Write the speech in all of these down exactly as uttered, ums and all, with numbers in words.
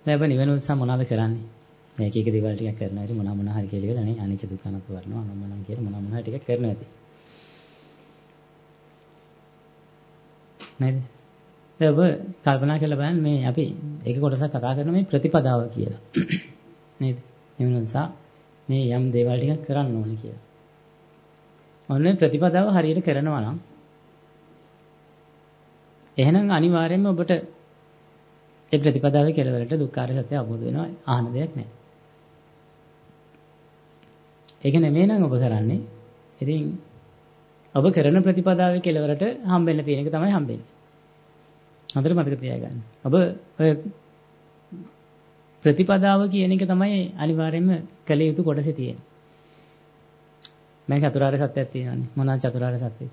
දැන් අපි නිවන උත්සාහ මොනවද කරන්නේ? මේක එක දේවල් ටිකක් කරනවා ඉතින් මොනවා මොනවා හරි කියලා නේ අනිච්ච දුක්ඛ අනාත්ම වර්ණව අනම්මනම් කියලා මොනවා මොනවා ටිකක් කරනවා ඉතින්. නේද? දැන් ඔබ කල්පනා කරලා බලන්න මේ අපි එක කොටසක් කතා කරන මේ ප්‍රතිපදාව කියලා. නේද? නිවන උත්සාහ මේ යම් දේවල් ටිකක් කරන්න ඕනේ කියලා. ඔන්න ප්‍රතිපදාව හරියට කරනවා නම් එහෙනම් අනිවාර්යයෙන්ම ඔබට ඒ ප්‍රතිපදාවේ කෙලවරට දුක්ඛාර සත්‍ය අවබෝධ වෙනවා ආහන දෙයක් නැහැ. ඒක නෙමෙයි නම් ඔබ කරන්නේ. ඉතින් ඔබ කරන ප්‍රතිපදාවේ කෙලවරට හම්බෙන්න තියෙන එක තමයි හම්බෙන්නේ. හොඳට මතක තියාගන්න. ඔබ ඔය ප්‍රතිපදාව කියන එක තමයි අනිවාර්යයෙන්ම කළ යුතු කොටසේ තියෙන්නේ. මම චතුරාර්ය සත්‍යයක් තියෙනවානේ. මොනවාද චතුරාර්ය සත්‍යය?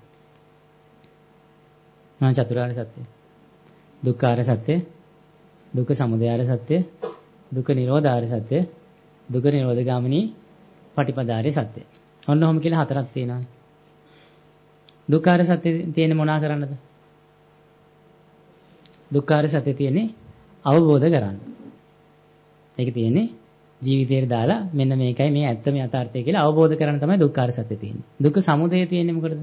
මොනවාද චතුරාර්ය සත්‍යය? දුක්ඛාර සත්‍ය, දුක්ඛ සමුදයාර සත්‍ය, දුක්ඛ නිරෝධාර සත්‍ය, දුක්ඛ නිරෝධගාමිනී පටිපදාාර සත්‍ය. ඔන්න ඔහොම කියලා හතරක් තියෙනවා. දුක්ඛාර සත්‍ය තියෙන්නේ මොනවා කරන්නද? දුක්ඛාර සත්‍ය තියෙන්නේ අවබෝධ කරගන්න. ඒක තියෙන්නේ ජීවිතේට දාලා මෙන්න මේකයි මේ ඇත්ත මේ යථාර්ථය කියලා අවබෝධ කරගන්න තමයි දුක්ඛාර සත්‍ය තියෙන්නේ. දුක්ඛ සමුදය තියෙන්නේ මොකටද?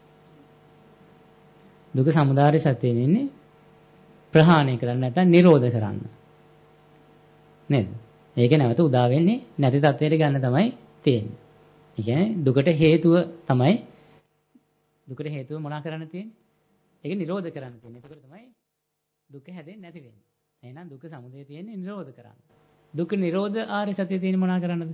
දුක්ඛ සමුදයාර සත්‍ය තියෙන්නේ ප්‍රහාණය කරන්න නැත්නම් නිරෝධ කරන්න. නේද? ඒක නැවත උදා වෙන්නේ නැති තත්ත්වයට ගන්න තමයි තියෙන්නේ. ඒ කියන්නේ දුකට හේතුව තමයි දුකට හේතුව මොනා කරන්න තියෙන්නේ? ඒක නිරෝධ කරන්න තියෙන්නේ. ඒකට තමයි දුක හැදෙන්නේ නැති වෙන්නේ. එහෙනම් දුක්ඛ සමුදය තියෙන්නේ නිරෝධ කරන්න. දුක්ඛ නිරෝධ ආර්ය සත්‍ය තියෙන්නේ මොනා කරන්නද?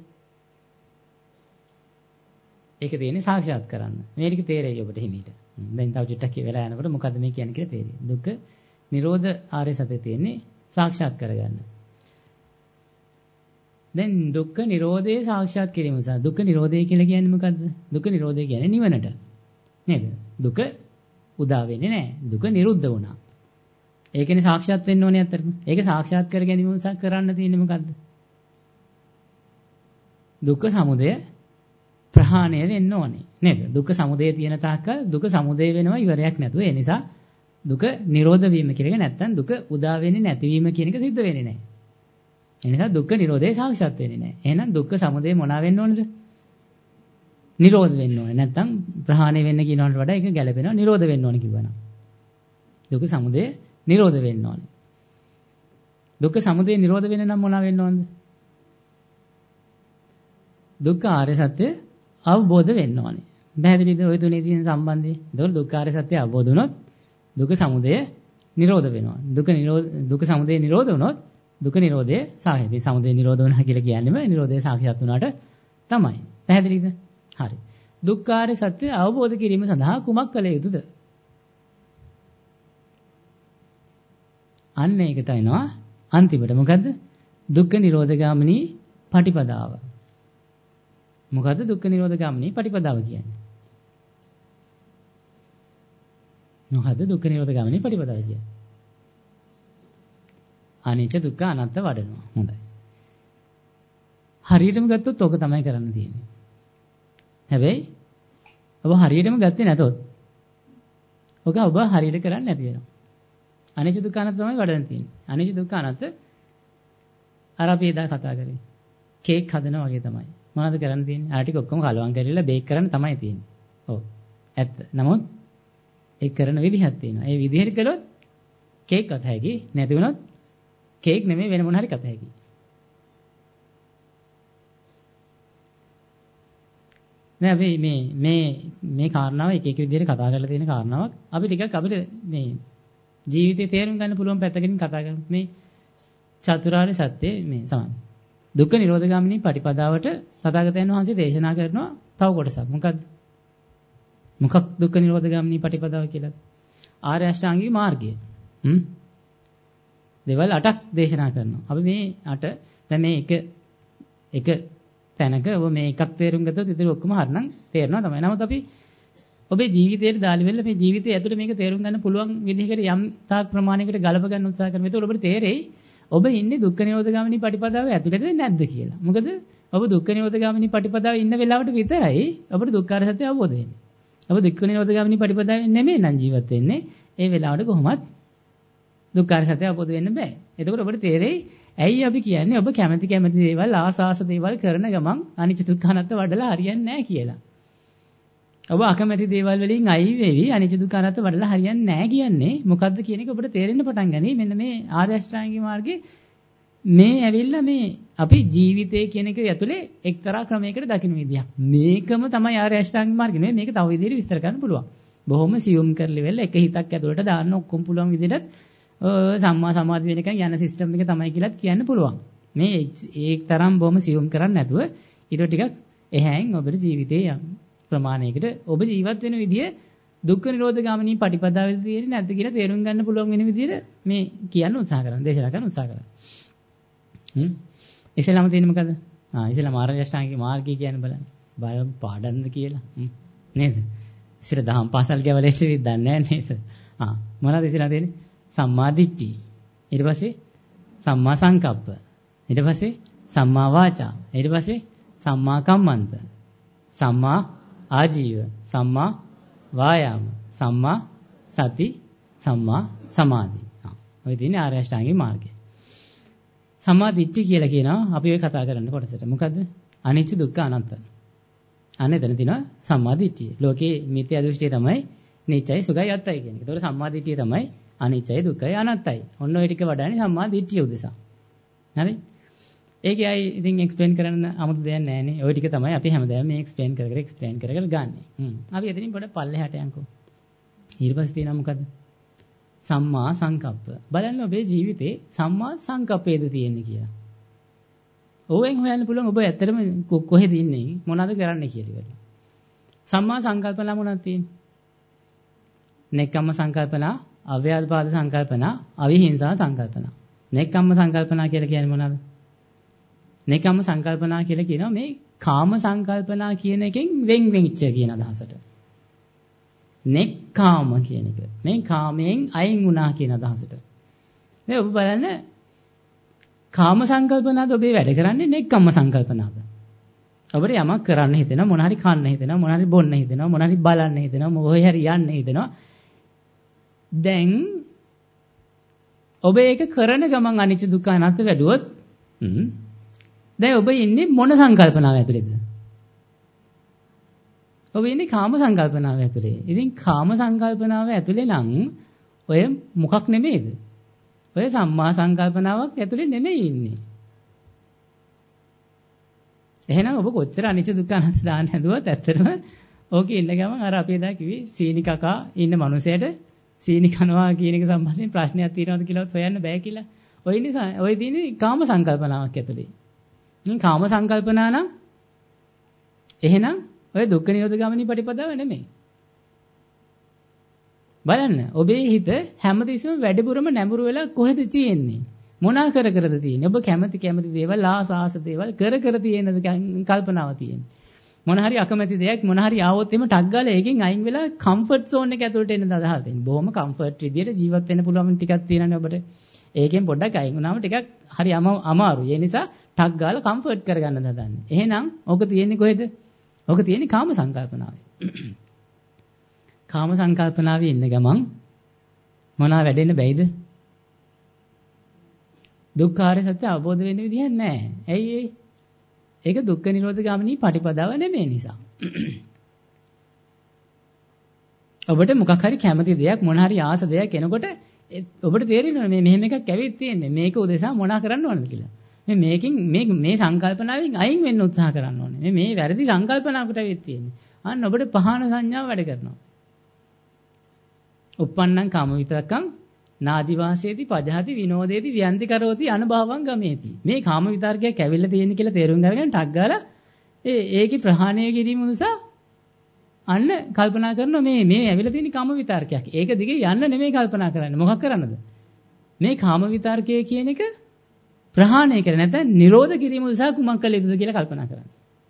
ඒක තියෙන්නේ සාක්ෂාත් කරන්න. මේ ටික තේරෙයි ඔබට හිමීට. දැන් තව චුට්ටක් වෙලා යනකොට මොකද්ද මේ කියන්නේ කියලා තේරෙයි. දුක්ඛ නිරෝධ ආර්ය සත්‍ය තියෙන්නේ සාක්ෂාත් කරගන්න. දැන් දුක්ඛ නිරෝධයේ සාක්ෂාත් කිරීම නිසා දුක්ඛ නිරෝධය කියලා කියන්නේ මොකද්ද? දුක්ඛ නිරෝධය කියන්නේ නිවනට. නේද? දුක උදා වෙන්නේ නැහැ. දුක නිරුද්ධ වුණා. ඒකනේ සාක්ෂාත් වෙන්න ඕනේ අතරම. ඒක සාක්ෂාත් කර ගැනීම නිසා කරන්න තියෙන්නේ මොකද්ද? දුක්ඛ සමුදය ප්‍රහාණය වෙන්න ඕනේ. නේද? දුක්ඛ සමුදය තියෙන තාක්කල් දුක සමුදය වෙනවා ඉවරයක් නැතුව. ඒ නිසා දුක නිරෝධ වීම කියන එක නැත්තම් දුක උදා වෙන්නේ නැතිවීම කියන එක සිද්ධ වෙන්නේ නැහැ. ඒ නිසා දුක්ඛ නිරෝධය සාක්ෂාත් වෙන්නේ නැහැ. එහෙනම් දුක්ඛ සමුදය මොනවා වෙන්න ඕනද? නිරෝධ වෙන්න ඕනේ. නැත්තම් ප්‍රහාණය වෙන්න කියනවට වඩා ඒක ගැළපෙනවා නිරෝධ වෙන්න ඕනේ කිව්වනම්. දුක්ඛ සමුදය නිරෝධ වෙන්න ඕනේ. දුක්ඛ සමුදය නිරෝධ වෙන්න නම් මොනවා වෙන්න ඕනද? දුක්ඛ ආර්ය සත්‍ය අවබෝධ වෙන්න ඕනේ. පැහැදිලිද ඔය තුනේ තියෙන සම්බන්ධය? ඒතකොට දුක්ඛ ආර්ය සත්‍ය අවබෝධ වුණොත් දුක සමුදය නිරෝධ වෙනවා. දුක නිරෝධ දුක සමුදය නිරෝධ වුණොත් දුක නිරෝධය සාක්ෂාත්. මේ සමුදය නිරෝධ වුණා කියලා කියන්නේම නිරෝධය සාක්ෂාත් වුණාට තමයි. පැහැදිලිද? හරි. දුක්ඛාර සත්‍ය අවබෝධ කිරීම සඳහා කුමක් කළ යුතුද? අන්න ඒකට එනවා අන්තිමට මොකද්ද? දුක්ඛ නිරෝධගාමිනී පටිපදාව. මොකද්ද දුක්ඛ නිරෝධගාමිනී පටිපදාව කියන්නේ? මොකද්ද දුක්ඛ නිරෝධගාමිනී පටිපදාව කියන්නේ? අනිච්ච දුක්ඛ අනාත්ම වඩනවා. හොඳයි. හරියටම ගත්තොත් ඕක තමයි කරන්න තියෙන්නේ. හැබැයි ඔබ හරියටම ගත්තේ නැතොත් ඔක ඔබ හරියට කරන්නේ නැති වෙනවා. අනිච්ච දුක්ඛ අනාත්ම තමයි වඩන්න තියෙන්නේ. අනිච්ච දුක්ඛ අනාත්ම අර අපි එදා කතා කරේ. කේක් හදනවා වගේ තමයි. මොනවද කරන්න තියෙන්නේ? ආ ටික ඔක්කොම කලවම් කරලා බේක් කරන්න තමයි තියෙන්නේ. ඔව්. ඇත්ත. නමුත් ඒ කරන විදිහක් තියෙනවා. ඒ විදිහට කළොත් කේක් කත හැකි. නැති වුණොත් කේක් නෙමෙයි වෙන මොන හරි කත හැකි. නෑ අපි මේ මේ මේ කාරණාව එක එක විදිහට කතා කරලා තියෙන කාරණාවක්. අපි ටිකක් අපිට මේ ජීවිතේ තේරුම් ගන්න පුළුවන් පැත්තකින් කතා කරමු. මේ චතුරාර්ය සත්‍ය මේ සමාන. දුක්ඛ නිරෝධගාමිනී පටිපදාවට තථාගතයන් වහන්සේ දේශනා කරනවා තව කොටසක්. මොකක්ද? මොකක් දුක්ඛ නිරෝධගාමිනී පටිපදාව කියලා? ආර්ය අෂ්ටාංගික මාර්ගය. හ්ම්. දේවල් අටක් දේශනා කරනවා. අපි මේ අට දැන් මේ එක එක තැනක ඔබ මේ එකක් තේරුම් ගත්තොත් ඉතින් ඔක්කොම හරිනම් තේරෙනවා තමයි. නමුත් අපි ඔබේ ජීවිතයට දාලි වෙලා මේ ජීවිතය ඇතුළේ මේක තේරුම් ගන්න පුළුවන් විදිහකට යම් තාක් ප්‍රමාණයකට ගලප ගන්න උත්සාහ කරනවා. ඒක ඔබට තේරෙයි ඔබ ඉන්නේ දුක්ඛ නිරෝධගාමිනී පටිපදාවේ ඇතුළේද නැද්ද කියලා. මොකද ඔබ දුක්ඛ නිරෝධගාමිනී පටිපදාවේ ඉන්න වෙලාවට විතරයි ඔබට දුක්ඛාර සත්‍ය අවබෝධ වෙන්නේ. ඔබ දුක්ඛ නිරෝධගාමිනී පටිපදාවේ නෙමෙයි නම් ජීවත් වෙන්නේ. ඒ වෙලාවට කොහොමත් දුක්ඛාර සත්‍ය අවබෝධ වෙන්න බෑ. එතකොට ඔබට තේරෙයි ඇයි අපි කියන්නේ ඔබ කැමැති කැමැති දේවල් ආසාස දේවල් කරන ගමන් අනිච්ච දුක්ඛ අනාත්ම වඩලා හරියන්නේ නැහැ කියලා. ඔබ අකමැති දේවල් වලින් අයි වෙවි අනිච්ච දුක්ඛ අනාත්ම වඩලා හරියන්නේ නැහැ කියන්නේ මොකද්ද කියන එක ඔබට තේරෙන්න පටන් ගනී. මෙන්න මේ ආර්ය අෂ්ටාංගික මාර්ගයේ මේ ඇවිල්ලා මේ අපි ජීවිතය කියන එක ඇතුලේ එක්තරා ක්‍රමයකට දකින්න විදියක්. මේකම තමයි ආර්ය අෂ්ටාංගික මාර්ගය. මේක තව විදිහට විස්තර කරන්න පුළුවන්. බොහොම සියුම් කරලි වෙල එක හිතක් ඇතුලට දාන්න ඔක්කොම පුළුවන් විදිහට සම්මා සමාධි වෙනකන් යන සිස්ටම් එක තමයි කියලාත් කියන්න පුළුවන්. මේ ඒක තරම් බොහොම සියුම් කරන්නේ නැතුව ඊට ටිකක් එහැෙන් ඔබේ ජීවිතේ යම් ප්‍රමාණයකට ඔබ ජීවත් වෙන විදිය දුක්ඛ නිරෝධ ගාමිනී පටිපදාවෙද තියෙන්නේ නැද්ද කියලා තේරුම් ගන්න පුළුවන් වෙන විදියට මේ කියන්න උත්සාහ කරන්න දේශනා කරන්න උත්සාහ කරන්න. හ්ම් ඉස්සෙල්ලාම තියෙන්නේ මොකද? ආ ඉස්සෙල්ලාම ආර්ය අෂ්ටාංගික මාර්ගය කියන්නේ බලන්න. බලමු පාඩම්ද කියලා. නේද? ඉස්සර දහම් පාසල් ගැවලෙට දන්නේ නැහැ නේද? ආ මොනවද ඉස්සෙල්ලා තියෙන්නේ? සම්මා දිට්ඨි. ඊට පස්සේ සම්මා සංකප්ප. ඊට පස්සේ සම්මා වාචා. ඊට පස්සේ සම්මා කම්මන්ත. සම්මා ආජීව. සම්මා වායාම. සම්මා සති. සම්මා සමාධි. ආ ඔය තියෙන්නේ ආර්ය අෂ්ටාංගික මාර්ගය. සම්මා දිට්ඨි කියලා කියනවා අපි ඔය කතා කරන්න කොටසට. මොකද්ද? අනිච්ච දුක්ඛ අනාත්ම. අනේ එතන තියෙනවා සම්මා දිට්ඨිය. ලෝකේ මිත්‍යා දෘෂ්ටිය තමයි නිච්චයි සුඛයි අත්තයි කියන්නේ. ඒතකොට සම්මා දිට්ඨිය තමයි අනිච්චයි දුක්ඛයි අනාත්තයි. ඔන්න ඔය ටික වඩන්නේ සම්මා දිට්ඨිය උදෙසා. හරි? ඒකයි අය ඉතින් එක්ස්ප්ලেইন කරන්න 아무තු දෙයක් නැහැ නේ. ඔය ටික තමයි අපි හැමදාම මේ එක්ස්ප්ලেইন කර කර එක්ස්ප්ලেইন කර කර ගන්නෙ. හ්ම්. අපි එතනින් පොඩ්ඩක් පල්ලෙහාට යන්කෝ. ඊට පස්සේ තියෙනවා මොකද්ද? සම්මා සංකප්ප. බලන්න ඔබේ ජීවිතේ සම්මා සංකප්පේද තියෙන්නේ කියලා. ඕවෙන් හොයන්න පුළුවන් ඔබ ඇත්තටම කොහෙද ඉන්නේ මොනවද කරන්නේ කියලා. සම්මා සංකල්පනා මොනවද තියෙන්නේ? නෙක්ඛම්ම සංකල්පනා, අව්‍යාපාද සංකල්පනා, අවිහිංසා සංකල්පනා. නෙක්ඛම්ම සංකල්පනා කියලා කියන්නේ මොනවද? නෙක්ඛම්ම සංකල්පනා කියලා කියනවා මේ කාම සංකල්පනා කියන එකෙන් වෙන් වෙච්ච කියන අදහසට. නෙක්ඛාම කියන එක. මේ කාමයෙන් අයින් වුණා කියන අදහසට. මේ ඔබ බලන්න කාම සංකල්පනාද ඔබේ වැඩ කරන්නේ නෙක්ඛම්ම සංකල්පනාද? ඔබට යමක් කරන්න හිතෙනවා, මොන හරි කන්න හිතෙනවා, මොන හරි බොන්න හිතෙනවා, මොන හරි බලන්න හිතෙනවා, මොහේ හරි යන්න හිතෙනවා. දැන් ඔබ ඒක කරන ගමන් අනිච්ච දුක්ඛ අනාත්ම වැඩුවොත් හ්ම් දැන් ඔබ ඉන්නේ මොන සංකල්පනාව ඇතුලේද? ඔබ ඉන්නේ කාම සංකල්පනාව ඇතුලේ. ඉතින් කාම සංකල්පනාව ඇතුලේ නම් ඔය මොකක් නෙමෙයිද? ඔය සම්මා සංකල්පනාවක් ඇතුලේ නෙමෙයි ඉන්නේ. එහෙනම් ඔබ කොච්චර අනිච්ච දුක්ඛ අනාත්ම දාන්න හැදුවත් ඇත්තටම ඕකේ ඉන්න ගමන් අර අපි එදා කිව්වේ සීනි කකා ඉන්න මනුස්සයට සීනි කනවා කියන එක සම්බන්ධයෙන් ප්‍රශ්නයක් තියෙනවද කියලාවත් හොයන්න බෑ කියලා. ඔය ඉන්නේ ඔය තියෙන්නේ කාම සංකල්පනාවක් ඇතුලේ. ඉතින් කාම සංකල්පනා නම් එහෙනම් ඔය දුක්ඛ නිරෝධ ගාමිනී පටිපදාව නෙමෙයි. බලන්න ඔබේ හිත හැමතිස්සෙම වැඩිපුරම නැඹුරු වෙලා කොහෙද තියෙන්නේ? මොනා කර කරද තියෙන්නේ? ඔබ කැමති කැමති දේවල් ආසාස දේවල් කර කර තියෙන කල්පනාව තියෙන්නේ. මොන හරි අකමැති දෙයක් මොන හරි ආවොත් එimhe ටක් ගාලා ඒකෙන් අයින් වෙලා කම්ෆර්ට් සෝන් එක ඇතුළට එන්න අදහස් දෙන්නේ. බොහොම කම්ෆර්ට් විදියට ජීවත් වෙන්න පුළුවන් ටිකක් තියෙනනේ ඔබට. ඒකෙන් පොඩ්ඩක් අයින් වුණාම ටිකක් හරි අමාරුයි. ඒ නිසා ටක් ගාලා කම්ෆර්ට් කරගන්න හදන්නේ. එහෙනම් ඔක තියෙන්නේ කොහෙද? ඔක තියෙන්නේ කාම සංකල්පනාවේ. කාම සංකල්පනාවේ ඉන්න ගමන් මොනවා වැඩෙන්න බැයිද? දුක්ඛාරය සත්‍ය අවබෝධ වෙන්න විදිහක් නැහැ. ඇයි ඒ? ඒක දුක්ඛ නිරෝධ ගාමිනී පටිපදාව නෙමෙයි නිසා. ඔබට මොකක් හරි කැමති දෙයක් මොන හරි ආස දෙයක් එනකොට ඔබට තේරෙනවා මේ මෙහෙම එකක් ඇවිත් තියෙන්නේ. මේක උදෙසා මොනා කරන්න ඕනද කියලා. මේ මේකෙන් මේ මේ සංකල්පනාවෙන් අයින් වෙන්න උත්සාහ කරන්න ඕනේ. මේ මේ වැරදි සංකල්පනාවකට ඇවිත් තියෙන්නේ. අන්න ඔබට පහන සංඥාව වැඩ කරනවා. uppannam kama vitakam නාදිවාසේති පජහති විනෝදේති ව්‍යන්ති කරෝති අනුභවං ගමේති. මේ කාම විතර්කයක් ඇවිල්ලා තියෙන කියලා තේරුම් ගන්න ටක් ගාලා ඒ ඒකේ ප්‍රහාණය කිරීම නිසා අන්න කල්පනා කරනවා මේ මේ ඇවිල්ලා තියෙන කාම විතර්කයක්. ඒක දිගේ යන්න නෙමෙයි කල්පනා කරන්නේ. මොකක් කරන්නද? මේ කාම විතර්කය කියන එක ප්‍රහාණය කර නැත්නම් නිරෝධ කිරීම උදෙසා කුමක් කළ යුතුද කියලා කල්පනා කරන්න.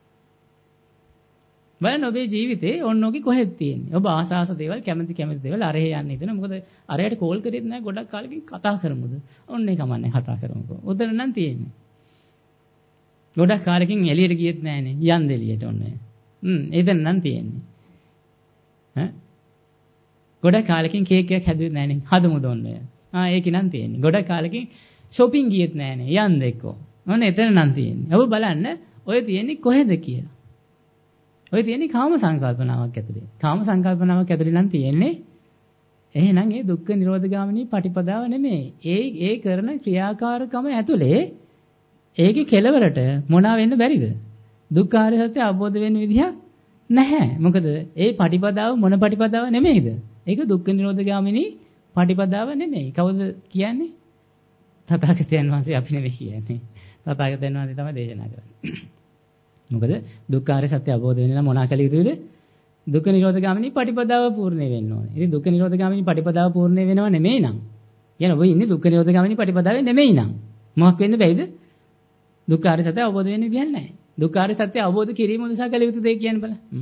බලන්න ඔබේ ජීවිතේ ඔන්නෝකේ කොහෙද තියෙන්නේ? ඔබ ආසාස දේවල් කැමති කැමති දේවල් අරහෙ යන්න හිතෙනවා. මොකද අරයට කෝල් කරෙත් නැහැ. ගොඩක් කාලෙකින් කතා කරමුද? ඔන්න ඒක කමන්නේ කතා කරමුකෝ. උතන නම් තියෙන්නේ. ගොඩක් කාලෙකින් එළියට ගියෙත් නැහනේ. යන්න එළියට ඔන්න. හ්ම් එතන නම් තියෙන්නේ. ඈ ගොඩක් කාලෙකින් කේක් එකක් හැදුවේ නැහනේ. හදමුද ඔන්න. ආ ඒක නම් තියෙන්නේ. ගොඩක් කාලෙකින් shopping ගියෙත් නෑනේ. යන්න එක්කෝ. මොන එතන නම් තියෙන්නේ. ඔබ බලන්න ඔය තියෙන්නේ කොහෙද කියලා. ඔය තියෙන්නේ කාම සංකල්පනාවක් ඇතුලේ. කාම සංකල්පනාවක් ඇතුලේ නම් තියෙන්නේ එහෙනම් ඒ දුක්ඛ නිරෝධගාමිනී පටිපදාව නෙමෙයි. ඒ ඒ කරන ක්‍රියාකාරකම ඇතුලේ ඒකේ කෙලවරට මොනවා වෙන්න බැරිද? දුක්ඛාරය සත්‍ය අවබෝධ වෙන්න විදිහක් නැහැ. මොකද ඒ පටිපදාව මොන පටිපදාව නෙමෙයිද? ඒක දුක්ඛ නිරෝධගාමිනී පටිපදාව නෙමෙයි. කවුද කියන්නේ? තථාගතයන් වහන්සේ අපි නෙවෙයි කියන්නේ. තථාගතයන් වහන්සේ තමයි දේශනා කරන්නේ. මොකද දුක්ඛාරය සත්‍ය අවබෝධ වෙන්න නම් මොනවා කළ යුතුද? දුක්ඛ නිරෝධගාමිනී පටිපදාව පූර්ණ වෙන්න ඕනේ. ඉතින් දුක්ඛ නිරෝධගාමිනී පටිපදාව පූර්ණ වෙනව නෙමෙයි නං. කියන ඔබ ඉන්නේ දුක්ඛ නිරෝධගාමිනී පටිපදාවේ නෙමෙයි නං. මොකක් වෙන්න බැයිද? දුක්ඛාරය සත්‍ය අවබෝධ වෙන්න විදියක් නැහැ. දුක්ඛාරය සත්‍ය අවබෝධ කිරීම උදෙසා කළ යුතු දෙයක් කියන්න බලන්න.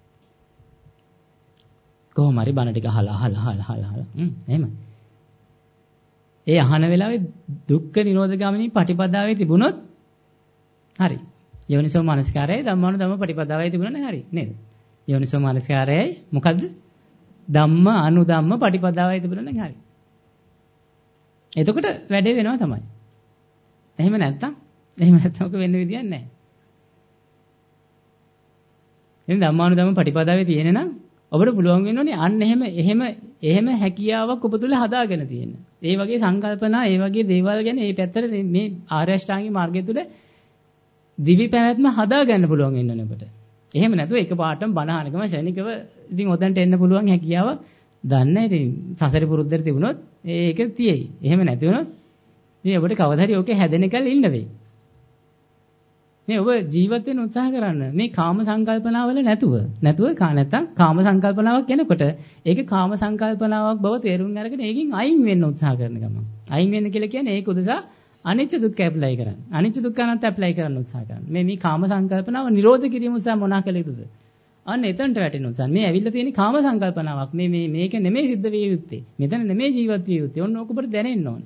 කොහොම හරි බණ ටික අහලා අහලා අහලා අහලා හ්ම් එහෙම. ඒ අහන වෙලාවේ දුක්ඛ නිරෝධගාමිනී පටිපදාවේ තිබුණොත් හරි. යෝනිසෝ මනස්කාරයයි ධම්මානු ධම්ම පටිපදාවයි තිබුණා හරි නේද? යෝනිසෝ මනස්කාරයයි මොකද්ද? ධම්ම අනුධම්ම පටිපදාවයි තිබුණා හරි. එතකොට වැඩේ වෙනවා තමයි. එහෙම නැත්තම් එහෙම නැත්තම් ඔක වෙන්න විදියක් නැහැ. එහෙනම් ධම්මානු ධම්ම පටිපදාවේ තියෙන නම් ඔබට පුළුවන් වෙනෝනේ අන්න එහෙම එහෙම එහෙම හැකියාවක් ඔබ තුල හදාගෙන තියෙන. ඒ වගේ සංකල්පනා, ඒ වගේ දේවල් ගැන මේ පැත්තට මේ ආර්ය අෂ්ටාංගික මාර්ගය තුල දිවි පැවැත්ම හදා ගන්න පුළුවන් වෙනවනේ ඔබට. එහෙම නැතුව එකපාරටම බණ අහනකම ශනිකව ඉතින් ඔතනට එන්න පුළුවන් හැකියාව දන්නේ ඉතින් සසර පුරුද්දට තිබුණොත් ඒක තියෙයි. එහෙම නැති වුණොත් ඉතින් ඔබට කවදා හරි ඕකේ හැදෙනකල් ඉන්න වෙයි. මේ ඔබ ජීවත් වෙන්න උත්සාහ කරන්න. මේ කාම සංකල්පනාවල නැතුව නැතුව කා නැත්තම් කාම සංකල්පනාවක් එනකොට ඒක කාම සංකල්පනාවක් බව තේරුම් අරගෙන ඒකෙන් අයින් වෙන්න උත්සාහ කරන ගමන්. අයින් වෙන්න කියලා කියන්නේ ඒක උදෙසා අනිච්ච දුක්ඛ ඇප්ලයි කරන්න. අනිච්ච දුක්ඛ අනාත්ම ඇප්ලයි කරන්න උත්සාහ කරන්න. මේ මේ කාම සංකල්පනාව නිරෝධ කිරීම උත්සාහ මොනවා කළ යුතුද? අන්න එතනට වැටෙන උත්සාහ. මේ ඇවිල්ලා තියෙන කාම සංකල්පනාවක්. මේ මේ මේක නෙමෙයි සිද්ධ විය යුත්තේ. මෙතන නෙමෙයි ජීවත් විය යුත්තේ. ඔන්න ඕක ඔබට දැනෙන්න ඕනේ.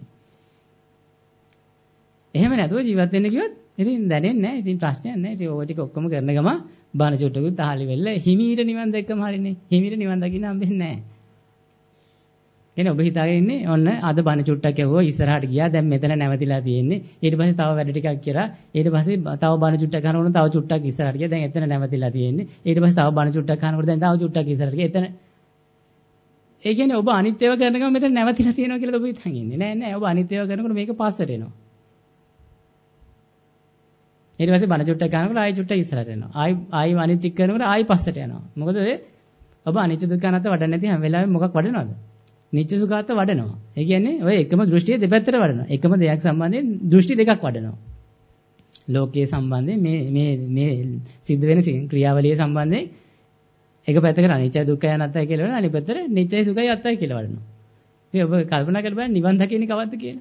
එහෙම නැතුව ජීවත් වෙන්න කිව්වොත් ඉතින් දැනෙන්නේ නැහැ. ඉතින් ප්‍රශ්නයක් නැහැ. ඉතින් ඕක ටික ඔක්කොම කරන ගම බාන චුට්ටකුත් අහලි වෙල්ල හිමීට නිවන් දැක්කම හරිනේ. හිමීට නිවන් දකින්න හම්බෙන්නේ නැහැ. එනේ ඔබ හිතාගෙන ඉන්නේ ඔන්න අද බණ චුට්ටක් යවුවා ඉස්සරහට ගියා දැන් මෙතන නැවතිලා තියෙන්නේ ඊට පස්සේ තව වැඩ ටිකක් කරා ඊට පස්සේ තව බණ චුට්ටක් කරනකොට තව චුට්ටක් ඉස්සරහට ගියා දැන් එතන නැවතිලා තියෙන්නේ ඊට පස්සේ තව බණ චුට්ටක් කරනකොට දැන් තව චුට්ටක් ඉස්සරහට ගියා එතන ඒ කියන්නේ ඔබ අනිත් ඒවා කරන ගමන් මෙතන නැවතිලා තියෙනවා කියලා ඔබ හිතන් ඉන්නේ නෑ නෑ ඔබ අනිත් ඒවා කරනකොට මේක පස්සට එනවා ඊට පස්සේ බණ චුට්ටක් කරනකොට ආයෙ චුට්ටක් ඉස්සරහට එනවා ආයෙ ආයෙ අනිත් ටික කරනකොට ආයෙ පස්සට යනවා මොකද ඔය ඔබ අනිච්ච දුක්ඛ අනාත්ම වඩන්නේ නැති හැම වෙලාවෙම මොකක් වඩනවද නිච්ච සුඛාත වඩනවා. ඒ කියන්නේ ඔය එකම දෘෂ්ටිය දෙපැත්තට වඩනවා. එකම දෙයක් සම්බන්ධයෙන් දෘෂ්ටි දෙකක් වඩනවා. ලෝකයේ සම්බන්ධයෙන් මේ මේ මේ සිද්ධ වෙන ක්‍රියාවලිය සම්බන්ධයෙන් එක පැත්තකට අනිච්ච දුක්ඛය අනාත්තයි කියලා වඩනවා. අනිත් පැත්තට නිච්චයි සුඛයි අත්තයි කියලා වඩනවා. ඉතින් ඔබ කල්පනා කරලා බලන්න නිවන් දකින්නේ කවද්ද කියලා.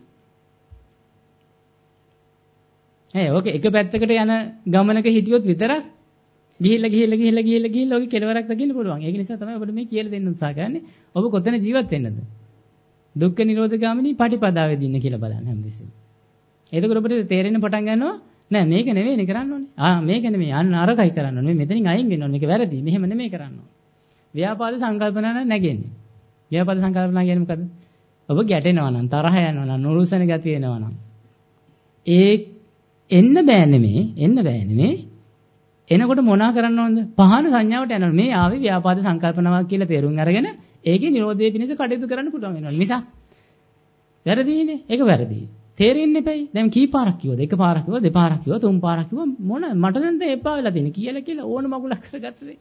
ඒ ඕක එක පැත්තකට යන ගමනක හිටියොත් විතරක් ගිහිල්ලා ගිහිල්ලා ගිහිල්ලා ගිහිල්ලා ගිහිල්ලා ඔගේ කෙලවරක් දකින්න පුළුවන්. ඒක නිසා තමයි ඔබට මේ කියලා දෙන්න උත්සාහ කරන්නේ. ඔබ කොතන ජීවත් වෙන්නද? දුක්ඛ නිරෝධගාමිනී පටිපදාවේදී ඉන්න කියලා බලන්න හැමදෙස්සෙම. එතකොට ඔබට තේරෙන්න පටන් ගන්නවා නෑ මේක නෙවෙයිනේ කරන්න ඕනේ. ආ මේක නෙමෙයි අන්න අරකයි කරන්න ඕනේ. මේ මෙතනින් අයින් වෙන්න ඕනේ. මේක වැරදි. මෙහෙම නෙමෙයි කරන්න ඕනේ. ව්‍යාපාද සංකල්පනා නැගෙන්නේ. ව්‍යාපාද සංකල්පනා කියන්නේ මොකද්ද? ඔබ ගැටෙනවා නම් තරහ යනවා නම් නුරුසන ගතිය එනවා නම් ඒ එන්න බෑ නෙමෙයි එන්න බෑ නෙමෙයි එනකොට මොනා කරන්න ඕනද? පහන සංඥාවට යනවා. මේ ආවේ ව්‍යාපාද සංකල්පනාවක් කියලා තේරුම් අරගෙන ඒකේ නිරෝධය පිණිස කටයුතු කරන්න පුළුවන් වෙනවා. මිසක් වැරදීනේ. ඒක වැරදි. තේරෙන්නේ නැපයි. දැන් කී පාරක් කිව්වද? එක පාරක් කිව්වද? දෙපාරක් කිව්වද? තුන් පාරක් කිව්වද? මොන මට නම් දැන් එපා වෙලා තියෙන්නේ කියලා කියලා ඕන මගුලක් කරගත්තද?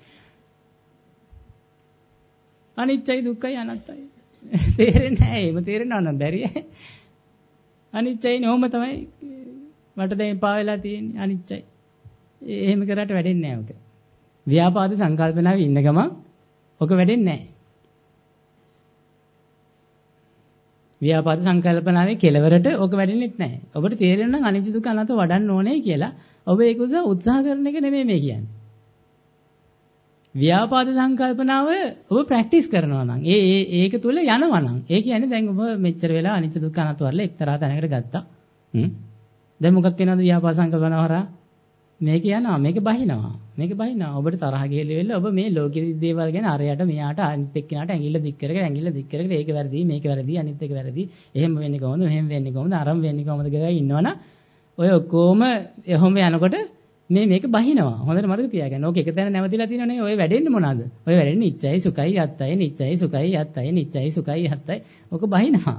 අනිච්චයි දුක්ඛයි අනාත්තයි. තේරෙන්නේ නැහැ. එහෙම තේරෙන්නව නම් බැරිය. අනිච්චයි නෝම තමයි මට දැන් එපා වෙලා තියෙන්නේ අනිච්චයි. එහෙම කරාට වැඩෙන්නේ නැහැ ඔක. ව්‍යාපාද සංකල්පනාවේ ඉන්න ගමන් ඔක වැඩෙන්නේ නැහැ. ව්‍යාපාද සංකල්පනාවේ කෙලවරට ඔක වැඩෙන්නේත් නැහැ. ඔබට තේරෙනවා නම් අනිච්ච දුක්ඛ අනාත්ම වඩන්න ඕනේ කියලා ඔබ ඒක උත්සාහ කරන එක නෙමෙයි මේ කියන්නේ. ව්‍යාපාද සංකල්පනාව ඔබ ප්‍රැක්ටිස් කරනවා නම් ඒ ඒ ඒක තුල යනවා නම් ඒ කියන්නේ දැන් ඔබ මෙච්චර වෙලා අනිච්ච දුක්ඛ අනාත්ම වල එක්තරා තැනකට ගත්තා. හ්ම්. දැන් මොකක් වෙනවද ව්‍යාපාද සංකල්පනාව හරහා? මේක යනවා මේක බහිනවා මේක බහිනවා ඔබට තරහ ගිහලා ඔබ මේ ලෝකයේ දේවල් ගැන අරයට මෙයාට අනිත් එක්කනට ඇඟිල්ල දික් කරගෙන ඇඟිල්ල දික් කරගෙන ඒක වැරදි මේක වැරදි අනිත් එක වැරදි එහෙම වෙන්නේ කොහොමද මෙහෙම වෙන්නේ කොහොමද අරම් වෙන්නේ කොහොමද කියලා ඉන්නවනම් ඔය ඔක්කොම එහෙම යනකොට මේ මේක බහිනවා හොඳට මතක තියාගන්න. ඕක එක තැන නැවතිලා තියෙනවනේ ඔය වැඩෙන්නේ මොනවාද? ඔය වැඩෙන්නේ නිච්චයි සුඛයි යත්තයි නිච්චයි සුඛයි යත්තයි නිච්චයි සුඛයි යත්තයි ඕක බහිනවා.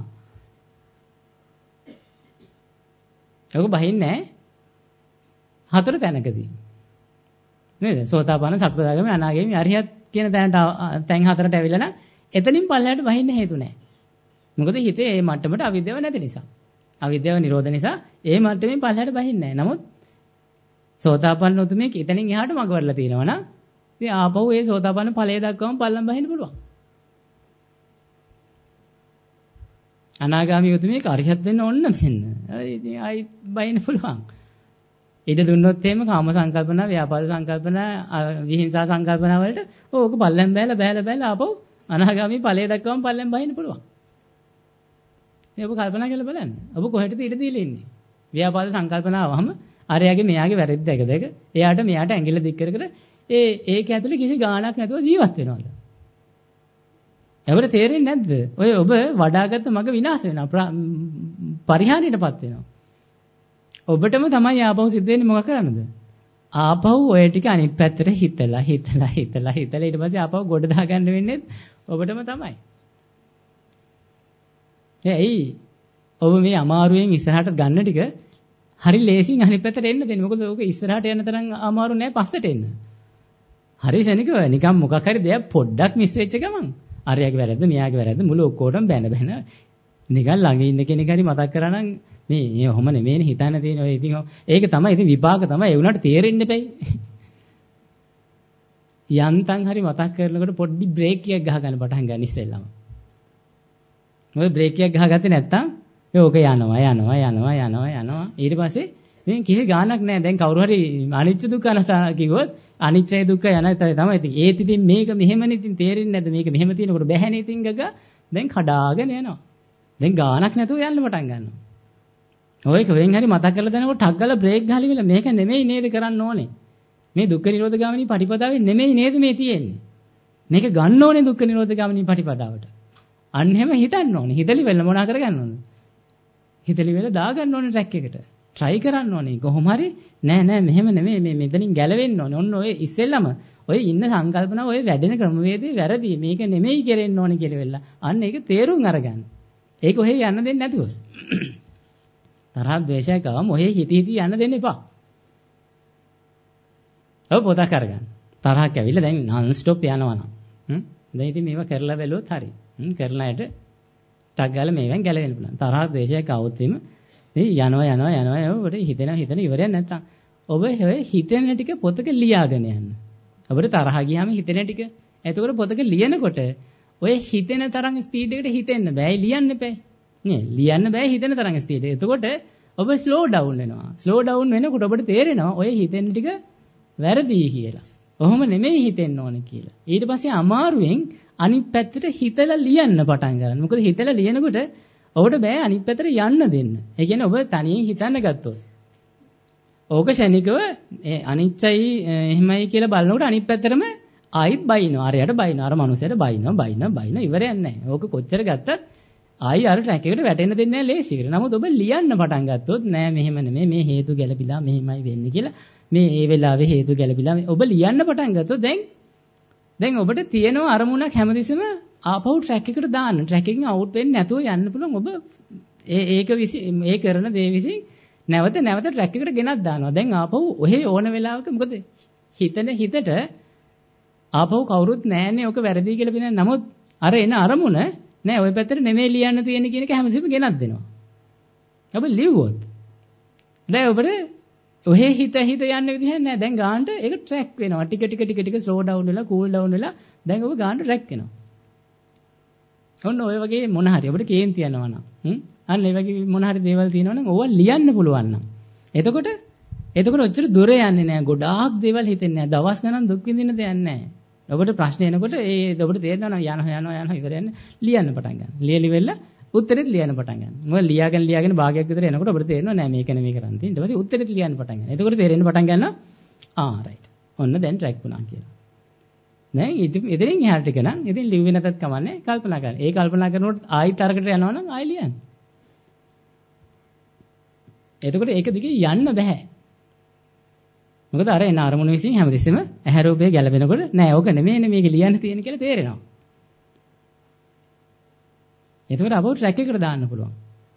ඕක බහින්නේ හතර තැනකදී. නේද? සෝතාපන්න, සක්‍රදාගාමී, අනාගාමී, අරිහත් කියන තැනට තැන් හතරට ඇවිල්ලා නම් එතනින් පල්ලයට බහින්න හේතු නැහැ. මොකද හිතේ මේ මට්ටමට අවිද්‍යාව නැති නිසා. අවිද්‍යාව නිරෝධ නිසා ඒ මට්ටමින් පල්ලයට බහින්නේ නැහැ. නමුත් සෝතාපන්න උතුමෙක් එතනින් එහාට මග වඩලා තියෙනවා නම් ඉතින් ආපහු ඒ සෝතාපන්න ඵලය දක්වාම පල්ලම් බහින්න පුළුවන්. අනාගාමී උතුමෙක් අරිහත් වෙන්න ඕන මෙන්න. ඉතින් ආයි බහින්න පුළුවන්. ඊට දුන්නොත් එහෙම කාම සංකල්පනා, ව්‍යාපාද සංකල්පනා, විහිංසා සංකල්පනා වලට ඕක පල්ලෙන් බෑලා බෑලා බෑලා ආපහු අනාගාමී ඵලය දක්වාම පල්ලෙන් බහින්න පුළුවන්. මේ ඔබ කල්පනා කරලා බලන්න. ඔබ කොහෙටද ඊට දීලා ඉන්නේ? ව්‍යාපාද සංකල්පනාවම අරයාගේ මෙයාගේ වැරද්ද දැක දැක එයාට මෙයාට ඇඟිල්ල දික් කර කර ඒ ඒක ඇතුලේ කිසි ගාණක් නැතුව ජීවත් වෙනවද? ඒවට තේරෙන්නේ නැද්ද? ඔය ඔබ වඩාගත්ත මග විනාශ වෙනවා. පරිහානියටපත් වෙනවා. ඔබටම තමයි ආපහු සිද්ධ වෙන්නේ මොකක් කරන්නද? ආපහු ඔය ටික අනිත් පැත්තට හිතලා හිතලා හිතලා හිතලා ඊට පස්සේ ආපහු ගොඩ දාගන්න වෙන්නේ ඔබටම තමයි. එයි ඔබ මේ අමාරුවෙන් ඉස්සරහට ගන්න ටික හරි ලේසියෙන් අනිත් පැත්තට එන්න දෙන්න. මොකද ඕක ඉස්සරහට යන තරම් අමාරු නෑ පස්සට එන්න. හරි ශනිකව නිකන් මොකක් හරි දෙයක් පොඩ්ඩක් මිස් වෙච්ච ගමන් අරයාගේ වැරද්ද මෙයාගේ වැරද්ද මුළු ඔක්කොටම බැන බැන නිකන් ළඟ ඉන්න කෙනෙක් හරි මතක් කරා නම් මේ මේ ඔහොම නෙමෙයිනේ හිතන්න තියෙන ඔය ඉතින් ඒක තමයි ඉතින් විපාක තමයි ඒ උනාට තේරෙන්න එපයි. යන්තම් හරි මතක් කරනකොට පොඩ්ඩි බ්‍රේක් එකක් ගහ ගන්න පටන් ගන්න ඉස්සෙල්ලාම. මොකද බ්‍රේක් එකක් ගහගත්තේ නැත්තම් ඒක යනවා යනවා යනවා යනවා යනවා ඊට පස්සේ මේ කිසි ගාණක් නැහැ. දැන් කවුරු හරි අනිච්ච දුක්ඛ අනාත්ම කිව්වොත් අනිච්චය දුක්ඛ යන තමයි ඉතින් ඒත් ඉතින් මේක මෙහෙමනේ ඉතින් තේරෙන්නේ නැද්ද මේක මෙහෙම තියෙනකොට බැහැනේ ඉතින් ගග දැන් කඩාගෙන යනවා. දැන් ගාණක් නැතුව යන්න පටන් ගන්නවා. ඔය කොහෙන් හරි මතක් කරලා දෙනකොට ටක් ගාලා බ්‍රේක් ගහලා ඉවල මේක නෙමෙයි නේද කරන්න ඕනේ. මේ දුක්ඛ නිරෝධ ගාමිනී පටිපදාවේ නෙමෙයි නේද මේ තියෙන්නේ. මේක ගන්න ඕනේ දුක්ඛ නිරෝධ ගාමිනී පටිපදාවට. අන්න එහෙම හිතන්න ඕනේ. හිතලි වෙල මොනා කරගන්න ඕනේ. හිතලි වෙල දාගන්න ඕනේ ට්‍රැක් එකට. try කරන්න ඕනේ. කොහොම හරි නෑ නෑ මෙහෙම නෙමෙයි මේ මෙතනින් ගැලවෙන්න ඕනේ. ඔන්න ඔය ඉස්සෙල්ලම ඔය ඉන්න සංකල්පන ඔය වැඩෙන ක්‍රමවේදේ වැරදි. මේක නෙමෙයි කෙරෙන්න ඕනේ කියලා වෙලා. අන්න ඒක තේරුම් අරගන්න. ඒක ඔහෙ යන්න දෙන්නේ නැතුව. තරහ ද්වේෂයක් ආවම ඔහෙ හිත හිත යන්න දෙන්න එපා. ඔව් පොතක් අරගන්න. තරහක් ඇවිල්ලා දැන් non stop යනවා නම්. හ්ම්. දැන් ඉතින් මේවා කරලා බැලුවොත් හරි. හ්ම් කරලායට ටක් ගාලා මේවෙන් ගැලවෙන්න පුළුවන්. තරහ ද්වේෂයක් આવොත් එimhe මේ යනවා යනවා යනවා ඔබට හිතෙන හිතෙන ඉවරයක් නැත්තම් ඔබ ඔය හිතෙන ටික පොතක ලියාගෙන යන්න. ඔබට තරහ ගියාම හිතෙන ටික එතකොට පොතක ලියනකොට ඔය හිතෙන තරම් ස්පීඩ් එකට හිතෙන්න බෑ. ලියන්න එපා. නේ ලියන්න බෑ හිතෙන තරම් ස්පීඩ් එක. එතකොට ඔබ ස්ලෝ ඩවුන් වෙනවා. ස්ලෝ ඩවුන් වෙනකොට ඔබට තේරෙනවා ඔය හිතෙන ටික වැරදි කියලා. ඔහොම නෙමෙයි හිතෙන්න ඕනේ කියලා. ඊට පස්සේ අමාරුවෙන් අනිත් පැත්තට හිතලා ලියන්න පටන් ගන්න. මොකද හිතලා ලියනකොට ඔබට බෑ අනිත් පැත්තට යන්න දෙන්න. ඒ කියන්නේ ඔබ තනියෙන් හිතන්න ගත්තොත්. ඕක ශනිකව අනිච්චයි එහෙමයි කියලා බලනකොට අනිත් පැත්තටම ආයිත් බයිනවා. අරයට බයිනවා. අර මනුස්සයට බයිනවා බයිනවා බයිනවා ඉවරයක් නැහැ. ඕක කොච්චර ගත්තත් ආයි අර ට්‍රැක් එකට වැටෙන්න දෙන්නේ නැහැ ලේසියට. නමුත් ඔබ ලියන්න පටන් ගත්තොත් නෑ මෙහෙම නෙමෙයි මේ හේතු ගැළපිලා මෙහෙමයි වෙන්නේ කියලා මේ ඒ වෙලාවේ හේතු ගැළපිලා ඔබ ලියන්න පටන් ගත්තොත් දැන් දැන් ඔබට තියෙන අරමුණක් හැමදෙස්සම ආපහු ට්‍රැක් එකට දාන්න. ට්‍රැක් එකෙන් අවුට් වෙන්නේ නැතුව යන්න පුළුවන්. ඔබ ඒ ඒක විසින් ඒ කරන දේ විසින් නැවත නැවත ට්‍රැක් එකට ගෙනත් දානවා. දැන් ආපහු ඔහෙ ඕන වෙලාවක මොකද හිතන හිතට ආපහු කවුරුත් නැන්නේ ඔක වැරදි කියලා පිළිගන්න. නමුත් අර එන අරමුණ නෑ ওই පැත්තට නෙමෙයි ලියන්න තියෙන්නේ කියන එක හැමදෙස්සම ගෙනත් දෙනවා. ඔබ ලිව්වොත් දැන් ඔබට ඔහෙ හිත හිත යන්න විදිහක් නෑ. දැන් ගානට ඒක ට්‍රැක් වෙනවා. ටික ටික ටික ටික ස්ලෝ ඩවුන් වෙලා කූල් ඩවුන් වෙලා දැන් ඔබ ගානට ට්‍රැක් වෙනවා. ඔන්න ඔය වගේ මොන හරි ඔබට කේන්ති යනවා නම් හ්ම් අන්න ඒ වගේ මොන හරි දේවල් තියෙනවා නම් ඕවා ලියන්න පුළුවන් නම් එතකොට එතකොට ඔච්චර දුර යන්නේ නැහැ. ගොඩාක් දේවල් හිතෙන්නේ නැහැ. දවස් ගණන් දුක් විඳින්න දෙයක් නැහැ. ඔබට ප්‍රශ්න එනකොට ඒ ඔබට තේරෙනවා නම් යනවා යනවා යනවා ඉවර යන්නේ ලියන්න පටන් ගන්න. ලියලි වෙලා උත්තරෙත් ලියන්න පටන් ගන්න. මොකද ලියාගෙන ලියාගෙන භාගයක් විතර එනකොට ඔබට තේරෙනවා නෑ මේක නෙමෙයි කරන්න තියෙන්නේ. ඊට පස්සේ උත්තරෙත් ලියන්න පටන් ගන්න. එතකොට තේරෙන්න පටන් ගන්නවා ආ රයිට්. ඔන්න දැන් ට්‍රැක් වුණා කියලා. දැන් ඉතින් එහාට ටික නම් ඉතින් ලිව්වේ නැතත් කමන්නේ කල්පනා කරන්න. ඒ කල්පනා කරනකොට ආයිත් අරකට යනවා නම් ආයි ලියන්න. එතකොට ඒක දිගේ යන්න බෑ. මොකද අර එන අරමුණ විසින් හැමතිස්සෙම ඇහැ රූපේ ගැලපෙනකොට නෑ ඕක නෙමෙයිනේ මේක ලියන්න තියෙන කියලා තේරෙනවා. එතකොට අපව ට්‍රැක් එකකට දාන්න පුළුවන්.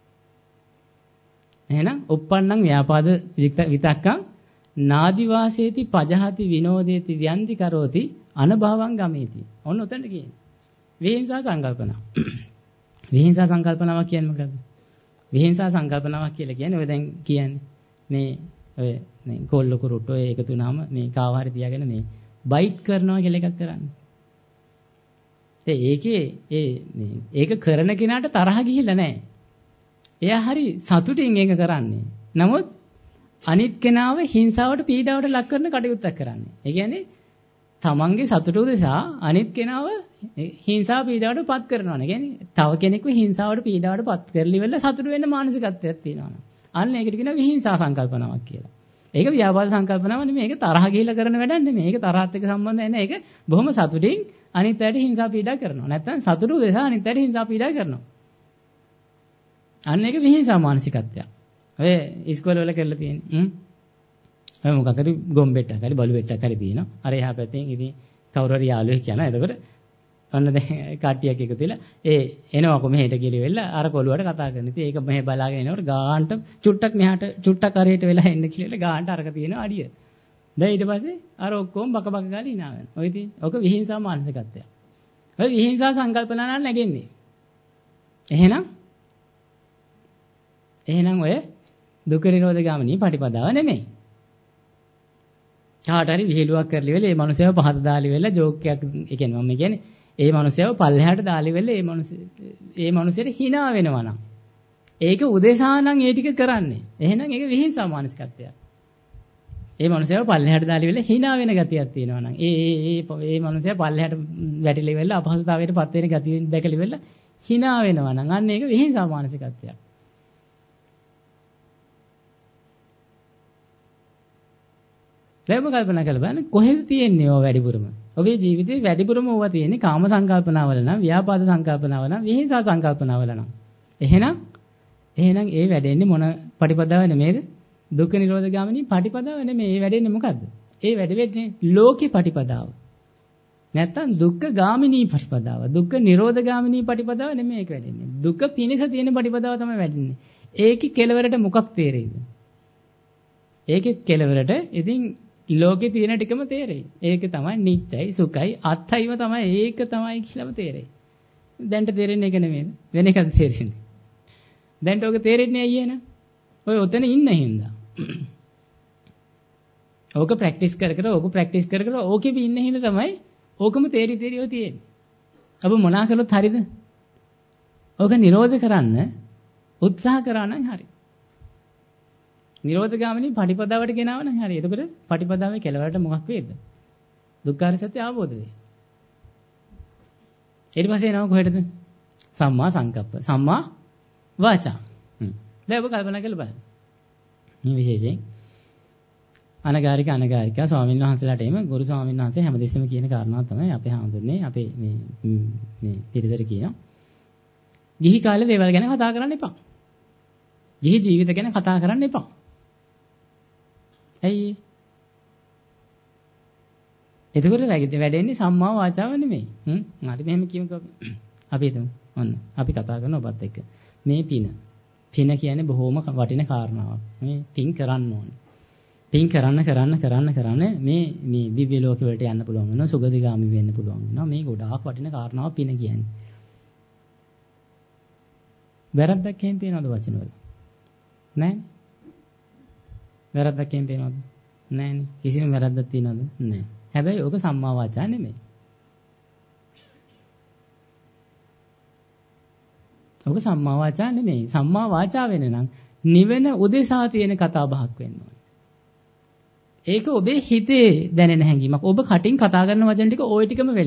එහෙනම් uppannam ව්‍යාපාද විතක්කං නාදි වාසේති පජහති විනෝදේති ව්‍යන්ති කරෝති අනභවං ගමේති. ඔන්න උතන්ට කියන්නේ. විහිංසා සංකල්පනා. විහිංසා සංකල්පනාවක් කියන්නේ මොකද්ද? විහිංසා සංකල්පනාවක් කියලා කියන්නේ ඔය දැන් කියන්නේ මේ ඔය මේ කොල්ල කුරුට්ට ඔය එකතු වුණාම මේ කාව හරි තියාගෙන මේ බයිට් කරනවා කියලා එකක් කරන්නේ. ඒ ඒකේ ඒ මේ ඒක කරන කෙනාට තරහ ගිහිල්ලා නැහැ. එයා හරි සතුටින් ඒක කරන්නේ. නමුත් අනිත් කෙනාව හිංසාවට පීඩාවට ලක් කරන කටයුත්තක් කරන්නේ. ඒ කියන්නේ තමන්ගේ සතුට උදෙසා අනිත් කෙනාව හිංසා පීඩාවට පත් කරනවා. ඒ කියන්නේ තව කෙනෙක්ව හිංසාවට පීඩාවට පත් කරලි වෙල සතුට වෙන්න මානසිකත්වයක් තියෙනවා. අන්න ඒකට කියනවා විහිංසා සංකල්පනාවක් කියලා. ඒක ව්‍යාපාද සංකල්පනාවක් නෙමෙයි. ඒක තරහ ගිහිල්ලා කරන වැඩක් නෙමෙයි. ඒක තරහත් එක්ක සම්බන්ධ නැහැ. ඒක බොහොම සතුටින් අනිත් අයට හිංසා පීඩා කරනවා. නැත්නම් සතුට උදෙසා අනිත් අයට හිංසා පීඩා කරනවා. අන්න ඒක විහිංසා මානසිකත්වයක්. ඔය ඉස්කෝල වල කරලා තියෙන්නේ. හ්ම්. ඔය මොකක් හරි ගොම්බෙට්ටක් හරි බලු බෙට්ටක් හරි තියෙනවා. අර එහා පැත්තෙන් ඉතින් කවුරු හරි යාළුවෙක් කියනවා. එතකොට ඔන්න දැන් කට්ටියක් එකතු වෙලා ඒ එනවකො මෙහෙට ගිලිවෙලා අර කොළුවට කතා කරන. ඉතින් ඒක මෙහෙ බලාගෙන එනකොට ගාහන්ට චුට්ටක් මෙහාට චුට්ටක් හරියට වෙලා එන්න කියලා ගාහන්ට අරක තියෙනවා අඩිය. දැන් ඊට පස්සේ අර ඔක්කොම බක බක ගාලා hina වෙනවා. ඔය ඉතින් ඔක විහිංසා මානසිකත්වයක්. ඔය විහිංසා සංකල්පනා නම් නැගෙන්නේ. එහෙනම් එහෙනම් ඔය දුක නිරෝධ ගාමිනී පටිපදාව නෙමෙයි. කාට හරි විහිළුවක් කරලි වෙලා ඒ මනුස්සයව පහත දාලි වෙලා ජෝක් එකක් ඒ කියන්නේ මම කියන්නේ ඒ මනුස්සයව පල්ලෙහාට දාලි වෙලා ඒ මනුස්ස ඒ මනුස්සයට hina වෙනවා නම් ඒක උදේසා නම් ඒ ටික කරන්නේ. එහෙනම් ඒක විහිංසා මානසිකත්වයක්. ඒ මනුස්සයව පල්ලෙහාට දාලි වෙලා hina වෙන ගතියක් තියෙනවා නම් ඒ ඒ ඒ ඒ මනුස්සයා පල්ලෙහාට වැටිලි වෙලා අපහසුතාවයට පත් වෙන ගතිය දැකලි වෙලා hina වෙනවා නම් අන්න ඒක විහිංසා මානසිකත්වයක්. දැන් ඔබ කල්පනා කරලා බලන්න කොහෙද තියෙන්නේ ඔය වැඩිපුරම? ඔබේ ජීවිතේ වැඩිපුරම ඕවා තියෙන්නේ කාම සංකල්පනාවල නම්, ව්‍යාපාද සංකල්පනාවල නම්, විහිංසා සංකල්පනාවල නම්. එහෙනම් එහෙනම් ඒ වැඩෙන්නේ මොන පටිපදාව නෙමෙයිද? දුක්ඛ නිරෝධ ගාමිනී පටිපදාව නෙමෙයි. ඒ වැඩෙන්නේ මොකද්ද? ඒ වැඩ වෙන්නේ ලෝකේ පටිපදාව. නැත්තම් දුක්ඛ ගාමිනී පටිපදාව. දුක්ඛ නිරෝධ ගාමිනී පටිපදාව නෙමෙයි ඒක වැඩෙන්නේ. දුක පිනිස තියෙන පටිපදාව තමයි වැඩෙන්නේ. ඒකේ කෙලවරට මොකක් තේරෙයිද? ඒකේ කෙලවරට ඉතින් ලෝකේ තියෙන ටිකම තේරෙයි. ඒක තමයි නිත්‍යයි, සුඛයි, අත්ථයිම තමයි ඒක තමයි කියලාම තේරෙයි. දැන්ට තේරෙන්නේ ඒක නෙමෙයි. වෙන එකක් තේරෙන්නේ. දැන්ට ඔක තේරෙන්නේ ඇයි එහෙනම්? ඔය ඔතන ඉන්න හින්දා. ඕක ප්‍රැක්ටිස් කර කර ඕක ප්‍රැක්ටිස් කර කර ඕකෙම ඉන්න හින්දා තමයි ඕකම තේරි තේරිව තියෙන්නේ. අප මොනා කළොත් හරිද? ඕක නිරෝධ කරන්න උත්සාහ කරා නම් හරි. නිරෝධ ගාමිනී පටිපදාවට ගෙනාව නම් හරි. එතකොට පටිපදාවේ කෙලවරට මොකක් වේද? දුක්ඛාර සත්‍ය අවබෝධ වෙයි. ඊට පස්සේ එනවා කොහෙටද? සම්මා සංකප්ප. සම්මා වාචා. හ්ම්. දැන් ඔබ කල්පනා කරලා බලන්න. මේ විශේෂයෙන් අනගාരിക අනගාരിക ස්වාමීන් වහන්සේලාට එම ගුරු ස්වාමීන් වහන්සේ හැමදෙස්සම කියන කාරණාව තමයි අපේ හාමුදුරනේ අපේ මේ මේ පිරිසට කියනවා. ගිහි කාලේ දේවල් ගැන කතා කරන්න එපා. ගිහි ජීවිත ගැන කතා කරන්න එපා. ඇයි? එතකොට වැඩෙන්නේ සම්මා වාචාව නෙමෙයි. හ්ම්. හරි මෙහෙම කියමුකෝ අපි. අපි හිතමු. ඔන්න. අපි කතා කරන ඔබත් එක්ක. මේ පින. පින කියන්නේ බොහොම වටින කාරණාවක්. මේ පින් කරන්න ඕනේ. පින් කරන්න කරන්න කරන්න කරන්න මේ මේ දිව්‍ය ලෝක වලට යන්න පුළුවන් වෙනවා. සුගතිගාමි වෙන්න පුළුවන් වෙනවා. මේ ගොඩාක් වටින කාරණාවක් පින කියන්නේ. වැරද්දක් එහෙම තියෙනවද වචනවල? නැහැ. වැරද්දක් එහෙම තියෙනවද? නැහැනේ. කිසිම වැරද්දක් තියෙනවද? නැහැ. හැබැයි ඕක සම්මා වාචා නෙමෙයි. ඕක සම්මා වාචා නෙමෙයි. සම්මා වාචා වෙන නම් නිවෙන උදෙසා තියෙන කතා බහක් වෙන්න ඕනේ. ඒක ඔබේ හිතේ දැනෙන හැඟීමක්. ඔබ කටින් කතා කරන වචන ටික ওই ටිකම වෙලා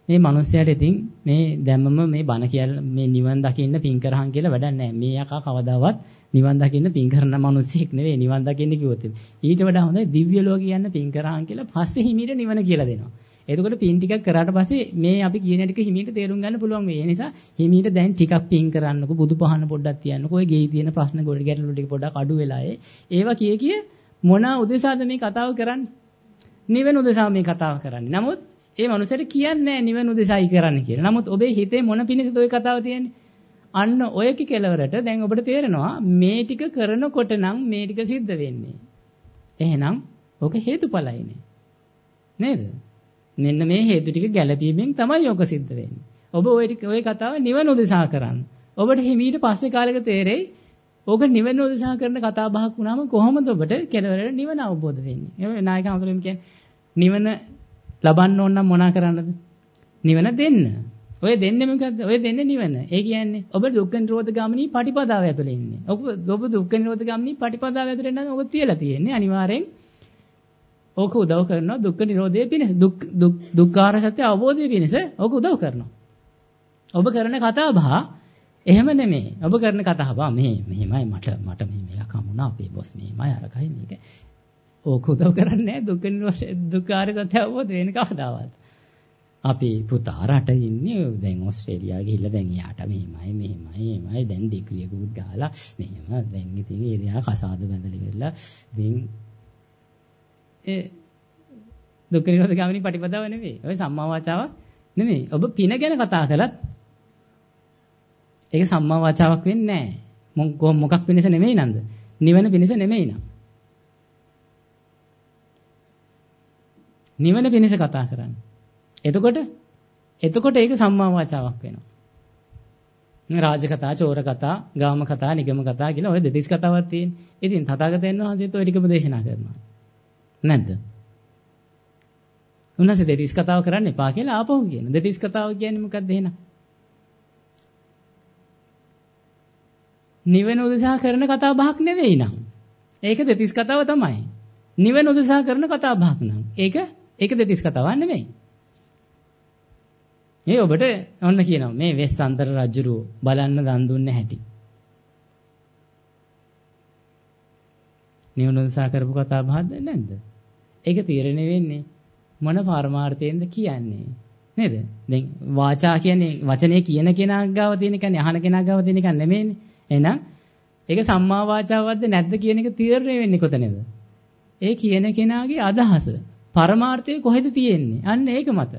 මේ මිනිස්යාට ඉතින් මේ දැම්මම මේ බණ කියලා මේ නිවන් දකින්න පින් කරහන් කියලා වැඩක් නැහැ. මේ යකා කවදාවත් නිවන් දකින්න පින් කරන මිනිස්සෙක් නෙවෙයි නිවන් දකින්න කිව්වොත්. ඊට වඩා හොඳයි දිව්‍ය ලෝකෙ යන්න පින් කරහන් කියලා පස්සේ හිමීට නිවන කියලා දෙනවා. එතකොට පින් ටිකක් කරාට පස්සේ මේ අපි කියන ටික හිමීට තේරුම් ගන්න පුළුවන් වෙයි. ඒ නිසා හිමීට දැන් ටිකක් පින් කරන්නකෝ බුදු පහන පොඩ්ඩක් තියන්නකෝ. ඔය ගෙයි තියෙන ප්‍රශ්න ගොඩ ගැටලු ටික පොඩ්ඩක් අඩු වෙලා ඒ. ඒවා කිය කිය මොනවා උදෙසාද මේ කතාව කරන්නේ? නිවන උදෙසා මේ කතාව කරන්නේ. නමුත් ඒ මනුස්සයට කියන්නේ නැහැ නිවන උදෙසායි කරන්නේ කියලා. නමුත් ඔබේ හිතේ මොන පිණිසද ওই කතාව තියෙන්නේ? අන්න ඔයක කෙලවරට දැන් ඔබට තේරෙනවා මේ ටික කරනකොට නම් මේ ටික සිද්ධ වෙන්නේ. එහෙනම් ඔක හේතුඵලයිනේ. නේද? මෙන්න මේ හේතු ටික ගැළපීමෙන් තමයි ඔක සිද්ධ වෙන්නේ. ඔබ ওই ටික ওই කතාව නිවන උදෙසා කරන්නේ. ඔබට හිමීට පස්සේ කාලෙක තේරෙයි ඕක නිවන උදෙසා කරන කතා බහක් වුණාම කොහොමද ඔබට කෙලවරට නිවන අවබෝධ වෙන්නේ? ඒ නායක හඳුනීම කියන්නේ නිවන ලබන්න ඕන නම් මොනා කරන්නද? නිවන දෙන්න. ඔය දෙන්නේ මොකද්ද? ඔය දෙන්නේ නිවන. ඒ කියන්නේ ඔබ දුක්ඛ නිරෝධ ගාමිනී පටිපදාව ඇතුලේ ඉන්නේ. ඔබ ඔබ දුක්ඛ නිරෝධ ගාමිනී පටිපදාව ඇතුලේ නම් ඔක තියලා තියෙන්නේ අනිවාර්යෙන්. ඕක උදව් කරනවා දුක්ඛ නිරෝධයේ පිණිස. දුක් දුක්ඛාර සත්‍ය අවබෝධයේ පිණිස ඕක උදව් කරනවා. ඔබ කරන කතා බහ එහෙම නෙමෙයි. ඔබ කරන කතා බහ මේ මෙහෙමයි මට මට මේ එකක් හම්බුණා අපේ බොස් මෙහෙමයි අරකයි මේක. ඕක උදව් කරන්නේ නැහැ දුක්ඛ නිරෝධ දුක්ඛාර සත්‍ය අවබෝධ වෙන කවදාවත්. අපි පුතා රට ඉන්නේ දැන් ඕස්ට්‍රේලියාව ගිහිල්ලා දැන් යාට මෙහෙමයි මෙහෙමයි මෙහෙමයි දැන් ඩිග්‍රියකුත් ගහලා මෙහෙම දැන් ඉතින් එයා කසාද බඳලා ඉවරලා ඉතින් ඒ දුක්ඛ නිරෝධ ගාමිනී පටිපදාව නෙවෙයි. ඔය සම්මා වාචාවක් නෙවෙයි. ඔබ පින ගැන කතා කළත් ඒක සම්මා වාචාවක් වෙන්නේ නැහැ. මොකක් පිණිස නෙමෙයි නන්ද? නිවන පිණිස නෙමෙයි නං. නිවන පිණිස කතා කරන්නේ. එතකොට එතකොට ඒක සම්මා වාචාවක් වෙනවා. රාජ කතා, චෝර කතා, ගාම කතා, නිගම කතා කියලා ඔය දෙතිස් කතාවක් තියෙන්නේ. ඉතින් තථාගතයන් වහන්සේත් ඔය ටිකම දේශනා කරනවා. නැද්ද? උන්වහන්සේ දෙතිස් කතාව කරන්න එපා කියලා ආපහු කියන. දෙතිස් කතාව කියන්නේ මොකක්ද එහෙනම්? නිවන උදෙසා කරන කතා බහක් නෙවෙයි නං. ඒක දෙතිස් කතාව තමයි. නිවන උදෙසා කරන කතා බහක් නං. ඒක ඒක දෙතිස් කතාවක් නෙවෙයි. මේ ඔබට ඔන්න කියනවා මේ වෙස්සන්තර රජුරු බලන්න දන් දුන්නේ හැටි. නිවන උදෙසා කරපු කතා බහක්ද නැද්ද? ඒක තීරණය වෙන්නේ මොන පරමාර්ථයෙන්ද කියන්නේ. නේද? දැන් වාචා කියන්නේ වචනේ කියන කෙනා ගාව තියෙන එකනේ අහන කෙනා ගාව තියෙන එක නෙමෙයිනේ. එහෙනම් ඒක සම්මා වාචාවක්ද නැද්ද කියන එක තීරණය වෙන්නේ කොතනද? ඒ කියන කෙනාගේ අදහස පරමාර්ථය කොහෙද තියෙන්නේ? අන්න ඒක මත.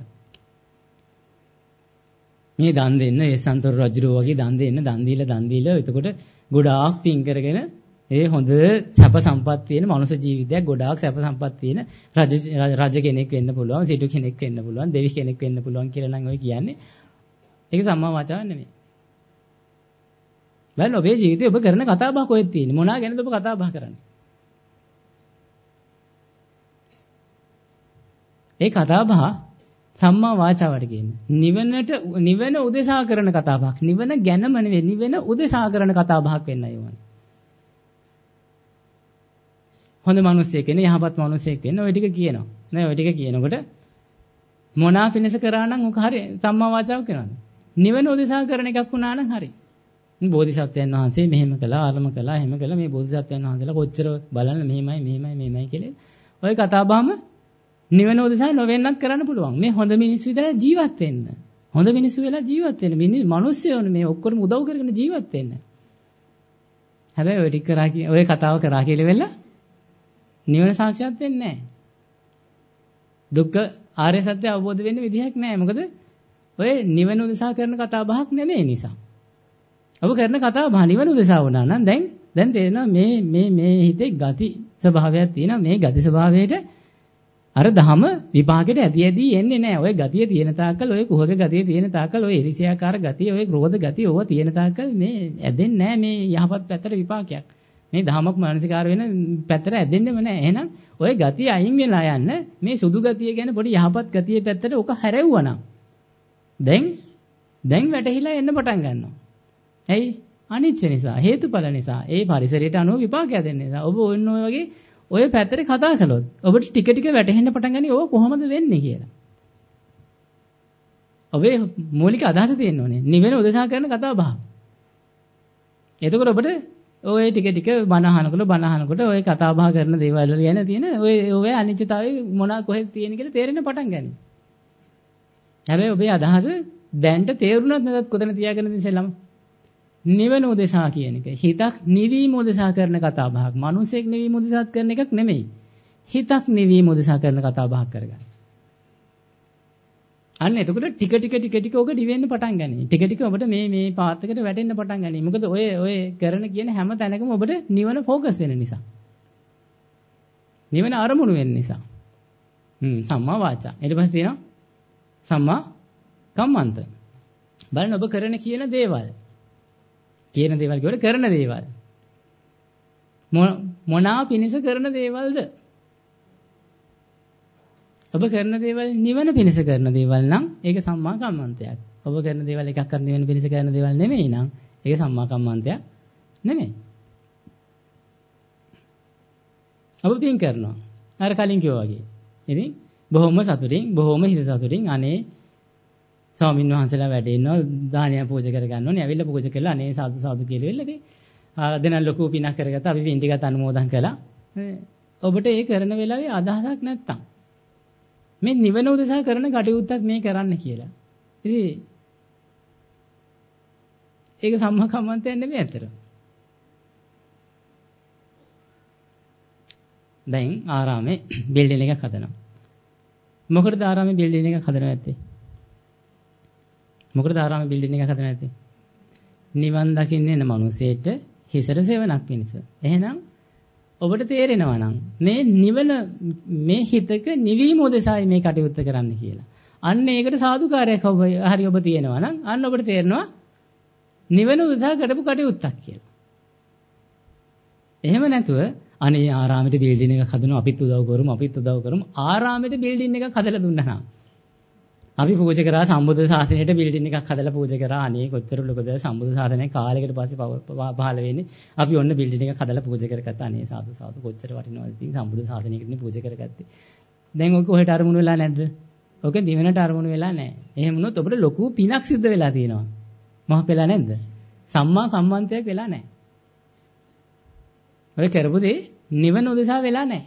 මේ දන් දෙන්න ඒ සන්තර රජුරෝ වගේ දන් දෙන්න දන් දීලා දන් දීලා එතකොට ගොඩාක් පින් කරගෙන ඒ හොඳ සැප සම්පත් තියෙන මනුෂ්‍ය ජීවිතයක් ගොඩාක් සැප සම්පත් තියෙන රජ රජ කෙනෙක් වෙන්න පුළුවන් සිටු කෙනෙක් වෙන්න පුළුවන් දෙවි කෙනෙක් වෙන්න පුළුවන් කියලා නම් ඔය කියන්නේ ඒක සම්මා වාචාවක් නෙමෙයි. බලන්න ඔබේ ජීවිතේ ඔබ කරන කතා බහ කොහෙද තියෙන්නේ? මොනවා ගැනද ඔබ කතා බහ කරන්නේ? ඒ කතා බහ සම්මා වාචාවට කියන්නේ. නිවනට නිවන උදෙසා කරන කතා බහක්. නිවන ගැනම නෙවෙයි නිවන උදෙසා කරන කතා බහක් වෙන්නයි ඕනේ. හොඳ මිනිස්සෙක් වෙන්න යහපත් මිනිස්සෙක් වෙන්න ඔය ටික කියනවා. නෑ ඔය ටික කියනකොට මොනවා පිණිස කරා නම් උක හරිය සම්මා වාචාවක් වෙනවද? නිවන උදෙසා කරන එකක් වුණා නම් හරියි. බෝධිසත්වයන් වහන්සේ මෙහෙම කළා, අරම කළා, එහෙම කළා. මේ බෝධිසත්වයන් වහන්සේලා කොච්චර බලන්න මෙහෙමයි, මෙහෙමයි, මෙහෙමයි කියලා. ඔය කතා බහම නිවන උදෙසා නොවෙන්නත් කරන්න පුළුවන්. මේ හොඳ මිනිස්සු විතර ජීවත් වෙන්න. හොඳ මිනිස්සු වෙලා ජීවත් වෙන්න. මිනිස්සු මිනිස්සුයෝනේ මේ ඔක්කොම උදව් කරගෙන ජීවත් වෙන්න. හැබැයි ඔය ටික කරා කිය ඔය කතාව කරා කියලා වෙලා නිවන සාක්ෂාත් වෙන්නේ නැහැ. දුක්ඛ ආර්ය සත්‍ය අවබෝධ වෙන්න විදිහක් නැහැ. මොකද ඔය නිවන උදෙසා කරන කතා බහක් නෙමෙයි නිසා. ඔබ කරන කතාව බහ නිවන උදෙසා වුණා නම් දැන් දැන් තේරෙනවා මේ මේ මේ හිතේ ගති ස්වභාවයක් තියෙනවා. මේ ගති ස්වභාවයට අර ධම විපාකෙට ඇදී ඇදී එන්නේ නැහැ. ඔය ගතිය තියෙන තාක්කල් ඔය කුහක ගතිය තියෙන තාක්කල් ඔය ඉරිසියාකාර ගතිය ඔය ක්‍රෝධ ගතිය ඕවා තියෙන තාක්කල් මේ ඇදෙන්නේ නැහැ මේ යහපත් පැත්තට විපාකයක්. මේ ධමයක් මානසිකාර වෙන පැත්තට ඇදෙන්නෙම නැහැ. එහෙනම් ඔය ගතිය අයින් වෙලා යන්න මේ සුදු ගතිය ගැන පොඩි යහපත් ගතිය පැත්තට ඔක හැරෙව්වා නම් දැන් දැන් වැටහිලා එන්න පටන් ගන්නවා. ඇයි? අනිච්ච නිසා, හේතුඵල නිසා, ඒ පරිසරයට අනුව විපාකයක් දෙන්න නිසා. ඔබ ඔන්න ඔය වගේ ඔය පැත්තට කතා කළොත් ඔබට ටික ටික වැටහෙන්න පටන් ගන්නේ ඕක කොහොමද වෙන්නේ කියලා. ඔබේ මූලික අදහස තියෙන්න ඕනේ. නිවන උදෙසා කරන කතා බහ. එතකොට ඔබට ඔය ටික ටික බණ අහනකොට බණ අහනකොට ඔය කතා බහ කරන දේවල් වල ගැන තියෙන ඔය ඔය අනිත්‍යතාවයේ මොනවා කොහෙද තියෙන කියලා තේරෙන්න පටන් ගන්නවා. හැබැයි ඔබේ අදහස දැන්ට තේරුණත් නැත්නම් කොතන තියාගෙන ඉඳිසෙලම නිවන උදෙසා කියන එක. හිතක් නිවීම උදෙසා කරන කතා බහක්. මිනිසෙක් නිවීම උදෙසා කරන එකක් නෙමෙයි. හිතක් නිවීම උදෙසා කරන කතා බහක් කරගන්න. අන්න එතකොට ටික ටික ටික ටික ඔක දිවෙන්න පටන් ගනී. ටික ටික ඔබට මේ මේ පාත් එකට වැටෙන්න පටන් ගනී. මොකද ඔය ඔය කරන කියන හැම තැනකම ඔබට නිවන ફોකස් වෙන නිසා. නිවන අරමුණු වෙන නිසා. හ්ම් සම්මා වාචා. ඊට පස්සේ තියෙනවා සම්මා කම්මන්ත. බලන්න ඔබ කරන කියන දේවල්. කියන දේවල් කියවල කරන දේවල්. මොනවා පිණිස කරන දේවල්ද? ඔබ කරන දේවල් නිවන පිණිස කරන දේවල් නම් ඒක සම්මා කම්මන්තයක්. ඔබ කරන දේවල් එකක් අර නිවන පිණිස කරන දේවල් නෙමෙයි නම් ඒක සම්මා කම්මන්තයක් නෙමෙයි. ඔබ පින් කරනවා. අර කලින් කිව්වා වගේ. ඉතින් බොහොම සතුටින් බොහොම හිත සතුටින් අනේ ස්වාමීන් වහන්සේලා වැඩ ඉන්නවා දානය පූජා කර ගන්න ඕනේ. ඇවිල්ලා පූජා කරලා අනේ සාදු සාදු කියලා වෙලා ඉතින් ආ ලොකු පිනක් කරගත්තා. අපි පින් ටිකත් අනුමෝදන් කළා. ඔබට ඒ කරන වෙලාවේ අදහසක් නැත්තම් මේ නිවන උදෙසා කරන කටයුත්තක් මේ කරන්න කියලා. ඉතින් ඒක සම්මා කම්මන්තයක් නෙමෙයි අතර. දැන් ආරාමේ බිල්ඩින් එකක් හදනවා. මොකටද ආරාමේ බිල්ඩින් එකක් හදනවා නැත්තේ? මොකටද ආරාමේ බිල්ඩින් එකක් හදනවා නැත්තේ? නිවන් දකින්න එන මිනිසෙට හිසට සෙවණක් පිණිස. එහෙනම් ඔබට තේරෙනවා නම් මේ නිවන මේ හිතක නිවීම උදෙසායි මේ කටයුත්ත කරන්න කියලා. අන්න ඒකට සාදුකාරයක් ඔබ හරි ඔබ තියෙනවා නම් අන්න ඔබට තේරෙනවා නිවන උදෙසා කරපු කටයුත්තක් කියලා. එහෙම නැතුව අනේ ආරාමෙට බිල්ඩින් එකක් හදනවා අපිත් උදව් කරමු අපිත් උදව් කරමු ආරාමෙට බිල්ඩින් එකක් හදලා දුන්නා නම් අපි පූජා කරා සම්බුද්ධ ශාසනයට බිල්ඩින් එකක් හදලා පූජා කරා අනේ කොච්චර ලොකද සම්බුද්ධ ශාසනය කාලයකට පස්සේ පහළ වෙන්නේ අපි ඔන්න බිල්ඩින් එකක් හදලා පූජා කරගත්තා අනේ සාදු සාදු කොච්චර වටිනවද ඉතින් සම්බුද්ධ ශාසනයකටනේ පූජා කරගත්තේ දැන් ඔක කොහෙට අරමුණු වෙලා නැද්ද ඔක දිවෙනට අරමුණු වෙලා නැහැ එහෙම වුණොත් ඔබට ලොකු පිනක් සිද්ධ වෙලා තියෙනවා මොහොක් වෙලා නැද්ද සම්මා කම්මන්තයක් වෙලා නැහැ ඔය කරපු දේ නිවන උදෙසා වෙලා නැහැ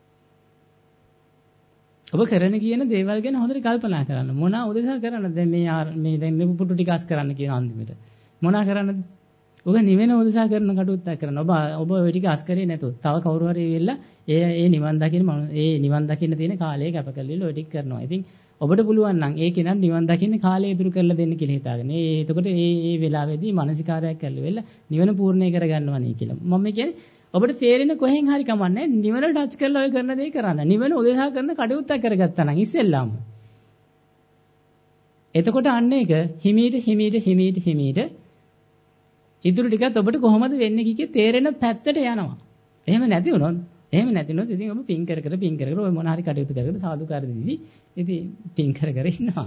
ඔබ කරන කියන දේවල් ගැන හොඳට කල්පනා කරන්න. මොනවා උදෙසා කරන්නද? දැන් මේ මේ දැන් මේ පුටු ටික අස් කරන්න කියන අන්තිමට. මොනවා කරන්නද? ඔබ නිවෙන උදෙසා කරන කටයුත්තක් කරන්න. ඔබ ඔබ ওই ටික අස් කරේ නැතුව තව කවුරු හරි ඉවිල්ලා ඒ ඒ නිවන් දකින්න ඒ නිවන් දකින්න තියෙන කාලය කැප කරලා ඔය ටික කරනවා. ඉතින් ඔබට පුළුවන් නම් ඒකේ නම් නිවන් දකින්න කාලය ඉදිරි කරලා දෙන්න කියලා හිතාගෙන. ඒ එතකොට ඒ ඒ වෙලාවේදී මානසිකාරයක් කරලා වෙලා නිවන පූර්ණේ කරගන්නවා නේ කියලා. මම කියන්නේ ඔබට තේරෙන කොහෙන් හරි කමන්නේ නිවන ටච් කරලා ඔය කරන දේ කරන්න. නිවන උදෙසා කරන කටයුත්තක් කරගත්තා නම් ඉස්සෙල්ලාම. එතකොට අන්න ඒක හිමීට හිමීට හිමීට හිමීට ඉතුරු ටිකත් ඔබට කොහොමද වෙන්නේ කිකේ තේරෙන පැත්තට යනවා. එහෙම නැති වුණොත් එහෙම නැති වුණොත් ඉතින් ඔබ පින් කර කර පින් කර කර ඔය මොන හරි කටයුතු කර කර සාදුකාර දෙවි ඉතින් පින් කර කර ඉන්නවා.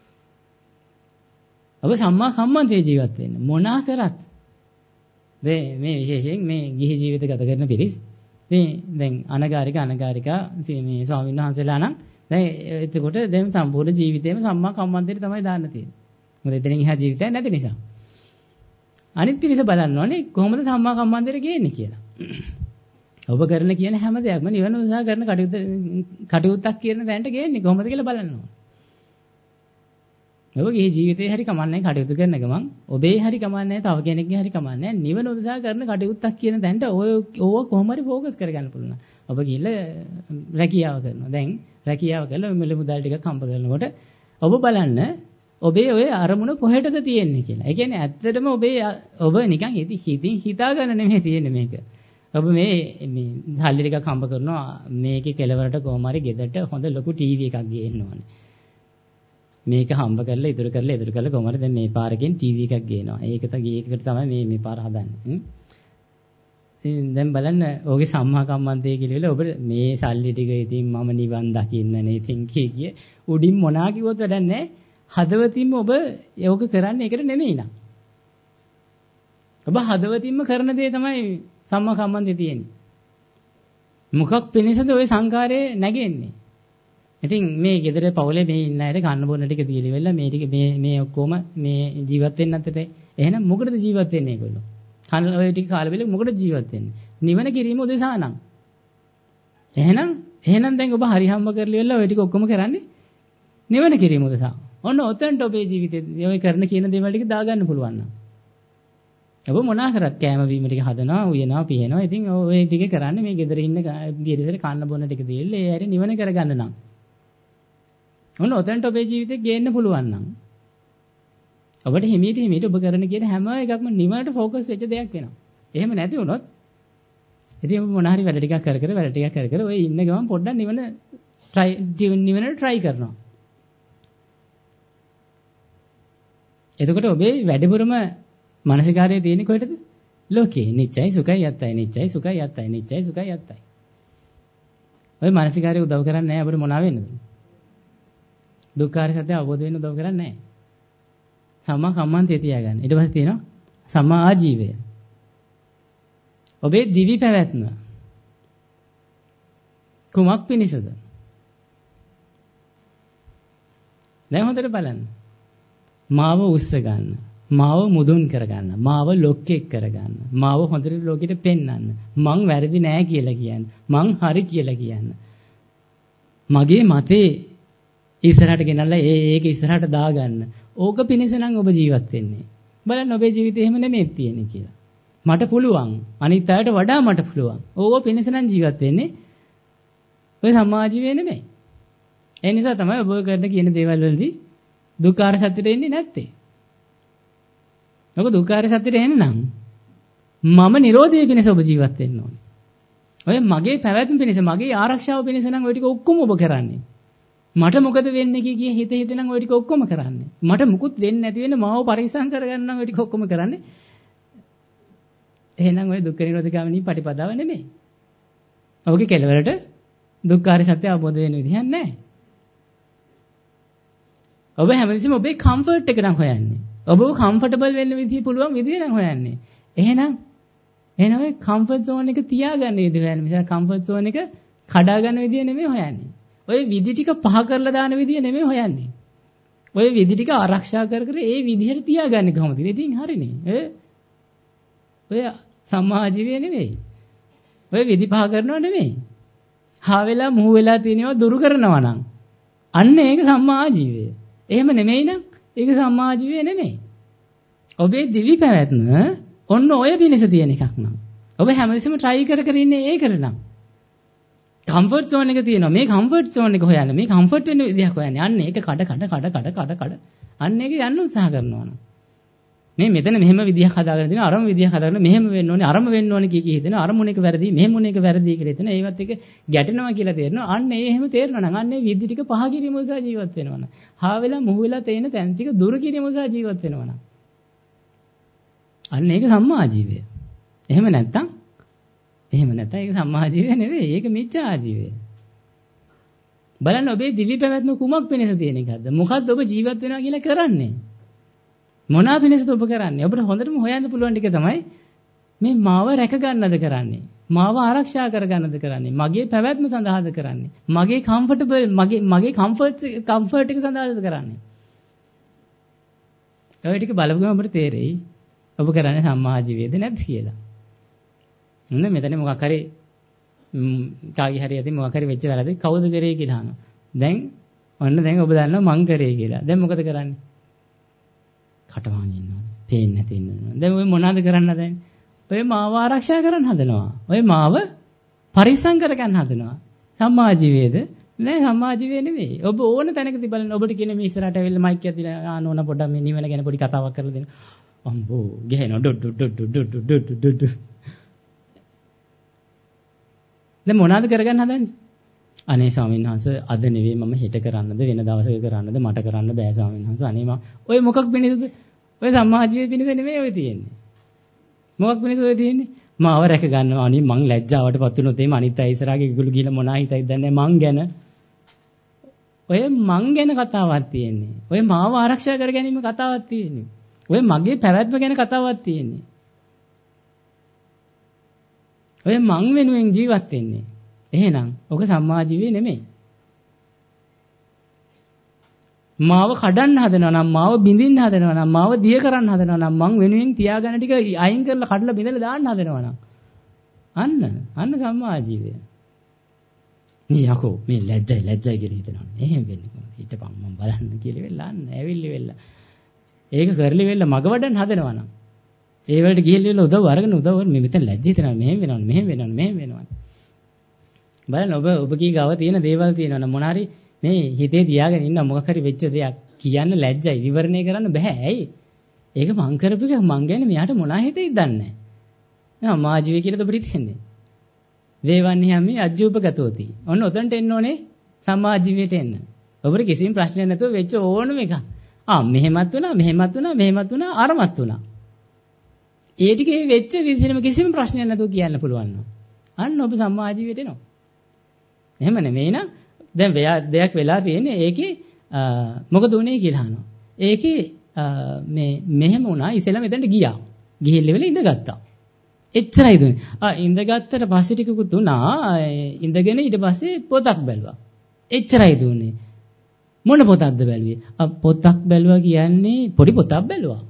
ඔබ සම්මා කම්මන්තේ ජීවත් වෙන්න මොනා කරත් මේ මේ විශේෂයෙන් මේ ගිහි ජීවිත ගත කරන පිරිස් මේ දැන් අනගාരിക අනගාരികා මේ ස්වාමීන් වහන්සේලා නම් දැන් එතකොට දැන් සම්පූර්ණ ජීවිතේම සම්මා කම්මන්තේට තමයි දාන්න තියෙන්නේ. මොකද එතනින් එහා ජීවිතයක් නැති නිසා. අනිත් පිරිස බලන්න ඕනේ කොහොමද සම්මා කම්මන්තේට ගේන්නේ කියලා. ඔබ කරන කියන හැම දෙයක්ම නිවන උදෙසා කරන කටයුත්ත කටයුත්තක් කියන තැනට ගේන්නේ කොහොමද කියලා බලන්න ඕනේ. ඔබගේ ජීවිතේ හරි කමන්නේ කටයුතු කරන ගමන් ඔබේ හරි කමන්නේ තව කෙනෙක්ගේ හරි කමන්නේ නිවන උදෙසා කරන කටයුත්තක් කියන තැනට ඔය ඕව කොහොම හරි ફોකස් කරගන්න පුළුවන්. ඔබ ගිහිල්ලා රැකියාව කරනවා. දැන් රැකියාව කරලා මෙල මුදල් ටිකක් හම්බ කරනකොට ඔබ බලන්න ඔබේ ඔය අරමුණ කොහෙටද තියෙන්නේ කියලා. ඒ කියන්නේ ඇත්තටම ඔබේ ඔබ නිකන් හිතින් හිතා ගන්න නෙමෙයි තියෙන්නේ මේක. ඔබ මේ මේ සල්ලි ටිකක් හම්බ කරනවා මේකේ කෙලවරට කොහොම හරි ගෙදරට හොඳ ලොකු ටීවී එකක් ගේන්න ඕනේ. මේක හම්බ කරලා ඉතුරු කරලා ඉතුරු කරලා කොහමද දැන් මේ පාරකින් ටීවී එකක් ගේනවා. ඒක තමයි ඒකට තමයි මේ මේ පාර හදන්නේ. ඉතින් දැන් බලන්න ඔහුගේ සම්මා කම්මන්තේ කියලා ඔබ මේ සල්ලි ටික ඉතින් මම නිවන් දකින්නනේ ඉතින් කී කිය උඩින් මොනා කිව්වොත් වැඩක් නැහැ. හදවතින්ම ඔබ යෝග කරන්නේ ඒකට නෙමෙයි නං. ඔබ හදවතින්ම කරන දේ තමයි සම්මා කම්මන්තේ තියෙන්නේ. මොකක් පිණිසද ওই සංකාරයේ නැගෙන්නේ? ඉතින් මේ ගෙදර පවුලේ මේ ඉන්න අයට කන්න බොන්න ටික දීලා වෙලා මේ ටික මේ මේ ඔක්කොම මේ ජීවත් වෙන්නත් ඇතේ. එහෙනම් මොකටද ජීවත් වෙන්නේ ඒගොල්ලෝ? කන ඔය ටික කාලෙ වෙලෙ මොකටද ජීවත් වෙන්නේ? නිවන කිරීම උදෙසා නම්. එහෙනම් එහෙනම් දැන් ඔබ හරි හම්බ කරලා ඉවරලා ඔය ටික ඔක්කොම කරන්නේ නිවන කිරීම උදෙසා. ඔන්න ඔතෙන්ට ඔබේ ජීවිතේ ඔය කරන කියන දේවල් ටික දාගන්න පුළුවන් නම්. ඔබ මොනා කරත් කෑම බීම ටික හදනවා, උයනවා, පියනවා. ඉතින් ඔය ටික කරන්නේ මේ ගෙදර ඉන්න ගිරිසට කන්න බොන්න ටික දීලා ඒ ඇයි නිවන කරගන්න නම්. ඔන්න ඔතෙන්ට ඔබේ ජීවිතේ ගේන්න පුළුවන් නම්. ඔබට හිමීට හිමීට ඔබ කරන කියන හැම එකක්ම නිවනට ફોකස් වෙච්ච දෙයක් වෙනවා. එහෙම නැති වුණොත් ඉතින් ඔබ මොන හරි වැඩ ටිකක් කර කර වැඩ ටිකක් කර කර ඔය ඉන්න ගමන් පොඩ්ඩක් නිවන try නිවනට try කරනවා. එතකොට ඔබේ වැඩිපුරම මානසිකාරයේ තියෙන්නේ කොහෙටද? ලෝකේ. නිච්චයි සුඛයි යත්තයි නිච්චයි සුඛයි යත්තයි නිච්චයි සුඛයි යත්තයි. ඔය මානසිකාරයේ උදව් කරන්නේ නැහැ අපිට මොනවා වෙන්නද? දුක්ඛාර සත්‍ය අවබෝධ වෙන්න උදව් කරන්නේ නැහැ. සම්මා කම්මන්තය තියාගන්න. ඊට පස්සේ තියෙනවා සම්මා ආජීවය. ඔබේ දිවි පැවැත්ම කුමක් පිණිසද? දැන් හොඳට බලන්න. මාව උස්ස ගන්න. මාව මුදුන් කරගන්න. මාව ලොක්කෙක් කරගන්න. මාව හොඳට ලෝකෙට පෙන්වන්න. මං වැරදි නෑ කියලා කියන්න. මං හරි කියලා කියන්න. මගේ මතේ ඉස්සරහට ගෙනල්ලා ඒ ඒක ඉස්සරහට දාගන්න. ඕක පිණිස නම් ඔබ ජීවත් වෙන්නේ. බලන්න ඔබේ ජීවිතේ එහෙම නෙමෙයි තියෙන්නේ කියලා. මට පුළුවන්. අනිත් අයට වඩා මට පුළුවන්. ඕව පිණිස නම් ජීවත් වෙන්නේ. ඔය සමාජීවේ නෙමෙයි. ඒ නිසා තමයි ඔබ කරන කියන දේවල් වලදී දුක්ඛාර සත්‍යෙට එන්නේ නැත්තේ. ඔබ දුක්ඛාර සත්‍යෙට එන්න නම් මම නිරෝධය පිණිස ඔබ ජීවත් වෙන්න ඕනේ. ඔය මගේ පැවැත්ම පිණිස මගේ ආරක්ෂාව පිණිස නම් ඔය ටික ඔක්කොම ඔබ කරන්නේ. මට මොකද වෙන්නේ කිය කිය හිත හිත නම් ඔය ටික ඔක්කොම කරන්නේ. මට මුකුත් වෙන්නේ නැති වෙන මාව පරිස්සම් කරගන්න නම් ඔය ටික ඔක්කොම කරන්නේ. එහෙනම් ඔය දුක්ඛ නිරෝධ ගාමිනී පටිපදාව නෙමෙයි. ඔබගේ කෙලවරට දුක්ඛාර සත්‍ය අවබෝධ වෙන විදිහක් නැහැ. ඔබ හැමතිස්සෙම ඔබේ කම්ෆර්ට් එක නම් හොයන්නේ. ඔබව කම්ෆර්ටබල් වෙන්න විදිහ පුළුවන් විදිහ නම් හොයන්නේ. එහෙනම් එහෙනම් ඔය කම්ෆර්ට් සෝන් එක තියාගන්න විදිහ හොයන්නේ. මිසක් කම්ෆර්ට් සෝන් එක කඩා ගන්න විදිහ නෙමෙයි හොයන්නේ. ඔය විදි ටික පහ කරලා දාන විදිය නෙමෙයි හොයන්නේ. ඔය විදි ටික ආරක්ෂා කර කර ඒ විදිහට තියාගන්නේ කොහොමද? ඉතින් හරිනේ. ඔය ඔය සමාජීවය නෙමෙයි. ඔය විදි පහ කරනව නෙමෙයි. හා වෙලා මුහු වෙලා තියෙනවා දුරු කරනවා නම් අන්න ඒක සමාජීවය. එහෙම නෙමෙයි නම් ඒක සමාජීවය නෙමෙයි. ඔබේ දිවි පැවැත්ම ඔන්න ඔය පිණිස තියෙන එකක් නම්. ඔබ හැමතිස්සෙම try කර කර ඉන්නේ ඒකට නම්. කම්ෆර්ට් zone එක තියෙනවා. මේ කම්ෆර්ට් zone එක හොයන්න. මේ කම්ෆර්ට් වෙන විදිහක් හොයන්නේ. අන්න ඒක කඩ කඩ කඩ කඩ කඩ කඩ. අන්න ඒක යන්න උත්සාහ කරනවා නම්. මේ මෙතන මෙහෙම විදිහක් හදාගෙන දෙනවා. අරම විදිහක් හදාගෙන මෙහෙම වෙන්න ඕනේ. අරම වෙන්න ඕනේ කිය කී හිතෙනවා. අරමුණ එක වැරදි, මෙහෙමුණ එක වැරදි කියලා හිතෙනවා. ඒවත් එක ගැටෙනවා කියලා තේරෙනවා. අන්න ඒ එහෙම තේරෙනවා නම් අන්න ඒ විදි ටික පහ කිරීම උසා ජීවත් වෙනවා නම්. හා වෙලා මුහු වෙලා තේන තැන් ටික දුරු කිරීම උසා ජීවත් වෙනවා නම්. අන්න ඒක සම්මා ආජීවය. එහෙම නැත්තම් එහෙම නැත්නම් ඒක සම්මා ආජීවය නෙවෙයි. ඒක මිච්ඡා ආජීවය. බලන්න ඔබේ දිවි පැවැත්ම කුමක් පිණිස තියෙන එකක්ද? මොකද්ද ඔබ ජීවත් වෙනවා කියලා කරන්නේ? මොනවා පිණිසද ඔබ කරන්නේ? ඔබට හොඳටම හොයන්න පුළුවන් ටික තමයි මේ මාව රැක ගන්නද කරන්නේ? මාව ආරක්ෂා කර ගන්නද කරන්නේ? මගේ පැවැත්ම සඳහාද කරන්නේ? මගේ කම්ෆර්ටබල් මගේ මගේ කම්ෆර්ට් කම්ෆර්ට් එක සඳහාද කරන්නේ? ඔය ටික බලපුවම අපිට තේරෙයි ඔබ කරන්නේ සම්මා ආජීවයද නැද්ද කියලා. නේද? මෙතන මොකක් හරි කාගේ හරි යදී මොකක් හරි වෙච්ච වැරදි කවුද කරේ කියලා අහනවා. දැන් ඔන්න දැන් ඔබ දන්නවා මං කරේ කියලා. දැන් මොකද කරන්නේ? කටවාන් ඉන්නවා. පේන්නේ නැති ඉන්නවා. දැන් ඔය මොනවද කරන්න දැන්? ඔය මාව ආරක්ෂා කරන්න හදනවා. ඔය මාව පරිස්සම් කරගන්න හදනවා. සම්මා ජීවයේද? නෑ සම්මා ජීවය නෙවෙයි. ඔබ ඕන තැනකදී බලන්න ඔබට කියන මේ ඉස්සරහට ඇවිල්ලා මයික් එකක් දීලා ආ නෝනා පොඩ්ඩක් මේ නිවන ගැන පොඩි කතාවක් කරලා දෙන්න. අම්බෝ ගහනවා ඩොඩ් ඩොඩ් ඩොඩ් ඩොඩ් ඩොඩ් දැන් මොනවද කරගන්න හදන්නේ? අනේ ස්වාමීන් වහන්සේ අද නෙවෙයි මම හෙට කරන්නද වෙන දවසක කරන්නද මට කරන්න බෑ ස්වාමීන් වහන්සේ. අනේ මම ඔය මොකක් පිණිසද? ඔය සම්මාජීවයේ පිණිස නෙවෙයි ඔය තියෙන්නේ. මොකක් පිණිසද ඔය තියෙන්නේ? මාව රැක ගන්නවා. අනේ මං ලැජ්ජාවටපත් වුණොත් එහෙම අනිත් අය ඉස්සරහගේ ඒගොල්ලෝ ගිහලා මොනා හිතයිද දන්නේ මං ගැන. ඔය මං ගැන කතාවක් තියෙන්නේ. ඔය මාව ආරක්ෂා කර ගැනීම කතාවක් තියෙන්නේ. ඔය මගේ පැවැත්ම ගැන කතාවක් තියෙන්නේ. ඔය මං වෙනුවෙන් ජීවත් වෙන්නේ. එහෙනම් ඔක සම්මා ජීවය නෙමෙයි. මාව කඩන්න හදනවා නම් මාව බිඳින්න හදනවා නම් මාව දිය කරන්න හදනවා නම් මං වෙනුවෙන් තියාගන්න ටික අයින් කරලා කඩලා බිඳලා දාන්න හදනවා නම් අන්න අන්න සම්මා ආජීවය. නියකෝ මේ ලැජ්ජයි ලැජ්ජයි කියලා හිතනවා. එහෙම වෙන්නේ කොහොමද? හිටපන් මම බලන්න කියලා වෙලා අන්න ඇවිල්ලි වෙලා. ඒක කරලි වෙලා මග වඩන්න හදනවා නම් ඒ වලට ගිහිල්ලා උදව් අරගෙන උදව් මේ මෙතන ලැජ්ජ හිතනවා මෙහෙම වෙනවා මෙහෙම වෙනවා මෙහෙම වෙනවා. බලන්න ඔබ ඔබ කී ගාව තියෙන දේවල් තියෙනවා නම් මොන හරි මේ හිතේ තියාගෙන ඉන්න මොකක් හරි වෙච්ච දෙයක් කියන්න ලැජ්ජයි විවරණය කරන්න බෑ. ඇයි? ඒක මං කරපු එක මං ගැන මෙයාට මොනා හිතෙයිද දන්නේ නැහැ. මා ජීවය කියලා ඔබට හිතෙන්නේ. වේවන්නේ හැමි අජ්ජූපගතෝති. ඔන්න ඔතනට එන්න ඕනේ සම්මා ජීවිතයට එන්න. ඔබට කිසිම ප්‍රශ්නයක් නැතුව වෙච්ච ඕනම එකක්. ආ මෙහෙමත් වුණා මෙහෙමත් වුණා මෙහෙමත් වුණා අරමත් වුණා. ඒ ටිකේ වෙච්ච විදිහටම කිසිම ප්‍රශ්නයක් නැතුව කියන්න පුළුවන් නම් අන්න ඔබ සම්මා ජීවිතයට එනවා. එහෙම නෙමෙයි නේද? දැන් දෙයක් වෙලා තියෙන්නේ ඒකේ මොකද උනේ කියලා අහනවා. ඒකේ මේ මෙහෙම වුණා ඉස්සෙල්ලා මෙතනට ගියා. ගිහිල්ල වෙල ඉඳගත්තා. එච්චරයි දුන්නේ. ආ ඉඳගත්තට පස්සේ ටිකකුත් උනා ඉඳගෙන ඊට පස්සේ පොතක් බැලුවා. එච්චරයි දුන්නේ. මොන පොතක්ද බැලුවේ? ආ පොතක් බැලුවා කියන්නේ පොඩි පොතක් බැලුවා.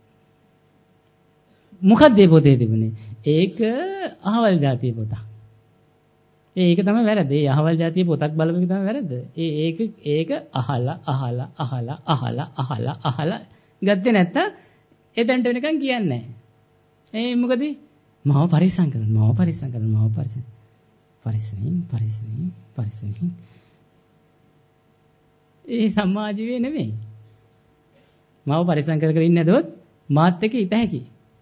මොකක්ද මේ පොතේ තිබුණේ? ඒක අහවල් જાතිය පොතක්. ඒක තමයි වැරද්ද. ඒ අහවල් જાතිය පොතක් බලපු එක තමයි වැරද්ද. ඒ ඒක ඒක අහලා අහලා අහලා අහලා අහලා අහලා ගත්තේ නැත්තම් එතනට වෙනකන් කියන්නේ නැහැ. ඒ මොකද? මාව පරිස්සම් කරන්න, මාව පරිස්සම් කරන්න, මාව පරිස්සම්. පරිස්සමින්, පරිස්සමින්, පරිස්සමින්. ඒ සමාජීවේ නෙමෙයි. මාව පරිස්සම් කර කර ඉන්නේ නැදොත් මාත් එක්ක ඉත හැකි.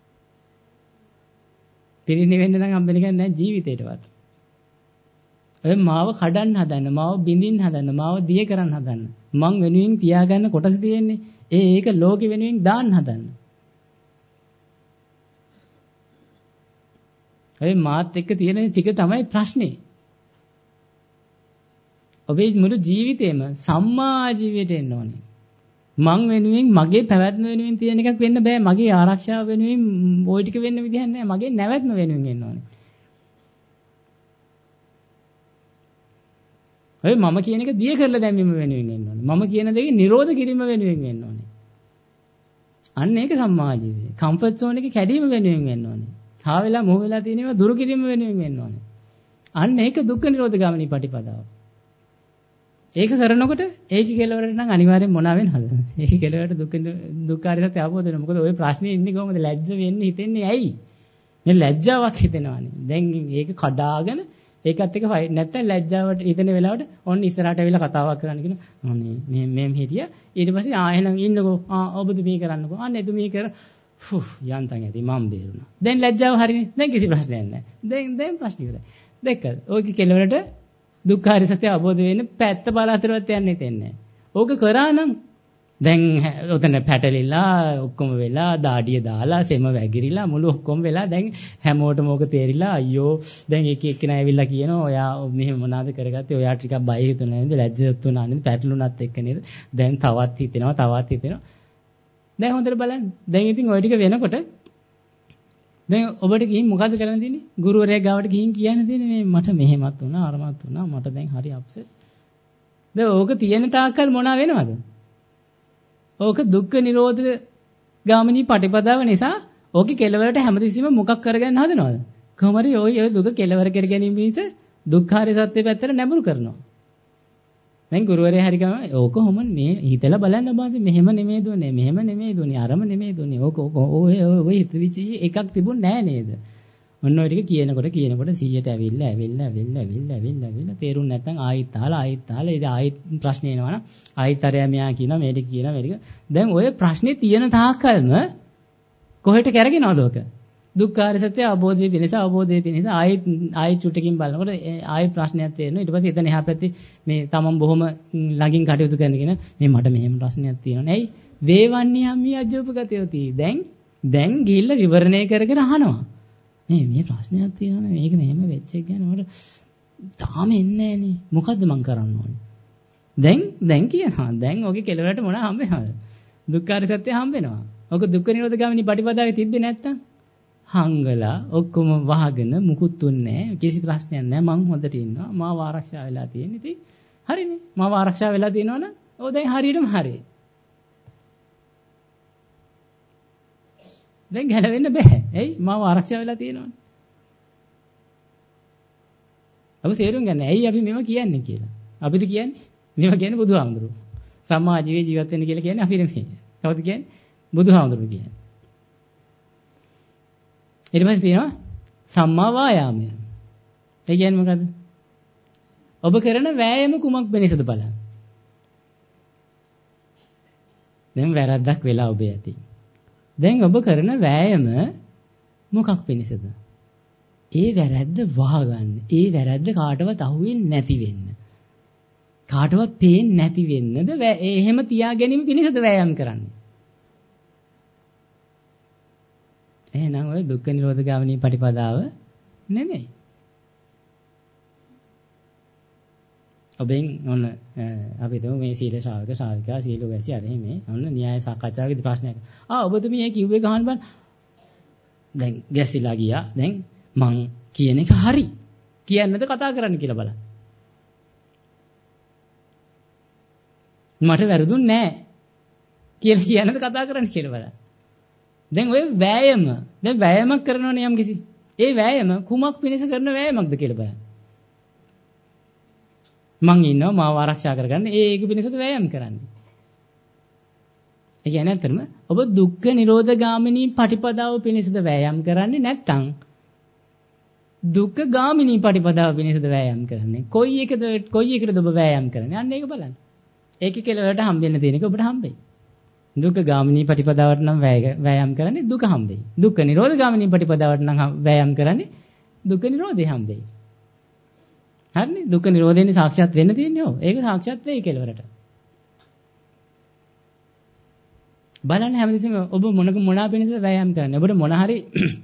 පිරිණි වෙන්න නම් හම්බෙන්නේ නැහැ ජීවිතේටවත්. ඔය මාව කඩන්න හදන්න, මාව බිඳින්න හදන්න, මාව දිය කරන්න හදන්න. මං වෙනුවෙන් තියාගන්න කොටස තියෙන්නේ. ඒ ඒක ලෝකෙ වෙනුවෙන් දාන්න හදන්න. ඔය මාත් එක්ක තියෙන ටික තමයි ප්‍රශ්නේ. ඔබේ මුළු ජීවිතේම සම්මා ජීවිතයට එන්න ඕනේ. මං වෙනුවෙන් මගේ පැවැත්ම වෙනුවෙන් තියෙන එකක් වෙන්න බෑ. මගේ ආරක්ෂාව වෙනුවෙන් ওই ටික වෙන්න විදිහක් නෑ. මගේ නැවැත්ම වෙනුවෙන් එන්න ඕනේ. ඔය මම කියන එක දිය කරලා දැමීම වෙනුවෙන් එන්න ඕනේ. මම කියන දේ නිරෝධ කිරීම වෙනුවෙන් වෙන්න ඕනේ. අන්න ඒක සම්මා ජීවිතය. කම්ෆර්ට් zone එකේ කැඩීම වෙනුවෙන් වෙන්න ඕනේ. හා වෙලා මොහ වෙලා තියෙන ඒවා දුරු කිරීම වෙනුවෙන් වෙන්න ඕනේ. අන්න ඒක දුක්ඛ නිරෝධ ගාමිනී පටිපදාව. ඒක කරනකොට ඒක කෙලවරට නම් අනිවාර්යෙන් මොනවා වෙනවද? ඒක කෙලවරට දුක්ඛ දුක්ඛාරිය සත්‍ය අවබෝධ වෙනවා. මොකද ওই ප්‍රශ්නේ ඉන්නේ කොහොමද? ලැජ්ජ වෙන්නේ හිතෙන්නේ ඇයි? මේ ලැජ්ජාවක් හිතෙනවානේ. දැන් ඒක කඩාගෙන ඒකත් එක්ක ෆයිට් නැත්තම් ලැජ්ජාවට හිතෙන වෙලාවට ඔන්න ඉස්සරහට ඇවිල්ලා කතාවක් කරන්න කියන අනේ මේ මෙම් හිටියා ඊට පස්සේ ආ එහෙනම් ඉන්නකෝ ආ ඔබද මේ කරන්නකෝ අනේ එතුමී කර ෆු යන්තම් ඇති මම බේරුණා දැන් ලැජ්ජාව හරිනේ දැන් කිසි ප්‍රශ්නයක් නැහැ දැන් දැන් ප්‍රශ්න ඉවරයි දැක්කද ඕක කෙලවරට දුක්ඛාරිය සත්‍ය අවබෝධ වෙන්න පැත්ත බලාතරවත් යන්නේ තෙන්නේ ඕක කරා නම් දැන් ඔතන පැටලිලා ඔක්කොම වෙලා දාඩිය දාලා සෙම වැගිරිලා මුළු ඔක්කොම වෙලා දැන් හැමෝටම ඕක තේරිලා අයියෝ දැන් එක එක්කෙනා ඇවිල්ලා කියනවා ඔයා මෙහෙම මොනවාද කරගත්තේ ඔයා ටිකක් බය හිතුණා නේද ලැජ්ජත් වුණා නේද පැටලුණත් එක්ක නේද දැන් තවත් හිතෙනවා තවත් හිතෙනවා දැන් හොඳට බලන්න දැන් ඉතින් ওই ටික වෙනකොට දැන් ඔබට ගිහින් මොකද කරන්න තියෙන්නේ ගුරුවරයා ගාවට ගිහින් කියන්න තියෙන්නේ මේ මට මෙහෙමත් වුණා අරමත් වුණා මට දැන් හරි අප්සෙට් දැන් ඕක තියෙන තාක්කල් මොනවා වෙනවද ඕක දුක්ඛ නිරෝධ ගාමිනී පටිපදාව නිසා ඕකේ කෙලවරට හැමතිස්සෙම මොකක් කරගන්න හදනවද? කොහොම හරි ඔය ඔය දුක කෙලවර කර ගැනීම පිණිස දුක්ඛාරිය සත්‍ය පැත්තට නැඹුරු කරනවා. දැන් ගුරුවරයා හරි ගම ඕක කොහොම මේ හිතලා බලන්න බාසි මෙහෙම නෙමෙයි දුන්නේ මෙහෙම නෙමෙයි දුන්නේ අරම නෙමෙයි දුන්නේ ඕක ඔය ඔය හිතවිචි එකක් තිබුණ නෑ නේද? ඔන්න ඔය ටික කියනකොට කියනකොට සීයට ඇවිල්ලා ඇවිල්ලා ඇවිල්ලා ඇවිල්ලා ඇවිල්ලා ඇවිල්ලා තේරුම් නැත්නම් ආයිත් අහලා ආයිත් අහලා ඉතින් ආයිත් ප්‍රශ්න එනවනම් ආයිත් අරයා මෙයා කියනවා මේක කියනවා මේක දැන් ඔය ප්‍රශ්නේ තියෙන තාක්කල්ම කොහෙට කරගෙනවද ඔක දුක්ඛාරිය සත්‍ය අවබෝධයේ පිණිස අවබෝධයේ පිණිස ආයිත් ආයිත් චුට්ටකින් බලනකොට ආයිත් ප්‍රශ්නයක් තේරෙනවා ඊට පස්සේ එතන එහා පැත්තේ මේ තමන් බොහොම ළඟින් කටයුතු කරනගෙන මේ මට මෙහෙම ප්‍රශ්නයක් තියෙනවා නේ වේවන්නේ හම්මිය අජෝපගතයෝති දැන් දැන් ගිහිල්ලා විවරණය කරගෙන අහනවා මේ මේ ප්‍රශ්නයක් තියෙනවා මේක මෙහෙම වෙච්ච එක ගැන මට තාම එන්නේ නැහනේ මොකද්ද මං කරන්න ඕනේ දැන් දැන් කියනවා දැන් ඔගේ කෙලවරට මොනවා හම්බ වෙනවද දුක්ඛාරිය සත්‍ය හම්බ වෙනවා ඔක දුක්ඛ නිරෝධ ගාමිනී පටිපදාවේ තිබ්බේ නැත්තම් හංගලා ඔක්කොම වහගෙන මුකුත් තුන්නේ කිසි ප්‍රශ්නයක් නැහැ මං හොඳට ඉන්නවා මාව ආරක්ෂා වෙලා තියෙන ඉතින් හරිනේ මාව ආරක්ෂා වෙලා තියෙනවනම් ඔය දැන් හරියටම හරියි. දැන් ගැලවෙන්න බෑ. ඇයි? මාව ආරක්ෂා වෙලා තියෙනවනේ. අපි තේරුම් ගන්න. ඇයි අපි මේව කියන්නේ කියලා. අපිද කියන්නේ මේව කියන්නේ බුදුහාමුදුරුවෝ. සම්මා ජීවේ ජීවත් වෙන්න කියලා කියන්නේ අපි නෙමෙයි. කවුද කියන්නේ? බුදුහාමුදුරුවෝ කියන්නේ. ඊට පස්සේ තියෙනවා සම්මා වායාමය. ඒ කියන්නේ මොකද්ද? ඔබ කරන වෑයම කුමක් වෙනසද බලන්න. දැන් වැරද්දක් වෙලා ඔබ ඇති. දැන් ඔබ කරන වෑයම මොකක් වෙනසද? ඒ වැරද්ද වහගන්න. ඒ වැරද්ද කාටවත් අහුවෙන්නේ නැති වෙන්න. කාටවත් පේන්නේ නැති වෙන්නද එහෙම තියා ගැනීම පිණිසද වෑයම් කරන්නේ. එහෙනම් ඔය දුක්ඛ නිරෝධ ගාමිනී පටිපදාව නෙමෙයි. ඔබෙන් ඔන්න අපි හිතමු මේ සීල ශ්‍රාවක ශ්‍රාවිකා සීල වැසි අර එහෙම ඔන්න න්‍යාය සාකච්ඡාවකදී ප්‍රශ්නයක්. ආ ඔබතුමී මේ කිව්වේ ගහන්න බෑ. දැන් ගැසිලා ගියා. දැන් මං කියන එක හරි. කියන්නද කතා කරන්න කියලා බලන්න. මට වැරදුන්නේ නැහැ. කියලා කියන්නද කතා කරන්න කියලා බලන්න. දැන් ඔය වෑයම දැන් වෑයමක් කරනවනේ යම් කිසි. ඒ වෑයම කුමක් පිණිස කරන වෑයමක්ද කියලා බලන්න. මං ඉන්නවා මාව ආරක්ෂා කරගන්න ඒක පිණිසද වෑයම් කරන්නේ. ඒ කියන්නේ ඇත්තටම ඔබ දුක්ඛ නිරෝධ ගාමිනී පටිපදාව පිණිසද වෑයම් කරන්නේ නැත්නම් දුක්ඛ ගාමිනී පටිපදාව පිණිසද වෑයම් කරන්නේ? කොයි එකද කොයි එකටද ඔබ වෑයම් කරන්නේ? අන්න ඒක බලන්න. ඒකේ කෙලවරට හම්බෙන්න තියෙන එක ඔබට හම්බෙයි. දුක්ඛ ගාමිනී පටිපදාවට නම් වෑයම් කරන්නේ දුක හම්බෙයි. දුක්ඛ නිරෝධ ගාමිනී පටිපදාවට නම් වෑයම් කරන්නේ දුක්ඛ නිරෝධය හම්බෙයි. හරිනේ? දුක්ඛ නිරෝධයෙන් සාක්ෂාත් වෙන්න තියෙන්නේ ඕ. ඒක සාක්ෂාත් වෙයි කෙලවරට. බලන්න හැමදෙස්සෙම ඔබ මොනක මොනවා පිණිසද වෑයම් කරන්නේ? ඔබට මොන හරි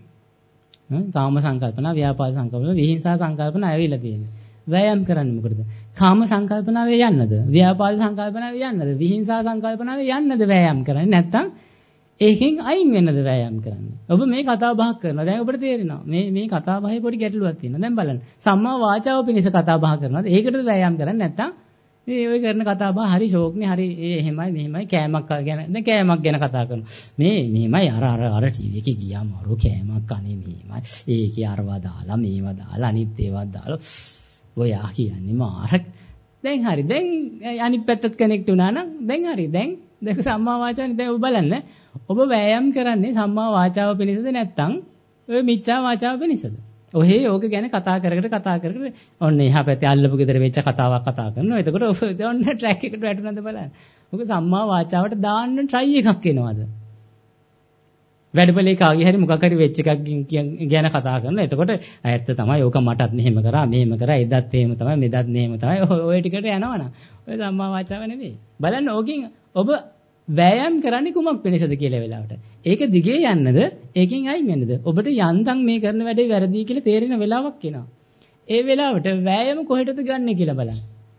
කාම සංකල්පනා, ව්‍යාපාද සංකල්පනා, විහිංසා සංකල්පනා ඇවිල්ලා තියෙනවා. වෑයම් කරන්නේ මොකටද? කාම සංකල්පනාවේ යන්නද? ව්‍යාපාද සංකල්පනාවේ යන්නද? විහිංසා සංකල්පනාවේ යන්නද වෑයම් කරන්නේ? නැත්නම් ඒකෙන් අයින් වෙන්නද වෑයම් කරන්නේ? ඔබ මේ කතා බහක් කරනවා. දැන් ඔබට තේරෙනවා. මේ මේ කතා බහේ පොඩි ගැටලුවක් තියෙනවා. දැන් බලන්න. සම්මා වාචාව පිණිස කතා බහ කරනවාද? ඒකටද වෑයම් කරන්නේ? නැත්නම් මේ ඔය කරන කතා බහ හරි ෂෝක්නේ, හරි ඒ එහෙමයි මෙහෙමයි කෑමක් ගැන දැන් කෑමක් ගැන කතා කරනවා. මේ මෙහෙමයි අර අර අර ටීවී එකේ ගියාම අර කෑමක් කන්නේ මෙහෙමයි. ඒකේ අරවා දාලා මේවා දාලා අනිත් ඒවා දාලා ඔයා කියන්නේ මාර. දැන් හරි. දැන් අනිත් පැත්තත් කනෙක්ට් වුණා නම් දැන් හරි. දැන් දැන් සම්මා වාචාවනේ දැන් ඔබ බලන්න. ඔබ වෑයම් කරන්නේ සම්මා වාචාව පිණිසද නැත්නම් ඔය මිච්ඡා වාචාව පිණිසද? ඔහේ ඕක ගැන කතා කර කර කතා කර කර ඔන්න එහා පැත්තේ අල්ලපු ගෙදර වෙච්ච කතාවක් කතා කරනවා. එතකොට ඔන්න ට්‍රැක් එකට වැටුණාද බලන්න. ඔක සම්මා වාචාවට දාන්න try එකක් එනවාද? වැඩපලේ කාගේ හරි මොකක් හරි වෙච්ච එකක් ගැන කතා කරනවා. එතකොට ඇත්ත තමයි ඕක මටත් මෙහෙම කරා මෙහෙම කරා එදත් එහෙම තමයි මෙදත් මෙහෙම තමයි ඔය ටිකට යනවනම් ඔය සම්මා වාචාව නෙවෙයි. බලන්න ඕකෙන් ඔබ වෑයම් කරන්නේ කුමක් වෙනසද කියලා වෙලාවට. ඒක දිගේ යන්නද? ඒකෙන් අයින් වෙන්නද? ඔබට යන්තම් මේ කරන වැඩේ වැරදි කියලා තේරෙන වෙලාවක් එනවා. ඒ වෙලාවට වෑයම කොහෙටද ගන්නෙ කියලා බලන්න.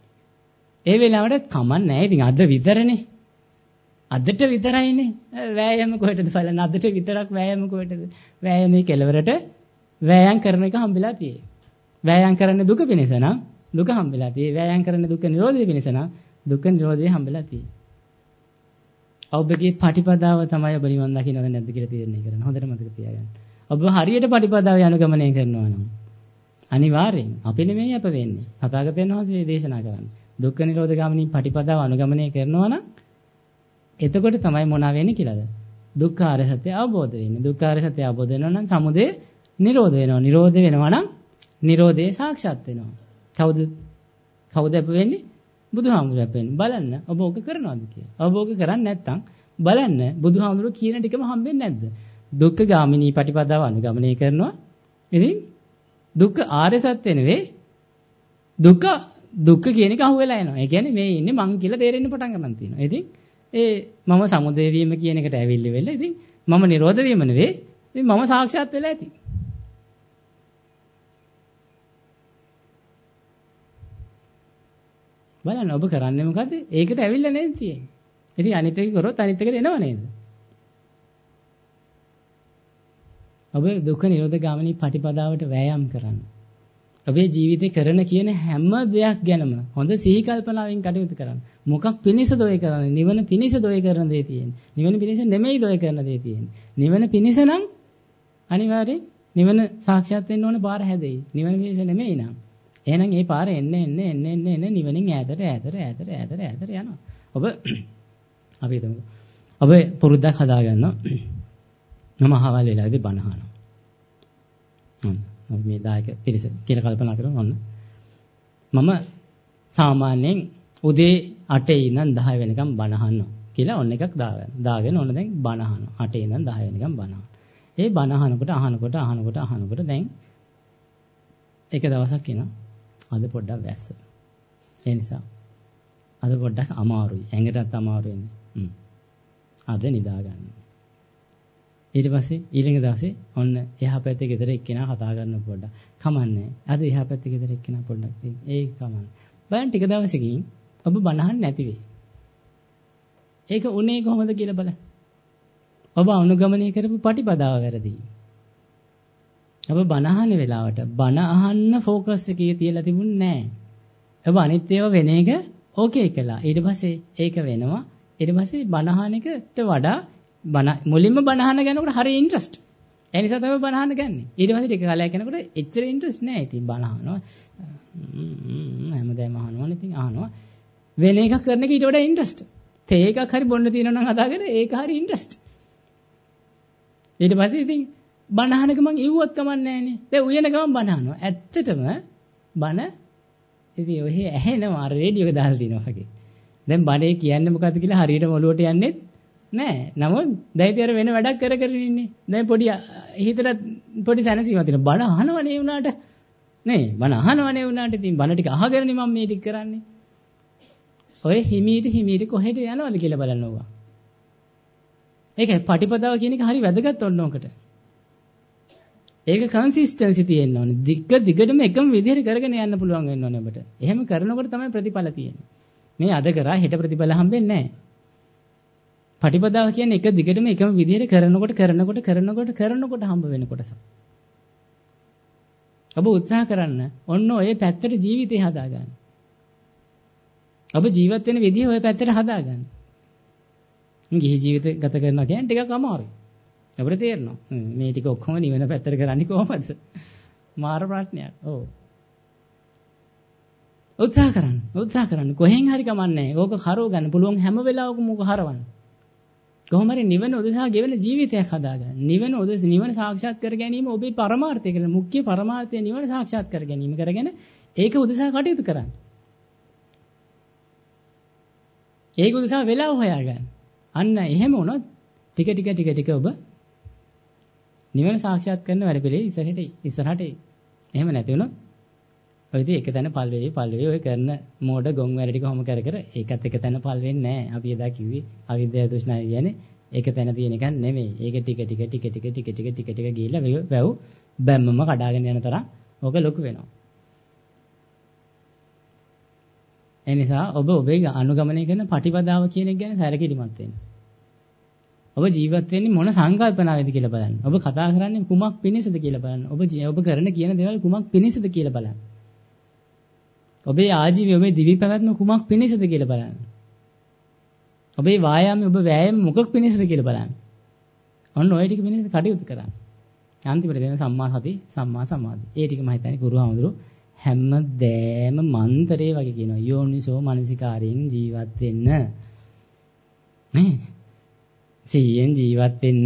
ඒ වෙලාවට කමක් නැහැ. ඉතින් අද විතරනේ. අදට විතරයිනේ. වෑයම කොහෙටද බලන්න. අදට විතරක් වෑයම කොහෙටද? වෑයමේ කෙලවරට වෑයම් කරන එක හම්බෙලා තියෙයි. වෑයම් කරන්නේ දුක පිණිස නම් දුක හම්බෙලා තියෙයි. වෑයම් කරන්නේ දුක්ඛ නිරෝධය පිණිස නම් දුක්ඛ නිරෝධය හම්බෙලා තියෙයි. ඔබගේ පටිපදාව තමයි ඔබ නිවන් දකින්නද නැද්ද කියලා තීරණය කරන්න. හොඳට මතක තියාගන්න. ඔබ හරියට පටිපදාව යනුගමනය කරනවා නම් අනිවාර්යෙන් අපි නෙමෙයි අප වෙන්නේ. තථාගතයන් වහන්සේ දේශනා කරන්නේ. දුක්ඛ නිරෝධ ගාමිනී පටිපදාව අනුගමනය කරනවා නම් එතකොට තමයි මොනවා වෙන්නේ කියලාද? දුක්ඛ ආර්ය සත්‍ය අවබෝධ වෙන්නේ. දුක්ඛ ආර්ය සත්‍ය අවබෝධ වෙනවා නම් සමුදය නිරෝධ වෙනවා. නිරෝධ වෙනවා නම් නිරෝධය සාක්ෂාත් වෙනවා. කවුද? කවුද අප වෙන්නේ? බුදුහාමුදුරුවෝ වෙන්නේ. බලන්න ඔබ ඕක කරනවද කියලා. ඔබ ඕක කරන්නේ නැත්නම් බලන්න බුදුහාමුදුරුවෝ කියන ටිකම හම්බෙන්නේ නැද්ද? දුක්ඛ ගාමිනී පටිපදාව අනුගමනය කරනවා. ඉතින් දුක්ඛ ආර්ය සත්‍ය නෙවෙයි දුක්ඛ දුක්ඛ කියන එක අහුවෙලා යනවා. ඒ කියන්නේ මේ ඉන්නේ මං කියලා තේරෙන්න පටන් ගන්න තියෙනවා. ඉතින් ඒ මම සමුදය වීම කියන එකට ඇවිල්ලි වෙලා ඉතින් මම නිරෝධ වීම නෙවෙයි. ඉතින් මම සාක්ෂාත් වෙලා ඇති. බලන්න ඔබ කරන්නේ මොකද? ඒකට ඇවිල්ලා නේද තියෙන්නේ. ඉතින් අනිත් එක කරොත් අනිත් එකට එනව නේද? ඔබ දුක්ඛ නිරෝධ ගාමිනී පටිපදාවට වෑයම් කරන්න. ඔබේ ජීවිතේ කරන කියන හැම දෙයක් ගැනම හොඳ සිහි කල්පනාවෙන් කටයුතු කරන්න. මොකක් පිණිසද ඔය කරන්නේ? නිවන පිණිසද ඔය කරන දේ තියෙන්නේ? නිවන පිණිස නෙමෙයිද ඔය කරන දේ තියෙන්නේ? නිවන පිණිස නම් අනිවාර්යෙන් නිවන සාක්ෂාත් වෙන්න ඕන පාර හැදෙයි. නිවන පිණිස නෙමෙයි නම්. එහෙනම් මේ පාර එන්න එන්න එන්න එන්න එන්න නිවනින් ඈතට ඈතට ඈතට ඈතට ඈතට යනවා. ඔබ අපි හිතමු. ඔබ පුරුද්දක් හදාගන්නවා. මම අහවල් වෙලාවේදී බණ අහනවා. හ්ම්. අපි මේ දායක පිරිස කියලා කල්පනා කරමු ඔන්න. මම සාමාන්‍යයෙන් උදේ අටේ ඉඳන් දහ වෙනකම් බණ අහනවා කියලා ඔන්න එකක් දාගන්න. දාගෙන ඔන්න දැන් බණ අහනවා. අටේ ඉඳන් දහ වෙනකම් බණ අහනවා. ඒ බණ අහනකොට අහනකොට අහනකොට අහනකොට දැන් එක දවසක් එනවා. අද පොඩ්ඩක් වැස්ස. ඒ නිසා අද පොඩ්ඩක් අමාරුයි. ඇඟටත් අමාරු වෙන්නේ. හ්ම්. අද නිදා ගන්න. ඊට පස්සේ ඊළඟ දවසේ ඔන්න එහා පැත්තේ ගෙදර එක්කෙනා කතා කරන පොඩ්ඩක්. කමන්නේ. අද එහා පැත්තේ ගෙදර එක්කෙනා පොඩ්ඩක් ඒක කමන්නේ. බලන්න ටික දවසකින් ඔබ බනහන්න නැති වෙයි. ඒක උනේ කොහොමද කියලා බලන්න. ඔබ අනුගමනය කරපු පටිපදාව වැරදි. ඔබ බන අහන වෙලාවට බන අහන්න ફોකස් එකේ තියලා තිබුණේ නැහැ. ඔබ අනිත් ඒවා වෙන එක ඕකේ කළා. ඊට පස්සේ ඒක වෙනවා. ඊට පස්සේ බන අහන එකට වඩා බන මුලින්ම බන අහන යනකොට හරිය ඉන්ට්‍රස්ට්. ඒ නිසා තමයි බන අහන්න ගන්නෙ. ඊට පස්සේ ටික කාලයක් යනකොට එච්චර ඉන්ට්‍රස්ට් නැහැ. ඉතින් බන අහනවා. හැමදාම අහනවනේ. ඉතින් අහනවා. වෙන එකක් කරන එක ඊට වඩා ඉන්ට්‍රස්ට්. තේ එකක් හරි බොන්න තියෙනවා නම් හදාගෙන ඒක හරි ඉන්ට්‍රස්ට්. ඊට පස්සේ ඉතින් බණ අහනක මං ඉව්වත් කමන්නේ නැහනේ. දැන් උයන ගමන් බණ අහනවා. ඇත්තටම බණ ඉතින් ඔය ඇහෙනවා රේඩියෝ එක දාලා තිනවා වගේ. දැන් බණේ කියන්නේ මොකද්ද කියලා හරියට ඔලුවට යන්නේ නැහැ. නමුත් දැන් ඉතින් අර වෙන වැඩක් කර කර ඉන්නේ. දැන් පොඩි හිතට පොඩි සැනසීමක් තියෙනවා. බණ අහනවනේ වුණාට. නේ බණ අහනවනේ වුණාට ඉතින් බණ ටික අහගෙනනේ මම මේ ටික කරන්නේ. ඔය හිමීට හිමීට කොහෙට යනවද කියලා බලන්න ඕවා. ඒකයි පටිපදාව කියන එක හරි වැදගත් ඔන්න ඔකට. ඒක කන්සිස්ටන්සි තියෙන්න ඕනේ. දිග්ග දිගටම එකම විදිහට කරගෙන යන්න පුළුවන් වෙන්න ඕනේ ඔබට. එහෙම කරනකොට තමයි ප්‍රතිඵල තියෙන්නේ. මේ අද කරා හෙට ප්‍රතිඵල හම්බෙන්නේ නැහැ. පටිපදාව කියන්නේ එක දිගටම එකම විදිහට කරනකොට කරනකොට කරනකොට කරනකොට හම්බ වෙන කොටස. ඔබ උත්සාහ කරන්න ඔන්න ඔය පැත්තට ජීවිතය හදාගන්න. ඔබ ජීවත් වෙන විදිහ ඔය පැත්තට හදාගන්න. ගිහි ජීවිත ගත කරනවා කියන්නේ ටිකක් අමාරුයි. අපිට තේරෙනවා. මේ ටික ඔක්කොම නිවන පැත්තට කරන්නේ කොහොමද? මාර ප්‍රශ්නයක්. ඔව්. උත්සාහ කරන්න. උත්සාහ කරන්න. කොහෙන් හරි කමන්නේ. ඕක හරව ගන්න පුළුවන් හැම වෙලාවකම ඕක හරවන්න. කොහොම හරි නිවන උදෙසා ගෙවෙන ජීවිතයක් හදාගන්න. නිවන උදෙසා නිවන සාක්ෂාත් කර ගැනීම ඔබේ පරමාර්ථය කියලා. මුඛ්‍ය පරමාර්ථය නිවන සාක්ෂාත් කර ගැනීම කරගෙන ඒක උදෙසා කටයුතු කරන්න. ඒක උදෙසා වෙලාව හොයාගන්න. අන්න එහෙම වුණොත් ටික ටික ටික ටික ඔබ නිවන සාක්ෂාත් කරන වැඩ පිළිවෙල ඉස්සරහට ඉස්සරහට එහෙම නැති වුණොත් ඔය ඉතින් එක තැන පල් වෙවි පල් වෙවි ඔය කරන මෝඩ ගොන් වැඩ ටික කොහොම කර කර ඒකත් එක තැන පල් වෙන්නේ නැහැ. අපි එදා කිව්වේ අවිද්‍යාව තෘෂ්ණාව කියන්නේ ඒක තැන තියෙන එකක් නෙමෙයි. ඒක ටික ටික ටික ටික ටික ටික ටික ටික ගිහිල්ලා වැව් බැම්මම කඩාගෙන යන තරම් ඕක ලොකු වෙනවා. ඒ නිසා ඔබ ඔබේ අනුගමනය කරන පටිපදාව කියන එක ගැන සැලකිලිමත් වෙන්න. ඔබ ජීවත් වෙන්නේ මොන සංකල්පනාවේද කියලා බලන්න. ඔබ කතා කරන්නේ කුමක් පිණිසද කියලා බලන්න. ඔබ ඔබ කරන කියන දේවල් කුමක් පිණිසද කියලා බලන්න. ඔබේ ආජීවය ඔබේ දිවි පැවැත්ම කුමක් පිණිසද කියලා බලන්න. ඔබේ වායාමයේ ඔබ වෑයම මොකක් පිණිසද කියලා බලන්න. ඔන්න ඔය ටික පිණිස කටයුතු කරන්න. අන්තිමට දෙන සම්මා සති සම්මා සමාධි. ඒ ටික මම හිතන්නේ ගුරුහාමුදුරු හැමදේම මන්තරේ වගේ කියනවා. යෝනිසෝ මනසිකාරයෙන් ජීවත් වෙන්න. නේ? සිහියෙන් ජීවත් වෙන්න.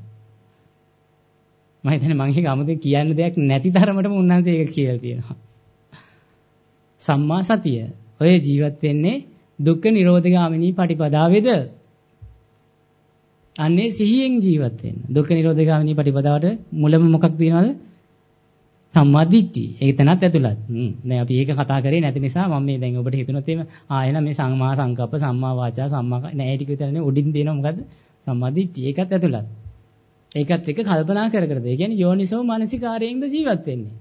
මම හිතන්නේ මම ඒක 아무තේ කියන්න දෙයක් නැති තරමටම උන්වහන්සේ ඒක කියලා තියෙනවා. සම්මා සතිය. ඔය ජීවත් වෙන්නේ දුක්ඛ නිරෝධගාමිනී පටිපදාවේද? අන්නේ සිහියෙන් ජීවත් වෙන්න. දුක්ඛ නිරෝධගාමිනී පටිපදාවට මුලම මොකක් තියෙනවද? සම්මා දිට්ඨිය. ඒක තැනත් ඇතුළත්. හ්ම්. දැන් අපි ඒක කතා කරේ නැති නිසා මම මේ දැන් ඔබට හිතුනොත් එහෙම ආ එහෙනම් මේ සම්මා සංකප්ප සම්මා වාචා සම්මා නෑ ඒ ටික විතරනේ උඩින් දෙනවා මොකද්ද? සම්මා දිට්ඨිය. ඒකත් ඇතුළත්. ඒකත් එක්ක කල්පනා කර කරද. ඒ කියන්නේ යෝනිසෝ මානසිකාරයෙන්ද ජීවත් වෙන්නේ.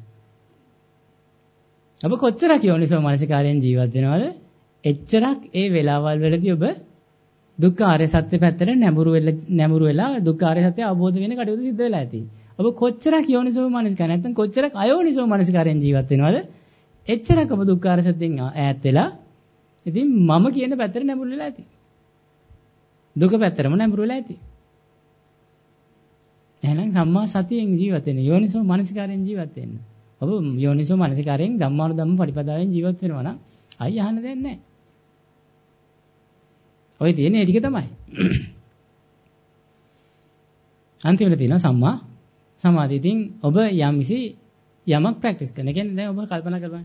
ඔබ කොච්චරක් යෝනිසෝ මානසිකාරයෙන් ජීවත් වෙනවද? එච්චරක් ඒ වෙලාවල් වලදී ඔබ දුක්ඛ ආර්ය සත්‍ය පැත්තට නැඹුරු වෙලා නැඹුරු වෙලා දුක්ඛ ආර්ය සත්‍ය අවබෝධ වෙන කටයුතු සිද්ධ වෙලා ඇති. ඔබ කොච්චරක් යෝනිසෝ මනසිකාරය නැත්නම් කොච්චරක් අයෝනිසෝ මනසිකාරයෙන් ජීවත් වෙනවද? එච්චරක් ඔබ දුක්ඛාර සත්‍යයෙන් ඈත් වෙලා ඉතින් මම කියන පැත්තට නැඹුරු වෙලා ඇති. දුක පැත්තරම නැඹුරු වෙලා ඇති. එහෙනම් සම්මා සතියෙන් ජීවත් වෙන්න යෝනිසෝ මනසිකාරයෙන් ජීවත් වෙන්න. ඔබ යෝනිසෝ මනසිකාරයෙන් ධම්මානුධම්ම පටිපදාවෙන් ජීවත් වෙනවා නම් අයි අහන්න දෙයක් නැහැ. ඔය තියෙන ඒ ටික තමයි. අන්තිමට තියෙනවා සම්මා සමාධිය. ඉතින් ඔබ යම්කිසි යමක් ප්‍රැක්ටිස් කරන. ඒ කියන්නේ දැන් ඔබ කල්පනා කරපන්.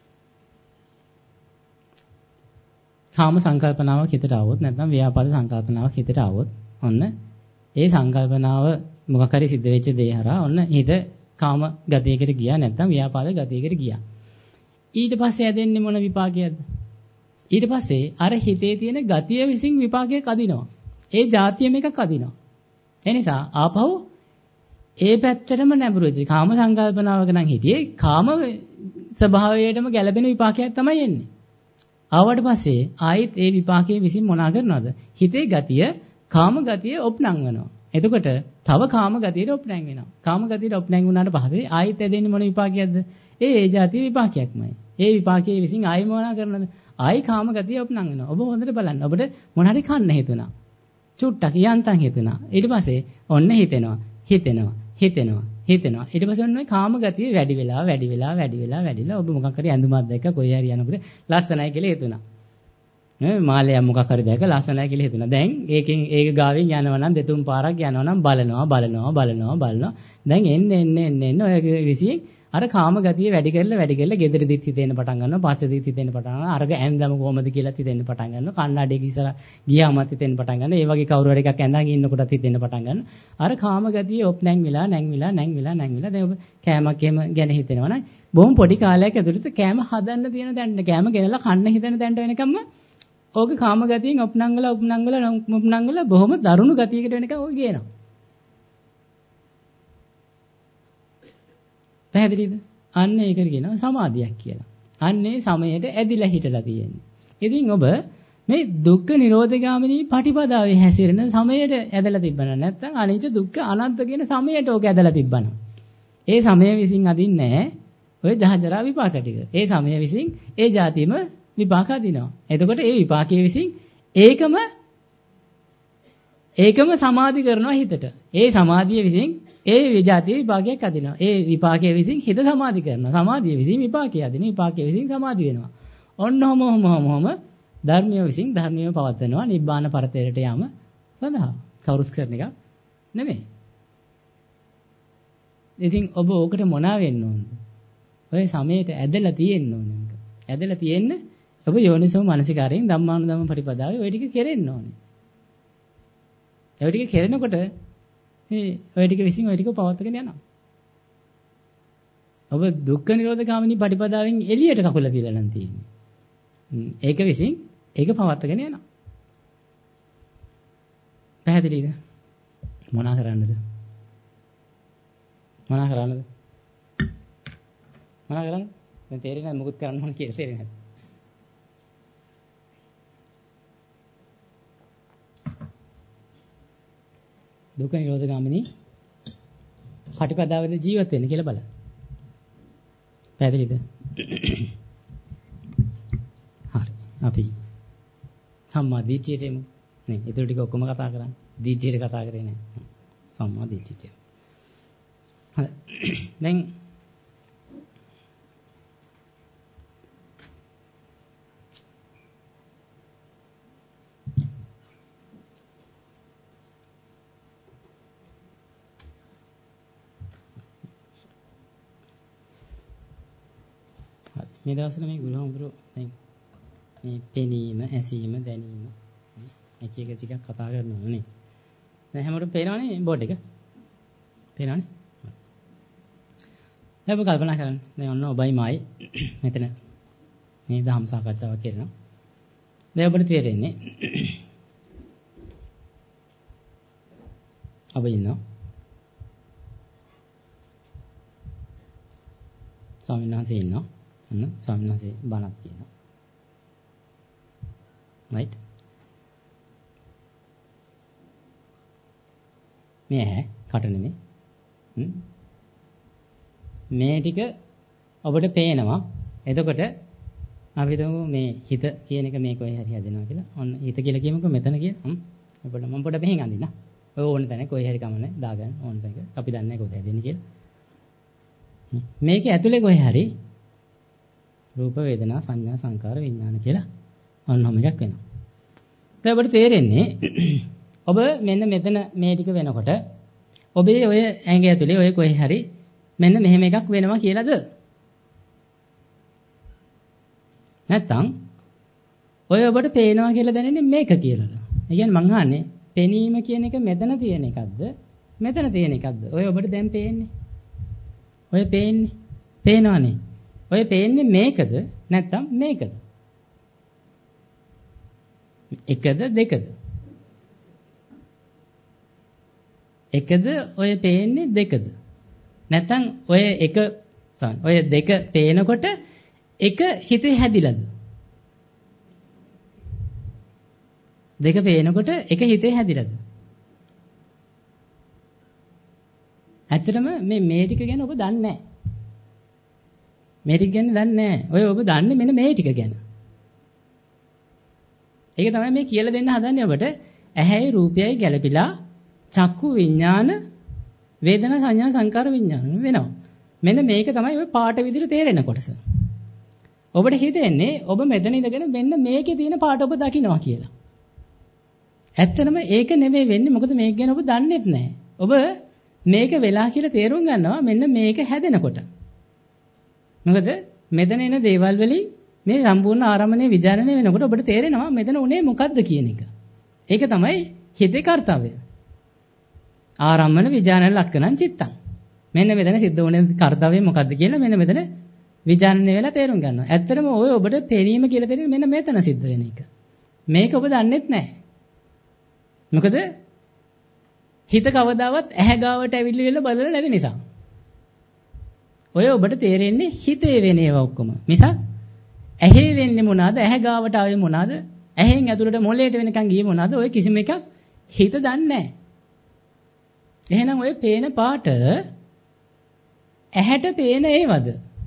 කාම සංකල්පනාවක් හිතට આવොත් නැත්නම් ව්‍යාපාද සංකල්පනාවක් හිතට આવොත් ඔන්න ඒ සංකල්පනාව මොකක් හරි සිද්ධ වෙච්ච දේ හරහා ඔන්න හිත කාම ගතියකට ගියා නැත්නම් ව්‍යාපාද ගතියකට ගියා. ඊට පස්සේ ඇදෙන්නේ මොන විපාකයක්ද? ඊට පස්සේ අර හිතේ තියෙන ගතිය විසින් විපාකයක් අදිනවා. ඒ જાතියෙම එකක් අදිනවා. ඒ නිසා ආපහු ඒ පැත්තටම නැඹුරු වෙච්ච කාම සංකල්පනාවක නම් හිටියේ කාම ස්වභාවයටම ගැළපෙන විපාකයක් තමයි එන්නේ. ආවට පස්සේ ආයෙත් ඒ විපාකයේ විසින් මොනා කරනවද? හිතේ ගතිය කාම ගතිය ඔප්නංවනවා. එතකොට තව කාම ගතියට ඔප්නං වෙනවා. කාම ගතියට ඔප්නං වුණාට පස්සේ ආයෙත් ඇදෙන්නේ මොන විපාකයක්ද? ඒ ඒ જાතිය විපාකයක්මයි. ඒ විපාකයේ විසින් ආයෙ මොනා කරනවද? ආයි කාම ගතිය ඔප්නං වෙනවා. ඔබ හොඳට බලන්න. ඔබට මොන හරි කන්න හිතුණා. චුට්ටක් යන්තම් හිතුණා. ඊට පස්සේ ඔන්න හිතෙනවා. හිතෙනවා. හිතෙනවා. හිතෙනවා. ඊට පස්සේ ඔන්න කාම ගතිය වැඩි වෙලා වැඩි වෙලා වැඩි වෙලා වැඩි වෙලා ඔබ මොකක් හරි ඇඳුමක් දැක්ක කොයි හරි යනකොට ලස්සනයි කියලා හිතුණා. නේ මාළයක් මොකක් හරි දැක්ක ලස්සනයි කියලා හිතුණා. දැන් ඒකෙන් ඒක ගාවෙන් යනවා නම් දෙතුන් පාරක් යනවා නම් බලනවා බලනවා බලනවා බලනවා. දැන් එන්න එන්න එන්න එන්න ඔය විසින් අර කාම ගතිය වැඩි කරලා වැඩි කරලා ගෙදරදිත් හිතෙන්න පටන් ගන්නවා පස්සෙදිත් හිතෙන්න පටන් ගන්නවා අරග ඇඳම කොහමද කියලා හිතෙන්න පටන් ගන්නවා කන්නඩියක ඉස්සර ගියාමත් හිතෙන්න පටන් ගන්නවා ඒ වගේ කවුරු හරි එකක් ඇඳන් ඉන්නකොටත් හිතෙන්න පටන් ගන්නවා අර කාම ගතිය ඔප් නැං වෙලා නැං වෙලා නැං වෙලා නැං වෙලා දැන් ඔබ කෑමක් එහෙම ගැන හිතෙනවා නම් බොහොම පොඩි කාලයක් ඇතුළත කෑම හදන්න තියෙන දැන් කෑම ගෙනලා කන්න හිතෙන දැන්ට වෙනකම්ම ඕක කාම ගතියෙන් ඔප් නැං වෙලා ඔප් නැං වෙලා ඔප් නැං වෙලා බොහොම දරුණු ගතියකට වෙනකම් ඕක ගේනවා පැහැදිලිද අන්න ඒකට කියනවා සමාධියක් කියලා. අන්නේ සමයට ඇදිලා හිටලා තියෙන්නේ. ඉතින් ඔබ මේ දුක්ඛ නිරෝධගාමිනී පටිපදාවේ හැසිරෙන සමයට ඇදලා තිබ්බන නැත්නම් අනිච්ච දුක්ඛ අනන්ත කියන සමයට ඕක ඇදලා තිබ්බන. ඒ සමය විසින් අදින්නේ නැහැ. ඔය ජහජරා විපාක ටික. ඒ සමය විසින් ඒ જાතියම විපාක අදිනවා. එතකොට ඒ විපාකයේ විසින් ඒකම ඒකම සමාධි කරනවා හිතට. ඒ සමාධිය විසින් ඒ විජාතිය විපාකයක් අදිනවා. ඒ විපාකයේ විසින් හිත සමාධි කරනවා. සමාධිය විසින් විපාකය අදින. විපාකයේ විසින් සමාධි වෙනවා. ඔන්න ඔහම ඔහම ඔහම ධර්මිය විසින් ධර්මියව පවත්වනවා නිබ්බාන පරතරයට යාම සඳහා. කවුරුත් කරන එක නෙමෙයි. ඉතින් ඔබ ඕකට මොනා වෙන්න ඕනද? ඔය සමයට ඇදලා තියෙන්න ඕනේ. ඇදලා තියෙන්න ඔබ යෝනිසෝ මනසිකාරයෙන් ධම්මානුධම්ම පටිපදාවේ ඔය ටික කෙරෙන්න ඕනේ. ඔය ටික කෙරෙනකොට මේ ඔය ටික විසින් ඔය ටික පවත්වාගෙන යනවා. ඔබ දුක්ඛ නිරෝධ ගාමිනී පටිපදාවෙන් එළියට කකුල තියලා නම් තියෙන්නේ. ඒක විසින් ඒක පවත්වාගෙන යනවා. පැහැදිලිද? මොනා කරන්නද? මොනා කරන්නද? මොනා කරන්නද? දැන් තේරෙන්නේ නැහැ මොකුත් කරන්න ඕන කියලා තේරෙන්නේ නැහැ. දුක්ඛ නිරෝධ ගාමිනී පටිපදාවෙන් ජීවත් වෙන්න කියලා බලන්න. පැහැදිලිද? හරි. අපි සම්මා දිට්ඨියට එමු. නේ, ඒ ටික ඔක්කොම කතා කරන්නේ. දිට්ඨියට කතා කරේ නෑ. සම්මා දිට්ඨියට. හරි. දැන් මේ දවස්වල මේ ගුණවතුරු දැන් මේ පෙනීම, ඇසීම, දැනීම එක එක ටිකක් කතා කරනවා නේ. දැන් හැමෝටම පේනවනේ බෝඩ් එක. පේනවනේ. දැන් ඔබ කල්පනා කරන්න. දැන් ඔන්න ඔබයි මායි මෙතන මේ ධම්ම සාකච්ඡාවක් කරනවා. දැන් ඔබට තේරෙන්නේ ඔබ ඉන්නවා. ස්වාමීන් වහන්සේ ඉන්නවා. අන්න ස්වාමීන් වහන්සේ බණක් කියනවා. right? මේ ඇහැ කට නෙමෙයි. මේ ටික ඔබට පේනවා. එතකොට අපි හිතමු මේ හිත කියන එක මේ කොහේ හරි හැදෙනවා කියලා. ඔන්න හිත කියලා කියමුකෝ මෙතන කියලා. හ්ම්. ඔබට මම පොඩ මෙහෙන් අඳින්න. ඔය ඕන තැන කොහේ හරි කමන්නේ දාගන්න ඕන තැනක. අපි දන්නේ නැහැ කොහෙද හැදෙන්නේ කියලා. මේකේ ඇතුලේ කොහේ හරි රූප වේදනා සංඥා සංකාර විඥාන කියලා ඔන්නම එකක් වෙනවා. දැන් ඔබට තේරෙන්නේ ඔබ මෙන්න මෙතන මේ ටික වෙනකොට ඔබේ ඔය ඇඟ ඇතුලේ ඔය කොහේ හරි මෙන්න මෙහෙම එකක් වෙනවා කියලාද? නැත්තම් ඔය ඔබට පේනවා කියලා දැනෙන්නේ මේක කියලාද? ඒ කියන්නේ මං අහන්නේ පෙනීම කියන එක මෙතන තියෙන එකක්ද? මෙතන තියෙන එකක්ද? ඔය ඔබට දැන් පේන්නේ. ඔය පේන්නේ. පේනවනේ. ඔය පේන්නේ මේකද නැත්තම් මේකද? එකද දෙකද? එකද ඔය පේන්නේ දෙකද? නැත්තම් ඔය එක ඔය දෙක පේනකොට එක හිතේ හැදිලාද? දෙක පේනකොට එක හිතේ හැදිලාද? ඇත්තටම මේ මේ ටික ගැන ඔබ දන්නේ නැහැ. මේ ටික ගැන දන්නේ නැහැ. ඔය ඔබ දන්නේ මෙන්න මේ ටික ගැන. ඒක තමයි මේ කියලා දෙන්න හදන්නේ ඔබට. ඇහැයි රූපයයි ගැළපිලා චක්කු විඥාන වේදනා සංඥා සංකාර විඥාන වෙනවා. මෙන්න මේක තමයි ඔය පාට විදිහට තේරෙන කොටස. ඔබට හිතෙන්නේ ඔබ මෙතන ඉඳගෙන මෙන්න මේකේ තියෙන පාට ඔබ දකින්නවා කියලා. ඇත්තටම ඒක නෙමෙයි වෙන්නේ. මොකද මේක ගැන ඔබ දන්නේත් නැහැ. ඔබ මේක වෙලා කියලා තේරුම් ගන්නවා මෙන්න මේක හැදෙනකොට. මොකද මෙතන එන දේවල් වලින් මේ සම්පූර්ණ ආරම්භණය විචාරණය වෙනකොට ඔබට තේරෙනවා මෙතන උනේ මොකද්ද කියන එක. ඒක තමයි හිතේ කාර්යය. ආරම්භන විචාරණ ලක්කනං චිත්තං. මෙන්න මෙතන සිද්ධ වුණේ කාර්යය මොකද්ද කියලා මෙන්න මෙතන විචාරණය වෙලා තේරුම් ගන්නවා. ඇත්තටම ඔය ඔබට පෙනීම කියලා තේරෙන්නේ මෙන්න මෙතන සිද්ධ වෙන එක. මේක ඔබ දන්නේත් නැහැ. මොකද හිත කවදාවත් ඇහැ ගාවට ඇවිල්ලා බලලා නැති නිසා. ඔය ඔබට තේරෙන්නේ හිතේ වෙන ඒවා ඔක්කොම. මිසක් ඇහි වෙන්නේ මොනවාද? ඇහැ ගාවට ආවේ මොනවාද? ඇහෙන් ඇතුළට මොළයට වෙනකන් ගියේ මොනවාද? ඔය කිසිම එකක් හිත දන්නේ නැහැ. එහෙනම් ඔය පේන පාට ඇහැට පේන ඒවද?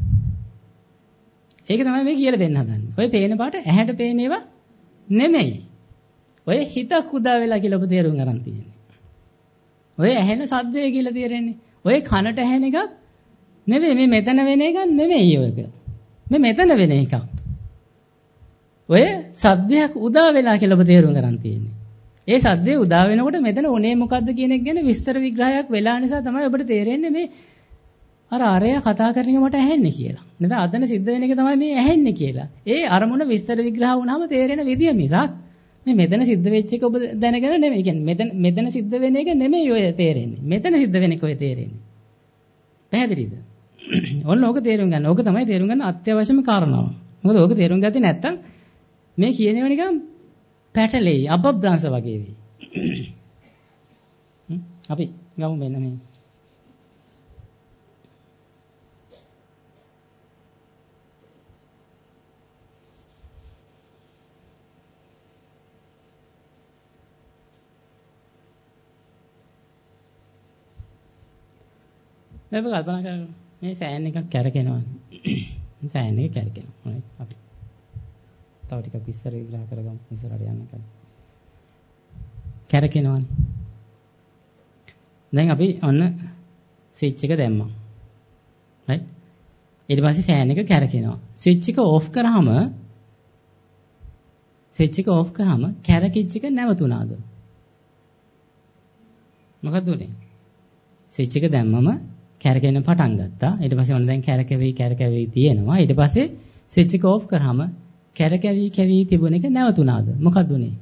ඒක තමයි මේ කියලා දෙන්න හදන්නේ. ඔය පේන පාට ඇහැට පේන ඒවා නෙමෙයි. ඔය හිතක් උදා වෙලා කියලා ඔබ තේරුම් ගන්න තියෙන්නේ. ඔය ඇහෙන සද්දය කියලා තේරෙන්නේ. ඔය කනට ඇහෙන එකක් නෙමෙයි. මේ මෙතන වෙන එකක් නෙමෙයි ඔයක. මේ මෙතන වෙන එකක්. ඔය සද්දයක් උදා වෙලා කියලා ඔබ තේරුම් ගන්න තියෙන්නේ. ඒ සද්දේ උදා වෙනකොට මෙතන උනේ මොකද්ද කියන එක ගැන විස්තර විග්‍රහයක් වෙලා නිසා තමයි ඔබට තේරෙන්නේ මේ අර අරය කතා කරන එක මට ඇහෙන්නේ කියලා. නේද? අදන සිද්ධ වෙන එක තමයි මේ ඇහෙන්නේ කියලා. ඒ අරමුණ විස්තර විග්‍රහ වුණාම තේරෙන විදිය මිසක් මේ මෙතන සිද්ධ වෙච්ච එක ඔබ දැනගෙන නෙමෙයි. කියන්නේ මෙතන මෙතන සිද්ධ වෙන එක නෙමෙයි ඔය තේරෙන්නේ. මෙතන සිද්ධ වෙන එක ඔය තේරෙන්නේ. පැහැදිලිද? ඔන්න ඕක තේරුම් ගන්න. ඕක තමයි තේරුම් ගන්න අත්‍යවශ්‍යම කාරණාව. මොකද ඕක තේරුම් ගත්තේ නැත්නම් මේ කියනේව නිකන් පැටලෙයි, අබබ්‍රංශ වගේ වෙයි. අපි ගමු මෙන්න මේ. දැන් කල්පනා කරමු. මේ ෆෑන් එකක් කැරකෙනවා. ෆෑන් එක කැරකෙනවා. හරි. අපි තව ටිකක් විස්තර විග්‍රහ කරගමු. ඉස්සරහට යන්න කලින්. කැරකෙනවානේ. දැන් අපි ඔන්න ස්විච් එක දැම්මා. right? ඊට පස්සේ ෆෑන් එක කැරකෙනවා. ස්විච් එක ඕෆ් කරාම ස්විච් එක ඕෆ් කරාම කැරකිච්ච එක නැවතුණාද? මොකද උනේ? ස්විච් එක දැම්මම කැරකෙන්න පටන් ගත්තා. ඊට පස්සේ ඔන්න දැන් කැරකෙවි කැරකෙවි තියෙනවා. ඊට පස්සේ ස්විච් එක ඕෆ් කරාම කැරකෙවි කැවි තිබුණ එක නැවතුණාද? මොකද උනේ?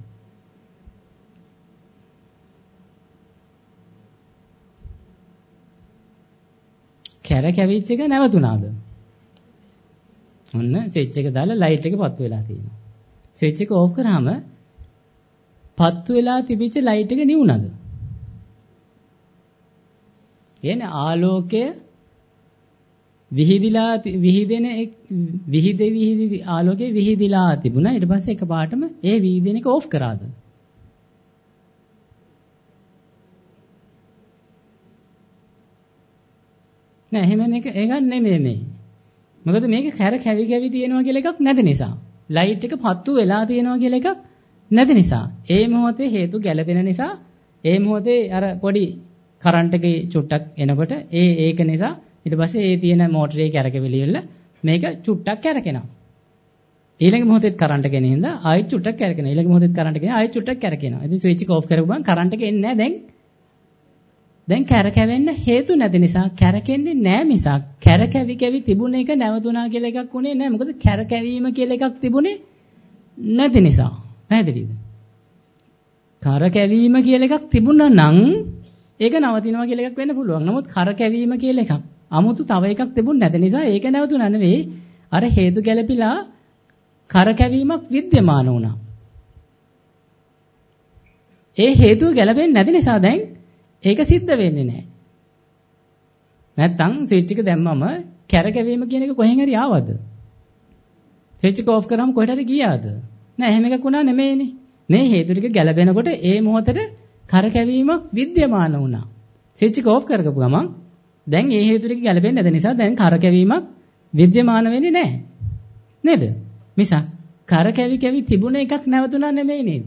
කැරකෙවිච්ච එක නැවතුණාද? ඔන්න ස්විච් එක දාලා ලයිට් එක පත්තු වෙලා තියෙනවා. ස්විච් එක ඕෆ් කරාම පත්තු වෙලා තිබිච්ච ලයිට් එක නිවුණාද? කියන්නේ ආලෝකය විහිදිලා විහිදෙන විහිද විහිදි ආලෝකයේ විහිදිලා තිබුණා. ඊට පස්සේ එකපාරටම ඒ විහිදෙන එක ඕෆ් කරාද? නෑ එහෙම එක ඒක නෙමෙයි මේ. මොකද මේක කැර කැවි කැවි තියෙනවා කියලා එකක් නැති නිසා. ලයිට් එක පත්තු වෙලා තියෙනවා කියලා එකක් නැති නිසා. ඒ මොහොතේ හේතු ගැළපෙන නිසා ඒ මොහොතේ අර පොඩි කරන්ට් එකේ චුට්ටක් එනකොට ඒ ඒක නිසා ඊට පස්සේ ඒ තියෙන මෝටරේ කැරකෙවිලි වල මේක චුට්ටක් කැරකෙනවා. ඊළඟ මොහොතේත් කරන්ට් එක එන හින්දා ආයෙත් චුට්ටක් කැරකෙනවා. ඊළඟ මොහොතේත් කරන්ට් එක එන ආයෙත් චුට්ටක් කැරකෙනවා. ඉතින් ස්විච් එක ඕෆ් කරපුවම කරන්ට් එක එන්නේ නැහැ දැන්. දැන් කැරකෙවෙන්න හේතු නැති නිසා කැරකෙන්නේ නැහැ මිසක් කැරකැවි කැවි තිබුණ එක නැවතුණා කියලා එකක් උනේ නැහැ. මොකද කැරකැවීම කියලා එකක් තිබුණේ නැති නිසා. පැහැදිලිද? කරකැවීම කියලා එකක් තිබුණා නම් ඒක නවතිනවා කියලා එකක් වෙන්න පුළුවන්. නමුත් කරකැවීම කියලා එකක් 아무තු තව එකක් තිබුණ නැති නිසා ඒක නැවතුණා නෙවෙයි. අර හේතු ගැළපිලා කරකැවීමක් විද්‍යමාන වුණා. ඒ හේතුව ගැළපෙන්නේ නැති නිසා දැන් ඒක සිද්ධ වෙන්නේ නැහැ. නැත්තම් ස්විච් එක දැම්මම කැරකැවීම කියන එක කොහෙන් හරි ආවද? ස්විච් එක ඕෆ් කරාම කොහෙට හරි ගියාද? නෑ එහෙම එකක් වුණා නෙමෙයිනේ. මේ හේතු ටික ගැළපෙනකොට ඒ මොහොතේ කරකැවීමක් විද්‍යමාන වුණා. ස්විච් එක ඕෆ් කරගපු ගමන් දැන් ඒ හේතු ටික ගැළපෙන්නේ නැති නිසා දැන් කරකැවීමක් විද්‍යමාන වෙන්නේ නැහැ. නේද? මිසක් කරකැවි කැවි තිබුණ එකක් නැවතුණා නෙමෙයි නේද?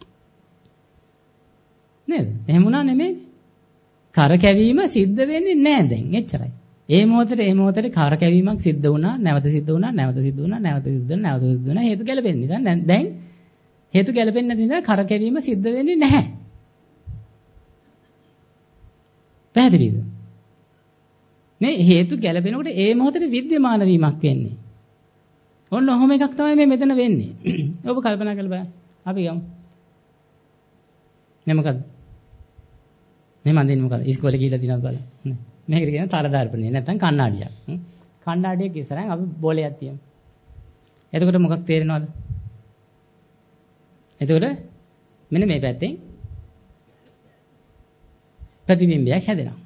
නේද? එහෙම වුණා නෙමෙයි. කරකැවීම සිද්ධ වෙන්නේ නැහැ දැන්. එච්චරයි. ඒ මොහොතේ ඒ මොහොතේ කරකැවීමක් සිද්ධ වුණා, නැවත සිද්ධ වුණා, නැවත සිද්ධ වුණා, නැවත සිද්ධ වුණා, නැවත සිද්ධ වුණා. හේතු ගැලපෙන්නේ නිසා දැන් හේතු ගැලපෙන්නේ නැති නිසා කරකැවීම සිද්ධ වෙන්නේ නැහැ. පැහැදිලිද? මේ හේතු ගැලපෙනකොට ඒ මොහොතේ විද්‍යමාන වීමක් වෙන්නේ. ඔන්න ඔහොම එකක් තමයි මේ මෙතන වෙන්නේ. ඔබ කල්පනා කරලා බලන්න. අපි ගමු. නේ මොකද්ද? මේ මන් දෙන්නේ මොකද? ඉස්කෝලේ ගිහිල්ලා දිනවද බලන්න. මේකට කියන තරදාර්පණය නැත්නම් කණ්ණාඩියක්. කණ්ණාඩියක ඉස්සරහින් අපි බෝලයක් තියමු. එතකොට මොකක් තේරෙනවද? එතකොට මෙන්න මේ පැත්තෙන් ප්‍රතිබිම්බයක් හැදෙනවා.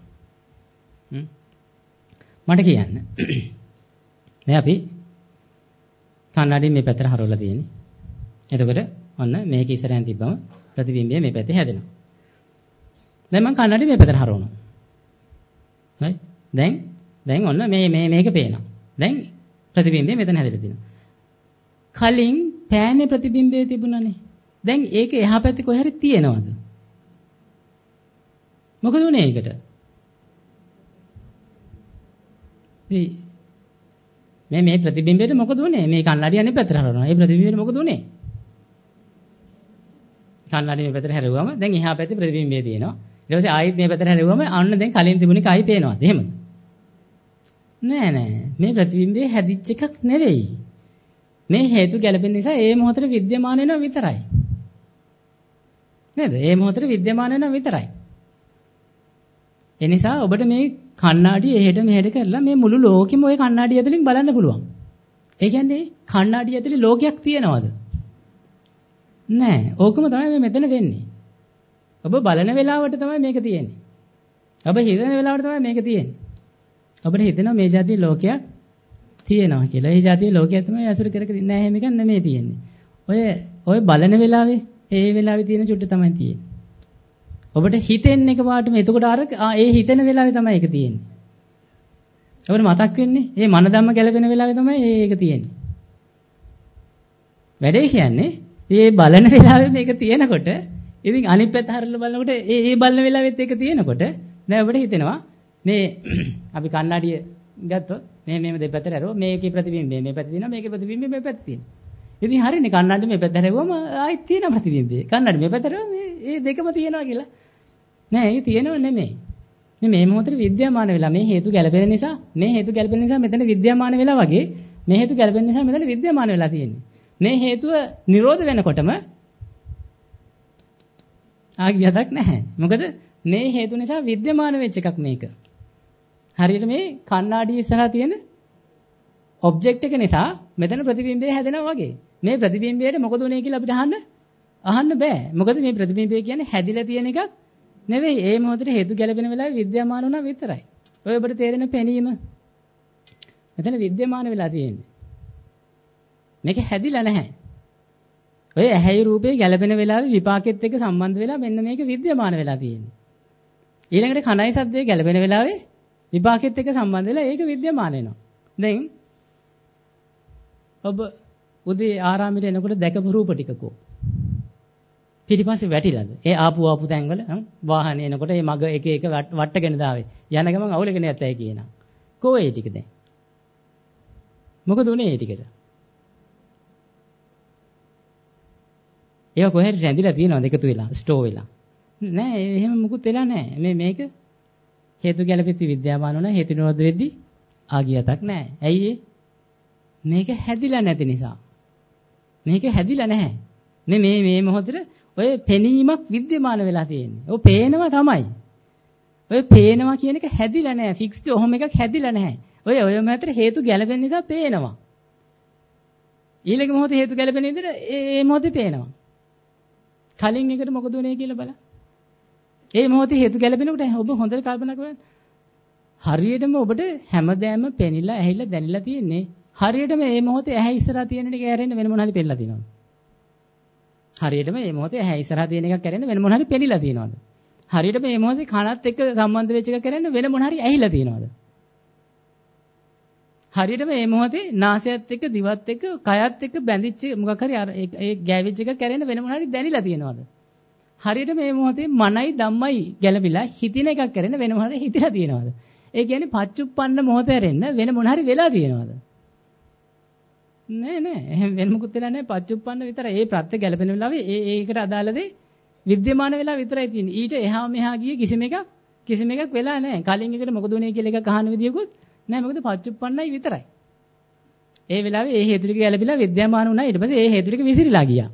මට කියන්න. දැන් අපි කණ්ණාඩිය මේ පැත්තට හරවලා තියෙන්නේ. එතකොට ඔන්න මේක ඉස්සරහින් තිබ්බම ප්‍රතිබිම්බය මේ පැත්තේ හැදෙනවා. දැන් මම කන්නඩි මේ පැත්තට හරවනවා. හරි? දැන් දැන් ඔන්න මේ මේ මේක පේනවා. දැන් ප්‍රතිබිම්බය මෙතන හැදෙලා තියෙනවා. කලින් පෑනේ ප්‍රතිබිම්බය තිබුණානේ. දැන් ඒක එහා පැත්තේ කොහේ හරි තියෙනවද? මොකද උනේ ඒකට? මේ මේ ප්‍රතිබිම්බයට මොකද උනේ? මේ කන්නඩිය අනිත් පැත්තට හරවනවා. ඒ ප්‍රතිබිම්බයට මොකද උනේ? කන්නඩිය මේ පැත්තට හැරෙවුවම දැන් එහා පැත්තේ ප්‍රතිබිම්බය තියෙනවා. ඊට පස්සේ ආයෙත් මේ පැත්තට හැරෙවුවම අන්න දැන් කලින් තිබුණේ කයි පේනවද? එහෙමද? නෑ නෑ. මේ ප්‍රතිබිම්බය හැදිච්ච එකක් නෙවෙයි. මේ හේතු ගැලපෙන නිසා ඒ මොහොතේ විද්‍යමාන වෙනවා විතරයි. නේද? ඒ මොහොතේ විද්‍යමාන වෙනවා විතරයි. ඒ නිසා ඔබට මේ කණ්ණාඩිය එහෙට මෙහෙට කරලා මේ මුළු ලෝකෙම ওই කණ්ණාඩිය ඇතුලින් බලන්න පුළුවන්. ඒ කියන්නේ කණ්ණාඩිය ඇතුලේ ලෝකයක් තියෙනවද? නෑ. ඕකම තමයි මේ මෙතන වෙන්නේ. ඔබ බලන වෙලාවට තමයි මේක තියෙන්නේ. ඔබ හිතන වෙලාවට තමයි මේක තියෙන්නේ. ඔබට හිතෙනවා මේ જાතිය ලෝකයක් තියෙනවා කියලා. ඒ જાතිය ලෝකයක් තමයි අසුර කර කර ඉන්නේ. නෑ එහෙම එකක් නෙමෙයි තියෙන්නේ. ඔය ඔය බලන වෙලාවේ ඒ වෙලාවේ තියෙන චුට්ට තමයි තියෙන්නේ. ඔබට හිතෙන්නේ එකපාරටම එතකොට අර ඒ හිතෙන වෙලාවේ තමයි ඒක තියෙන්නේ. ඔබට මතක් වෙන්නේ මේ මන ධම්ම ගැලපෙන වෙලාවේ තමයි ඒක තියෙන්නේ. වැඩේ කියන්නේ මේ බලන වෙලාවේ මේක තියෙනකොට ඉතින් අනිත් පැත්ත හරලා බලනකොට ඒ ඒ බලන වෙලාවෙත් ඒක තියෙනකොට දැන් ඔබට හිතෙනවා මේ අපි කණ්ණාඩිය ගත්තොත් මේ මේව දෙපැත්තට හැරුවා මේකේ ප්‍රතිබිම්බය මේ පැත්තේ තියෙනවා මේකේ ප්‍රතිබිම්බය මේ පැත්තේ තියෙනවා. ඉතින් හරිනේ කණ්ණාඩිය මේ පැත්තට හැරුවම ආයෙත් තියෙනවා ප්‍රතිබිම්බය. කණ්ණාඩිය මේ පැත්තට හැරුවම මේ දෙකම තියෙනවා කියලා. නෑ ඒක තියෙනව නෙමෙයි. මේ මේ මොහොතේ විද්‍යාමාන වෙලා මේ හේතු ගැලපෙන නිසා මේ හේතු ගැලපෙන නිසා මෙතන විද්‍යාමාන වෙලා වගේ මේ හේතු ගැලපෙන නිසා මෙතන විද්‍යාමාන වෙලා තියෙන්නේ. මේ හේතුව නිරෝධ වෙනකොටම ආගියදක් නැහැ. මොකද මේ හේතු නිසා විද්‍යමාන වෙච්ච එකක් මේක. හරියට මේ කණ්ණාඩිය ඉස්සරහා තියෙන ඔබ්ජෙක්ට් එක නිසා මෙතන ප්‍රතිබිම්බය හැදෙනවා වගේ. මේ ප්‍රතිබිම්බයට මොකද උනේ කියලා අපිට අහන්න අහන්න බෑ. මොකද මේ ප්‍රතිබිම්බය කියන්නේ හැදිලා තියෙන එකක් නෙවෙයි. ඒ මොහොතේ හේතු ගැලපෙන වෙලාවේ විද්‍යාමාන වුණා විතරයි. ඔය ඔබට තේරෙන පෙනීම මෙතන විද්‍යමාන වෙලා තියෙන්නේ. මේක හැදිලා නැහැ. ඔය ඇහැයි රූපේ ගැලපෙන වෙලාවේ විපාකෙත් එක්ක සම්බන්ධ වෙලා මෙන්න මේක විද්‍යමාන වෙලා තියෙන්නේ. ඊළඟට කනයි ශබ්දේ ගැලපෙන වෙලාවේ විපාකෙත් එක්ක සම්බන්ධ වෙලා ඒක විද්‍යමාන වෙනවා. දැන් ඔබ උදේ ආරාමයට එනකොට දැකපු රූප ටිකකෝ පිටිපස්සේ වැටිලාද? ඒ ආපු ආපු තැන්වල වාහනේ එනකොට මේ මග එක එක වට්ටගෙන දාවේ. යන ගමන් අවුලගෙන යත්තයි කියනවා. කෝ ඒ ටික දැන්? මොකද උනේ ඒ ටිකට? ඒක කොහෙද රැඳිලා තියෙනවද එකතු වෙලා ස්ටෝ වෙලා? නෑ එහෙම මුකුත් වෙලා නෑ. මේ මේක හේතු ගැළපෙති විද්‍යාමාන වුණා හේතු නිරෝධ වෙද්දී ආගියතක් නෑ. ඇයි මේක හැදිලා නැති නිසා. මේක හැදිලා නැහැ. මේ මේ මේ මොහොතේ ඔය පෙනීමක් විද්‍යමාන වෙලා තියෙන්නේ. ඔය පේනවා තමයි. ඔය පේනවා කියන එක හැදිලා නැහැ. ෆික්ස්ඩ් ඔහොම එකක් හැදිලා නැහැ. ඔය ඔය මොහොතේ හේතු ගැළපෙන නිසා පේනවා. ඊළඟ මොහොතේ හේතු ගැළපෙන විදිහට ඒ ඒ මොහොතේ පේනවා. කලින් එකට මොකද උනේ කියලා බලන්න. ඒ මොහොතේ හේතු ගැළපෙනකොට ඔබ හොඳට කල්පනා කරන්න. හරියටම ඔබට හැමදෑම පෙනිලා ඇහිලා දැනිලා තියෙන්නේ. හරියටම මේ මොහොතේ ඇහැ ඉස්සරහා තියෙන ටික ඇරෙන්න වෙන මොන හරි පෙන්නලා තියෙනවද? හරියටම මේ මොහොතේ ඇහැ ඉස්සරහා තියෙන එකක් ඇරෙන්න වෙන මොන හරි පෙනිලා තියෙනවද? හරියටම මේ මොහොතේ කනත් එක්ක සම්බන්ධ වෙච්ච එකක් ඇරෙන්න වෙන මොන හරි ඇහිලා තියෙනවද? හරියටම මේ මොහොතේ නාසයත් එක්ක දිවත් එක්ක කයත් එක්ක බැඳිච්ච මොකක් හරි අර ඒ ගෑවිච්ච එකක් ඇරෙන්න වෙන මොන හරි දැනිලා තියෙනවද? හරියට මේ මොහොතේ මනයි ධම්මයි ගැළපිලා හිතින එකක් කරගෙන වෙන මොන හරි හිතලා තියෙනවද? ඒ කියන්නේ පච්චුප්පන්න මොහොත ඇරෙන්න වෙන මොන හරි වෙලා තියෙනවද? නෑ නෑ එහෙම වෙන මොකුත් වෙලා නෑ පච්චුප්පන්න විතරයි. ඒ ප්‍රත්‍ය ගැළපෙන වෙලාවේ ඒ ඒකට අදාළ දේ විද්‍යමාන වෙලා විතරයි තියෙන්නේ. ඊට එහා මෙහා ගිය කිසිම එකක් කිසිම එකක් වෙලා නෑ. කලින් එකට මොකද උනේ කියලා එකක් අහන්න විදියකුත් නෑ. මොකද පච්චුප්පන්නයි විතරයි. ඒ වෙලාවේ ඒ හේතු ටික ගැළපිලා විද්‍යමාන වුණා. ඊට පස්සේ ඒ හේතු ටික විසිරීලා ගියා.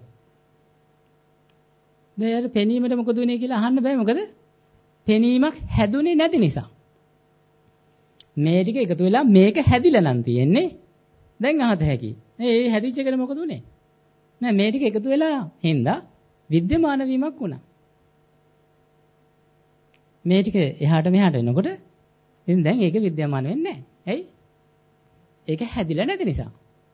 දැන් පෙනීමට මොකද උනේ කියලා අහන්න බෑ. මොකද පෙනීමක් හැදුනේ නැති නිසා. මේ ටික එකතු වෙලා මේක හැදිලා නම් තියෙන්නේ. දැන් අහත හැකි. ඒ හැදිච්ච එකට මොකද උනේ? නෑ මේ ටික එකතු වෙලා හින්දා විද්‍යමාන වීමක් වුණා. මේ ටික එහාට මෙහාට එනකොට ඉතින් දැන් ඒක විද්‍යමාන වෙන්නේ නැහැ. ඇයි? ඒක හැදිලා නැති නිසා.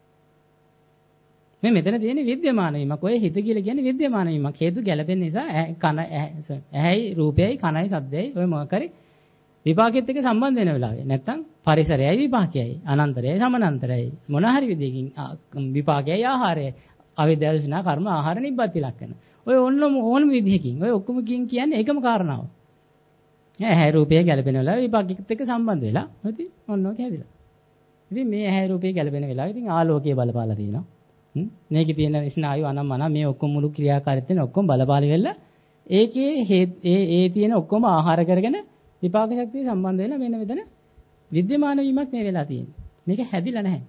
මේ මෙතන තියෙන්නේ විද්‍යමාන වීමක්. ඔය හිත කියලා කියන්නේ විද්‍යමාන වීමක්. හේතු ගැළපෙන නිසා කන ඇහැයි රූපයයි කනයි ශබ්දයයි ඔය මොකක් හරි විපාකෙත් එක්ක සම්බන්ධ වෙන වෙලාවේ. නැත්තම් පරිසරයයි විපාකයයි අනන්තරයයි සමානන්තරයයි මොන හරි විදියකින් විපාකයයි ආහාරයයි අවිද්‍යාව විනා කර්ම ආහාර නිබ්බති ලක්ෂණ. ඔය ඕනම ඕනම විදියකින් ඔය ඔක්කොම කින් කියන්නේ එකම කාරණාව. ඇහැ රූපය ගැළපෙන වෙලාවේ විපාකෙත් එක්ක සම්බන්ධ වෙලා ඉතින් ඔන්න ඔක හැදිලා. ඉතින් මේ ඇහැ රූපය ගැළපෙන වෙලාවේ ඉතින් ආලෝකය බලපාලා තියෙනවා. මේකේ තියෙන ස්නායු අනම්මන මේ ඔක්කොම මුළු ක්‍රියාකාරීත්වයෙන් ඔක්කොම බලපාලි වෙලා ඒකේ ඒ ඒ තියෙන ඔක්කොම ආහාර කරගෙන විපාක ශක්තිය සම්බන්ධ වෙලා වෙන වෙන විද්‍යමාන වීමක් මේ වෙලා තියෙන්නේ. මේක හැදිලා නැහැ.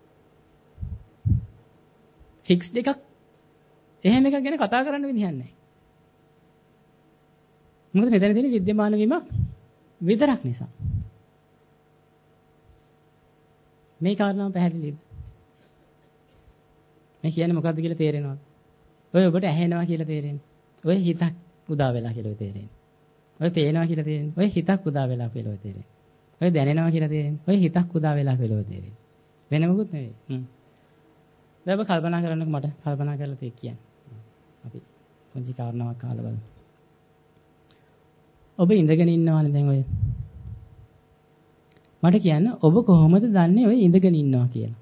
ෆික්ස්ඩ් එකක් එහෙම එකක් ගැන කතා කරන්න විදිහක් නැහැ. මොකද මෙතන තියෙන විද්‍යමාන වීමක් විතරක් නිසා. මේ කාරණාව පැහැදිලිද? මේ කියන්නේ මොකද්ද කියලා තේරෙනවද? ඔය ඔබට ඇහෙනවා කියලා තේරෙන්නේ. ඔය හිතක් උදා වෙලා කියලා ඔය තේරෙන්නේ. ඔය පේනවා කියලා තේරෙන්නේ. ඔය හිතක් උදා වෙලා කියලා ඔය තේරෙන්නේ. ඔය දැනෙනවා කියලා තේරෙන්නේ. ඔය හිතක් උදා වෙලා කියලා ඔය තේරෙන්නේ. වෙන මොකුත් නෙවෙයි. හ්ම්. දැන් ඔබ කල්පනා කරන්නකො මට කල්පනා කරලා තේ කියන්නේ. අපි පොඩි කාරණාවක් අහලා බලමු. ඔබ ඉඳගෙන ඉන්නවානේ දැන් ඔය. මට කියන්න ඔබ කොහොමද දන්නේ ඔය ඉඳගෙන ඉන්නවා කියලා?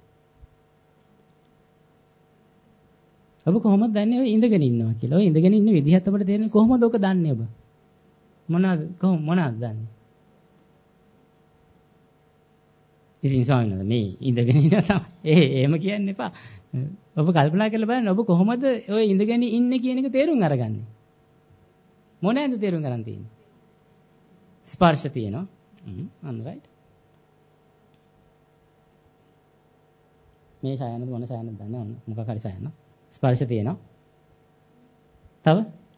ඔබ කොහොමද දන්නේ ඔය ඉඳගෙන ඉන්නවා කියලා? ඔය ඉඳගෙන ඉන්න විදිහත් අපිට තේරෙන්නේ කොහොමද ඔක දන්නේ ඔබ? මොනවාද කොහොම මොනවාද දන්නේ? ඉතින් ස්වාමීන් මේ ඉඳගෙන ඉන්න තමයි. ඒ එහෙම කියන්න එපා. ඔබ කල්පනා කරලා බලන්න ඔබ කොහොමද ඔය ඉඳගෙන ඉන්නේ කියන එක තේරුම් අරගන්නේ? මොනෑද තේරුම් ගන්න තියෙන්නේ? ස්පර්ශ තියෙනවා. හ්ම් අන්න රයිට්. මේ ඡායනද මොන ඡායනද දන්නේ නැහැ. මොකක් හරි ඡායන. ස්පර්ශ තියෙනවා. තව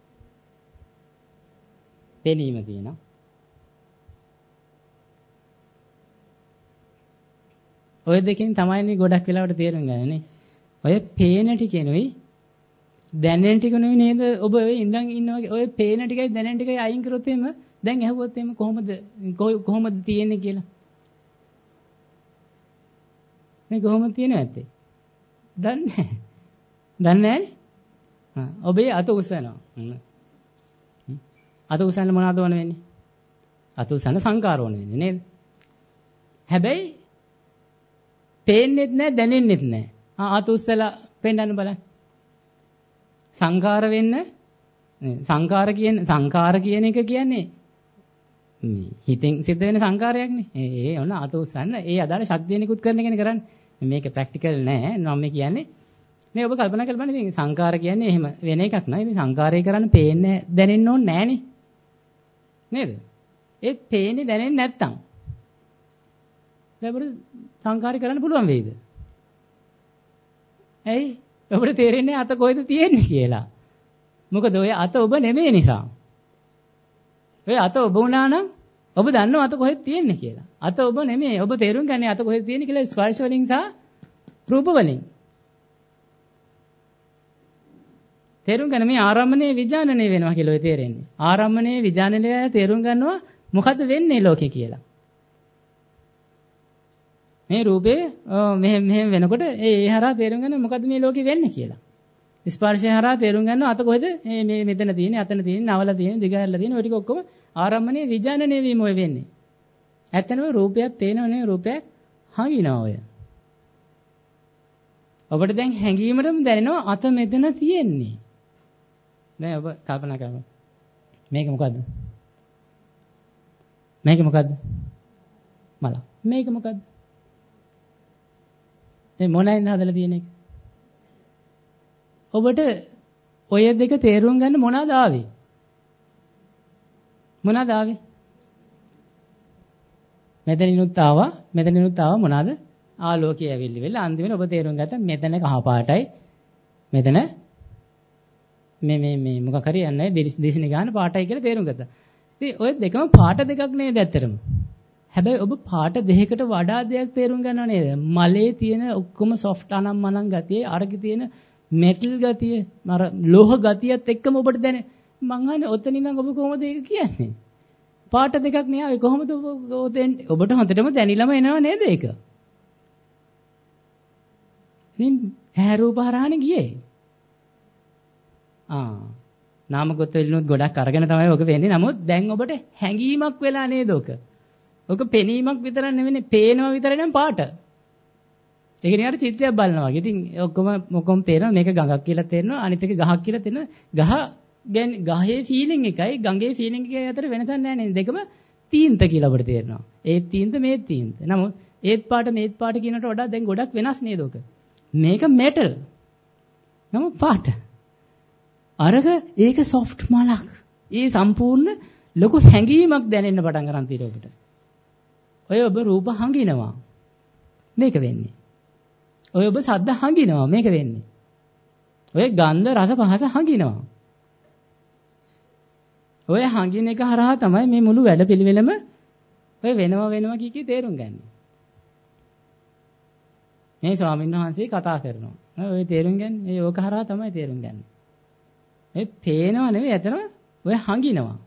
පෙනීම තියෙනවා. ඔය දෙකෙන් තමයි ගොඩක් වෙලාවට තේරුම් ගන්න නේ. ඔය පේන ටිකෙනුයි දැනෙන ටිකනුයි නේද ඔබ ඔය ඉඳන් ඉන්නවා ඔය පේන ටිකයි දැනෙන ටිකයි අයින් කරොත් එimhe දැන් ඇහුවොත් එimhe කොහොමද කොහොමද තියෙන්නේ කියලා. මේ කොහොමද තියෙන්නේ නැත්තේ? දන්නේ නැහැ. දන්නේ නැහැ. හා ඔබේ අත උසනවා. අත උසන්න මොනවද ඕන වෙන්නේ? අත උසන්න සංකාර ඕන වෙන්නේ නේද? හැබැයි පේන්නෙත් නැහැ දැනෙන්නෙත් නැහැ. ආ අත උස්සලා පෙන්නන්න බලන්න. සංකාර වෙන්න සංකාර කියන සංකාර කියන එක කියන්නේ මේ හිතෙන් සිද්ධ වෙන සංකාරයක්නේ. ඒ ඒ ඔන්න අත උස්සන්න ඒ අදාළ ශක්තිය නිකුත් කරන එකනේ කරන්නේ. මේක ප්‍රැක්ටිකල් නෑ. මම මේ කියන්නේ මේ ඔබ කල්පනා කරලා බලන්න ඉතින් සංකාර කියන්නේ එහෙම වෙන එකක් නෑ. ඉතින් සංකාරය කරන්න පේන්නේ දැනෙන්න ඕනේ නෑනේ. නේද? ඒත් පේන්නේ දැනෙන්නේ නැත්තම්. දැන් සංකාරය කරන්න පුළුවන් වෙයිද? ඇයි? ඔබට තේරෙන්නේ අත කොහෙද තියෙන්නේ කියලා. මොකද ඔය අත ඔබ නෙමෙයි නිසා. ඔය අත ඔබ වුණා නම් ඔබ දන්නව අත කොහෙද තියෙන්නේ කියලා. අත ඔබ නෙමෙයි. ඔබ තේරුම් ගන්නේ අත කොහෙද තියෙන්නේ කියලා ස්පර්ශ වලින් සහ රූප වලින්. තේරුම් ගන්න මේ ආරම්මණය විඥානනය වෙනවා කියලා ඔය තේරෙන්නේ. ආරම්මණය විඥානනය තේරුම් ගන්නවා මොකද්ද වෙන්නේ ලෝකේ කියලා. මේ රූපේ මෙහෙම මෙහෙම වෙනකොට ඒ ඒ හරහා තේරුම් ගන්න මොකද්ද මේ ලෝකේ වෙන්නේ කියලා. ස්පර්ශය හරහා තේරුම් ගන්නවා අත කොහෙද මේ මේ මෙතන තියෙන්නේ අතන තියෙන්නේ නවල තියෙන්නේ දිගහැරලා තියෙන්නේ ඔය ටික ඔක්කොම ආරම්මණය විඥානනය වීම ඔය වෙන්නේ. ඇත්තනම රූපයක් පේනවනේ රූපයක් හංගිනවා ඔය. ඔබට දැන් හැංගීමටම දැනෙනවා අත මෙතන තියෙන්නේ. දැන් ඔබ කල්පනා කරමු. මේක මොකද්ද? මේක මොකද්ද? මල. මේක මොකද්ද? මේ මොනයින්ද හදලා තියෙන එක? ඔබට ඔය දෙක තේරුම් ගන්න මොනවාද ආවේ? මොනවාද ආවේ? මෙතනිනුත් ආවා මෙතනිනුත් ආවා මොනවාද? ආලෝකය ඇවිල්ලි වෙලා අන්තිමට ඔබ තේරුම් ගත්තා මෙතන කහ පාටයි මෙතන මේ මේ මේ මොකක් හරි යන්නේ දිස්නේ ගන්න පාටයි කියලා තේරුම් ගත්තා. ඉතින් ඔය දෙකම පාට දෙකක් නේද ඇත්තටම. හැබැයි ඔබ පාට දෙකකට වඩා දෙයක් තේරුම් ගන්නව නේද? මලේ තියෙන ඔක්කොම සොෆ්ට් අනම් මනම් ගතිය, අරකේ තියෙන මෙටල් ගතිය, අර ලෝහ ගතියත් එක්කම ඔබට දැනෙන. මං අහන්නේ ඔතන ඉඳන් ඔබ කොහොමද ඒක කියන්නේ? පාට දෙකක් නේ ආවේ කොහොමද ඔබට හොඳටම දැනිලම එනව නේද ඒක? ඉතින් ඇහැ රූප හරහානේ ගියේ. ආ නාමගත වෙලිනුත් ගොඩක් අරගෙන තමයි ඔක වෙන්නේ. නමුත් දැන් ඔබට හැඟීමක් වෙලා නේද ඔක? ඔක පෙනීමක් විතරක් නෙවෙයි පේනවා විතරයි නම් පාට. ඒ කියන්නේ අර චිත්‍රයක් බලනවා වගේ. ඉතින් ඔක්කොම මොකොම පේනවා මේක ගඟක් කියලා තේරෙනවා අනිත් එක ගහක් කියලා තේරෙනවා. ගහ කියන්නේ ගහේ ෆීලිං එකයි ගඟේ ෆීලිං එකයි අතර වෙනසක් නැහැ නේද? දෙකම තීන්ත කියලා ඔබට තේරෙනවා. ඒ තීන්ත මේ තීන්ත. නමුත් ඒත් පාට මේත් පාට කියනකට වඩා දැන් ගොඩක් වෙනස් නේද ඔක? මේක මෙටල්. නම පාට. අරක ඒක සොෆ්ට් මලක්. ඒ සම්පූර්ණ ලොකු හැඟීමක් දැනෙන්න පටන් ගන්න තියෙනවා ඔබට. ඔය ඔබ රූප හංගිනවා. මේක වෙන්නේ. ඔය ඔබ ශබ්ද හංගිනවා. මේක වෙන්නේ. ඔය ගන්ධ රස පහස හංගිනවා. ඔය හංගින එක හරහා තමයි මේ මුළු වැඩපිළිවෙලම ඔය වෙනවා වෙනවා කිය කී තේරුම් ගන්න. මේ ස්වාමීන් වහන්සේ කතා කරනවා. ඔය තේරුම් ගන්න. මේ ඕක හරහා තමයි තේරුම් ගන්න. මේ පේනව නෙවෙයි ඇතන ඔය හංගිනවා.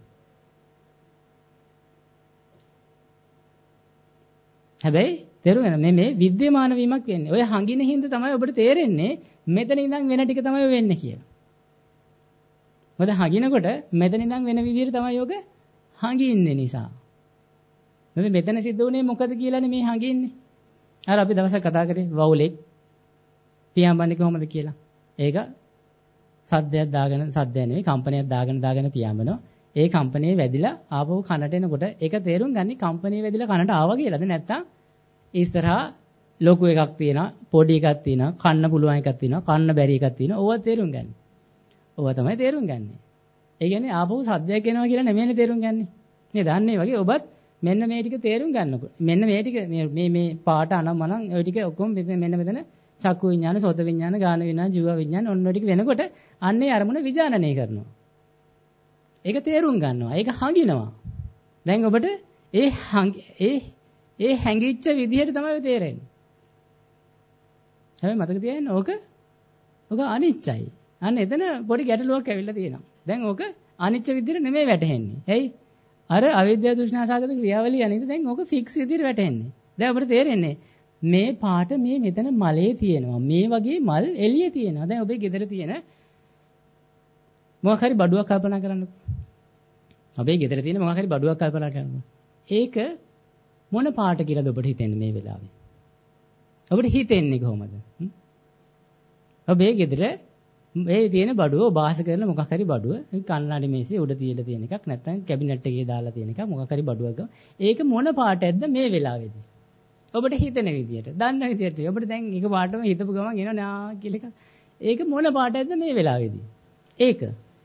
හැබැයි තේරුම් ගන්න මේ මේ විද්‍යමාන වීමක් වෙන්නේ. ඔය හංගින හින්දා තමයි ඔබට තේරෙන්නේ මෙතන ඉඳන් වෙන ටික තමයි වෙන්නේ කියලා. මොකද හංගිනකොට මෙතන ඉඳන් වෙන විදිහට තමයි යෝග හංගින්නේ නිසා. මොකද මෙතන සිද්ධ වුණේ මොකද කියලානේ මේ හංගින්නේ. අර අපි දවසක් කතා කරේ වවුලෙක් පියාඹන්නේ කොහොමද කියලා. ඒක සද්දයක් දාගෙන සද්දයක් නෙවෙයි කම්පනයක් දාගෙන දාගෙන පියාඹනවා. ඒ කම්පණයේ වැදිලා ආපහු කනට එනකොට ඒක තේරුම් ගන්නේ කම්පණයේ වැදිලා කනට ආවා කියලාද නැත්නම් ඉස්සරහා ලොකු එකක් තියෙනවා පොඩි එකක් තියෙනවා කන්න පුළුවන් එකක් තියෙනවා කන්න බැරි එකක් තියෙනවා ඕවා තේරුම් ගන්න. ඕවා තමයි තේරුම් ගන්න. ඒ කියන්නේ ආපහු සද්දයක් එනවා කියලා නෙමෙයිනේ තේරුම් ගන්න. මේ දන්නේ වගේ ඔබත් මෙන්න මේ ටික තේරුම් ගන්නකොට මෙන්න මේ ටික මේ මේ පාට අනම් මනම් ওই ටික ඔක්කොම මෙන්න මෙතන චක්කු විඥාන සෝත විඥාන ගාන විඥාන ජීව විඥාන ඔන්න ඔය ටික වෙනකොට අන්නේ අරමුණ විඥානනය කරනවා. ඒක තේරුම් ගන්නවා. ඒක හංගිනවා. දැන් ඔබට ඒ ඒ ඒ හැංගිච්ච විදිහට තමයි තේරෙන්නේ. හැබැයි මතක තියාගන්න ඕක ඕක අනිච්චයි. අන්න එතන පොඩි ගැටලුවක් ඇවිල්ලා තියෙනවා. දැන් ඕක අනිච්ච විදිහට නෙමෙයි වැටහෙන්නේ. ඇයි? අර අවිද්‍යාව තෘෂ්ණාසගත ක්‍රියාවලිය අනිත් දැන් ඕක ෆික්ස් විදිහට වැටෙන්නේ. දැන් ඔබට තේරෙන්නේ මේ පාට මේ මෙතන මලේ තියෙනවා. මේ වගේ මල් එළියේ තියෙනවා. දැන් ඔබේ ගෙදර තියෙන මොකක් හරි බඩුවක් කල්පනා කරන්නකෝ. ඔබේ ගෙදර තියෙන මොකක් හරි බඩුවක් කල්පනා කරනවා. ඒක මොන පාට කියලාද ඔබට හිතෙන්නේ මේ වෙලාවේ? ඔබට හිතෙන්නේ කොහොමද? ඔබේ ගෙදර මේ තියෙන බඩුව ඔබාස කරන මොකක් හරි බඩුව කන්නාඩි මේසේ උඩ තියලා තියෙන එකක් නැත්නම් කැබිනට් එකේ දාලා තියෙන එකක් මොකක් හරි බඩුවක. ඒක මොන පාටයක්ද මේ වෙලාවේදී? ඔබට හිතෙන විදියට, දන්න විදියට. ඔබට දැන් එක පාටම හිතපු ගමන් එනවා නා කියලා එකක්. ඒක මොන පාටයක්ද මේ වෙලාවේදී? ඒක.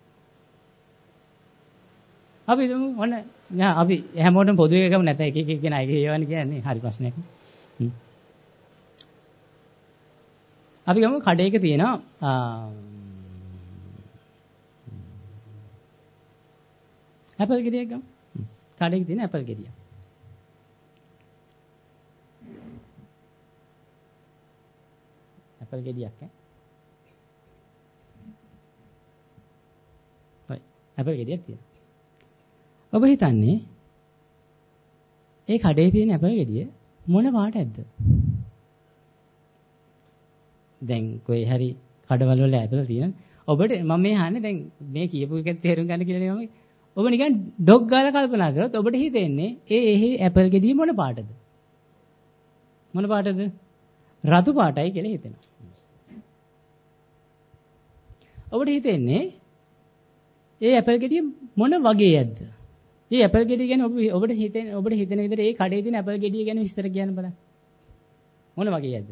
අපි මොන නා අපි හැමෝටම පොදු එකම නැත එක එක කෙනා එක ඒවනේ කියන්නේ. හරි ප්‍රශ්නයක්. අපි ගමු කඩේක තියෙනවා ඇපල් ගෙඩියක් ගමු. කඩේක තියෙන ඇපල් ගෙඩිය. ඇපල් ගෙඩියක් ඈ. හරි. ඇපල් ගෙඩියක් තියෙනවා. ඔබ හිතන්නේ ඒ කඩේ තියෙන ඇපල් ගෙඩිය මොන පාටයක්ද? දැන් කොයි හරි කඩවල වල ඇපල් තියෙන. ඔබට මම මේ අහන්නේ දැන් මේ කියපු එක තේරුම් ගන්න කියලා නේ මම. ඔබ නිකන් ඩොග් ගාලා කල්පනා කරොත් ඔබට හිතෙන්නේ ඒ එහි ඇපල් ගෙඩිය මොන පාටද? මොන පාටද? රතු පාටයි කියලා හිතෙනවා. ඔබට හිතෙන්නේ ඒ ඇපල් ගෙඩිය මොන වගේයක්ද? මේ ඇපල් ගෙඩිය ගැන ඔබ ඔබට හිතෙන ඔබට හිතෙන විදිහට ඒ කඩේ තියෙන ඇපල් ගෙඩිය ගැන විස්තර කියන්න බලන්න. මොන වගේයක්ද?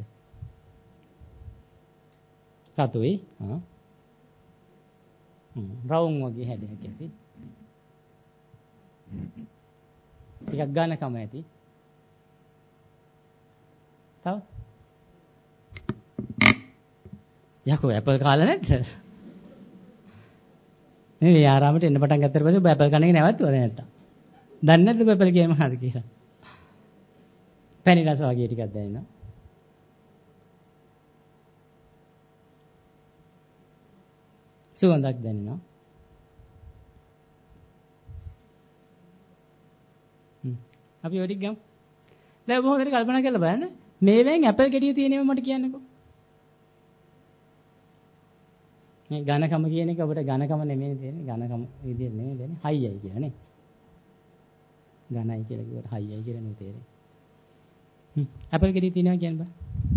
රතුයි. ආ. හ්ම්. රවුම් වගේ හැඩයක් ඇති. ටිකක් ගානකම ඇති. තව? යකෝ ඇපල් කාලා නැද්ද? මේ ආරාමයට එන්න පටන් ගත්තට පස්සේ ඔබ ඇපල් කන එක නැවතුවද නැත්තම්? දන්නේ නැද්ද ඔබ ඇපල් කියන්නේ මොනවද කියලා? පැණි රස වගේ ටිකක් දැනෙනවා. සුවඳක් දැනෙනවා. හ්ම්. අපි ඔය ටික ගමු. දැන් ඔබ හොඳට කල්පනා කරලා බලන්න. මේවෙන් ඇපල් ගෙඩිය තියෙනව මට කියන්නකෝ. මේ ඝනකම කියන එක ඔබට ඝනකම නෙමෙයි දෙන්නේ. ඝනකම විදියට නෙමෙයි දෙන්නේ. හයියයි කියලා නේ. ඝනයි කියලා කිව්වට හයියයි කියලා නෙමෙයි තේරෙන්නේ. හ්ම්. ඇපල් ගෙඩිය තියෙනවා කියන්න බෑ.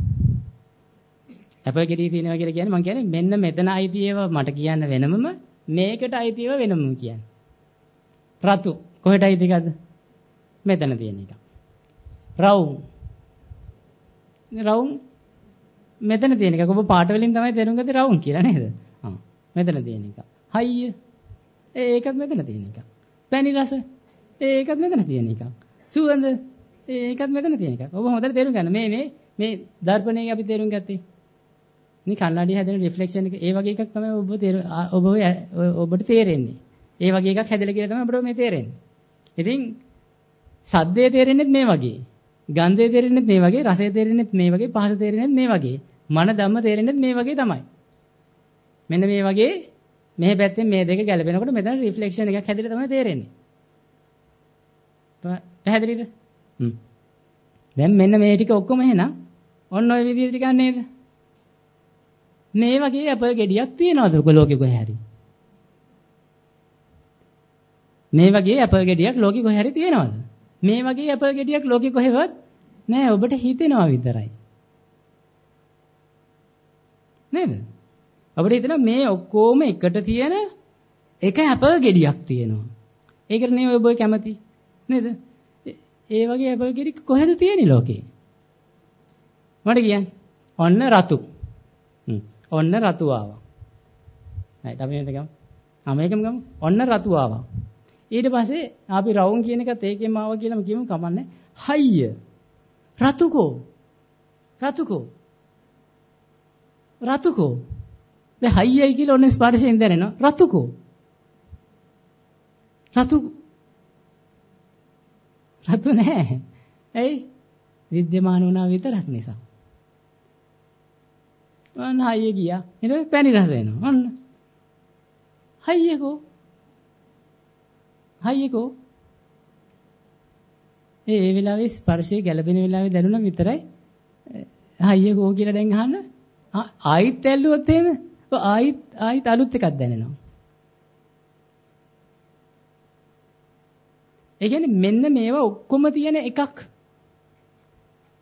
ඇපල් ගෙඩිය තියෙනවා කියලා කියන්නේ මම කියන්නේ මෙන්න මෙතන අයිතියව මට කියන්න වෙනමම මේකට අයිතියව වෙනමම කියන්නේ. රතු කොහෙට අයිතිකද? මෙතන තියෙන එක. රවුම්. රවුම් මෙතන තියෙන එක. ඔබ පාට වලින් තමයි තේරුම් ගත්තේ රවුම් කියලා නේද? ආ. මෙතන තියෙන එක. හයිය. ඒකත් මෙතන තියෙන එක. පැණි රස. ඒකත් මෙතන තියෙන එක. සුවඳ. ඒකත් මෙතන තියෙන එක. ඔබ හොඳට තේරුම් ගන්න. මේ මේ මේ දර්පණයේ අපි තේරුම් ගත්තේ. මේ කන්නඩිය හැදෙන රිෆ්ලෙක්ෂන් එක ඒ වගේ එකක් තමයි ඔබ ඔබ ඔබට තේරෙන්නේ. ඒ වගේ එකක් හැදෙලා කියලා තමයි ඔබට මේ තේරෙන්නේ. ඉතින් සද්දේ තේරෙන්නේ මේ වගේ. ගන්ධය තේරෙන්නේ මේ වගේ, රසය තේරෙන්නේ මේ වගේ, පහස තේරෙන්නේ මේ වගේ. මන ධම්ම තේරෙන්නේ මේ වගේ තමයි. මෙන්න මේ වගේ මෙහි පැත්තෙන් මේ දෙක ගැලපෙනකොට මෙතන රිෆ්ලෙක්ෂන් එකක් හැදෙලා තමයි තේරෙන්නේ. පැහැදිලිද? හ්ම්. දැන් මෙන්න මේ ටික ඔක්කොම එහෙනම් ඔන්න ඔය විදිහට ටිකක් නේද? මේ වගේ ඇපල් ගෙඩියක් තියනවද ඔක ලෝකෙ කොහේ හරි? මේ වගේ ඇපල් ගෙඩියක් ලෝකෙ කොහේ හරි තියනවද? මේ වගේ ඇපල් ගෙඩියක් ලෝකෙ කොහෙවත් නෑ ඔබට හිතෙනවා විතරයි. නේද? ඔබට හිතෙනවා මේ ඔක්කොම එකට තියෙන එක ඇපල් ගෙඩියක් තියෙනවා. ඒකට නේ ඔබ කැමති. නේද? ඒ වගේ ඇපල් ගෙඩි කොහෙද තියෙන්නේ ලෝකේ? මට කියන්න. ඔන්න රතු. හ්ම්. ඔන්න රතු ආවා. right අපි මෙතන ගමු. ආ මේකම ගමු. ඔන්න රතු ආවා. ඊට පස්සේ අපි රවුම් කියන එකත් ඒකෙම ආවා කියලාම කියමු කමන්නේ. හයිය. රතුකෝ. රතුකෝ. රතුකෝ. දැන් හයියයි කියලා ඔන්න ස්පර්ශයෙන් දැනෙනවා. රතුකෝ. රතු රතු නැහැ. ඇයි? විද්‍යමාන වුණා විතරක් නිසා. ඔන්න හයිය ගියා. ඊට පස්සේ පැණි රස එනවා. ඔන්න. හයියකෝ. හයියකෝ. ඒ ඒ වෙලාවේ ස්පර්ශයේ ගැළපෙන වෙලාවේ දැනුණා විතරයි හයියකෝ කියලා දැන් අහන්න. ආයිත් ඇල්ලුවොත් එහෙම ආයිත් ආයිත් අලුත් එකක් දැනෙනවා. ඒ කියන්නේ මෙන්න මේවා ඔක්කොම තියෙන එකක්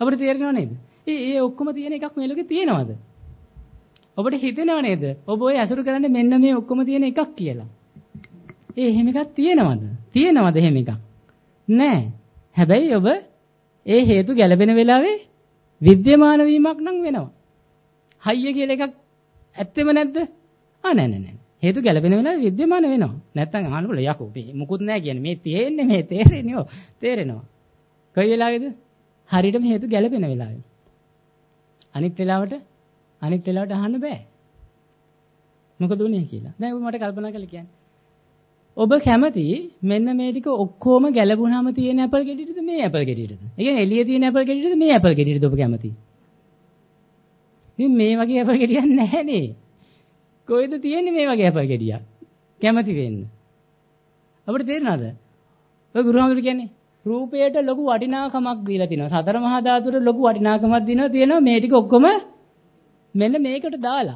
අපිට තේරෙනව නේද? ඒ ඒ ඔක්කොම තියෙන එකක් මේ ලෝකේ තියෙනවද? ඔබට හිතෙනව නේද? ඔබ ඔය අසුරු කරන්නේ මෙන්න මේ ඔක්කොම තියෙන එකක් කියලා. ඒ එහෙම එකක් තියෙනවද? තියෙනවද එහෙම එකක්? නෑ. හැබැයි ඔබ ඒ හේතු ගැලපෙන වෙලාවේ විද්‍යමාන වීමක් නම් වෙනවා. හයිය කියලා එකක් ඇත්තෙම නැද්ද? ආ නෑ නෑ නෑ. හේතු ගැලපෙන වෙලාවේ විද්‍යමාන වෙනවා. නැත්තම් අහනකොට යකෝ මේ මුකුත් නෑ කියන්නේ මේ තියෙන්නේ මේ තේරෙන්නේ ඔව් තේරෙනවා. කොයි වෙලාවේද? හරියටම හේතු ගැලපෙන වෙලාවේ. අනිත් වෙලාවට අනිත් වෙලාවට අහන්න බෑ. මොකද උනේ කියලා. දැන් ඔබ මට කල්පනා කරලා කියන්න. ඔබ කැමති මෙන්න මේ ටික ඔක්කොම ගැලපුණාම තියෙන ඇපල් ගෙඩියටද මේ ඇපල් ගෙඩියටද? ඒ කියන්නේ එළියේ තියෙන ඇපල් ගෙඩියටද මේ ඇපල් ගෙඩියටද ඔබ කැමති? ඉතින් මේ වගේ ඇපල් ගෙඩියක් නැහැනේ. කොයිද තියෙන්නේ මේ වගේ ඇපල් ගෙඩියක්? කැමති වෙන්න. අපිට තේරෙනවද? ඔය ගුරුහාමුදුරු කියන්නේ රූපයට ලොකු වටිනාකමක් දීලා තිනවා. සතර මහා ධාතුවට ලොකු වටිනාකමක් දිනවා තියෙනවා මේ ටික ඔක්කොම මෙන්න මේකට දාලා.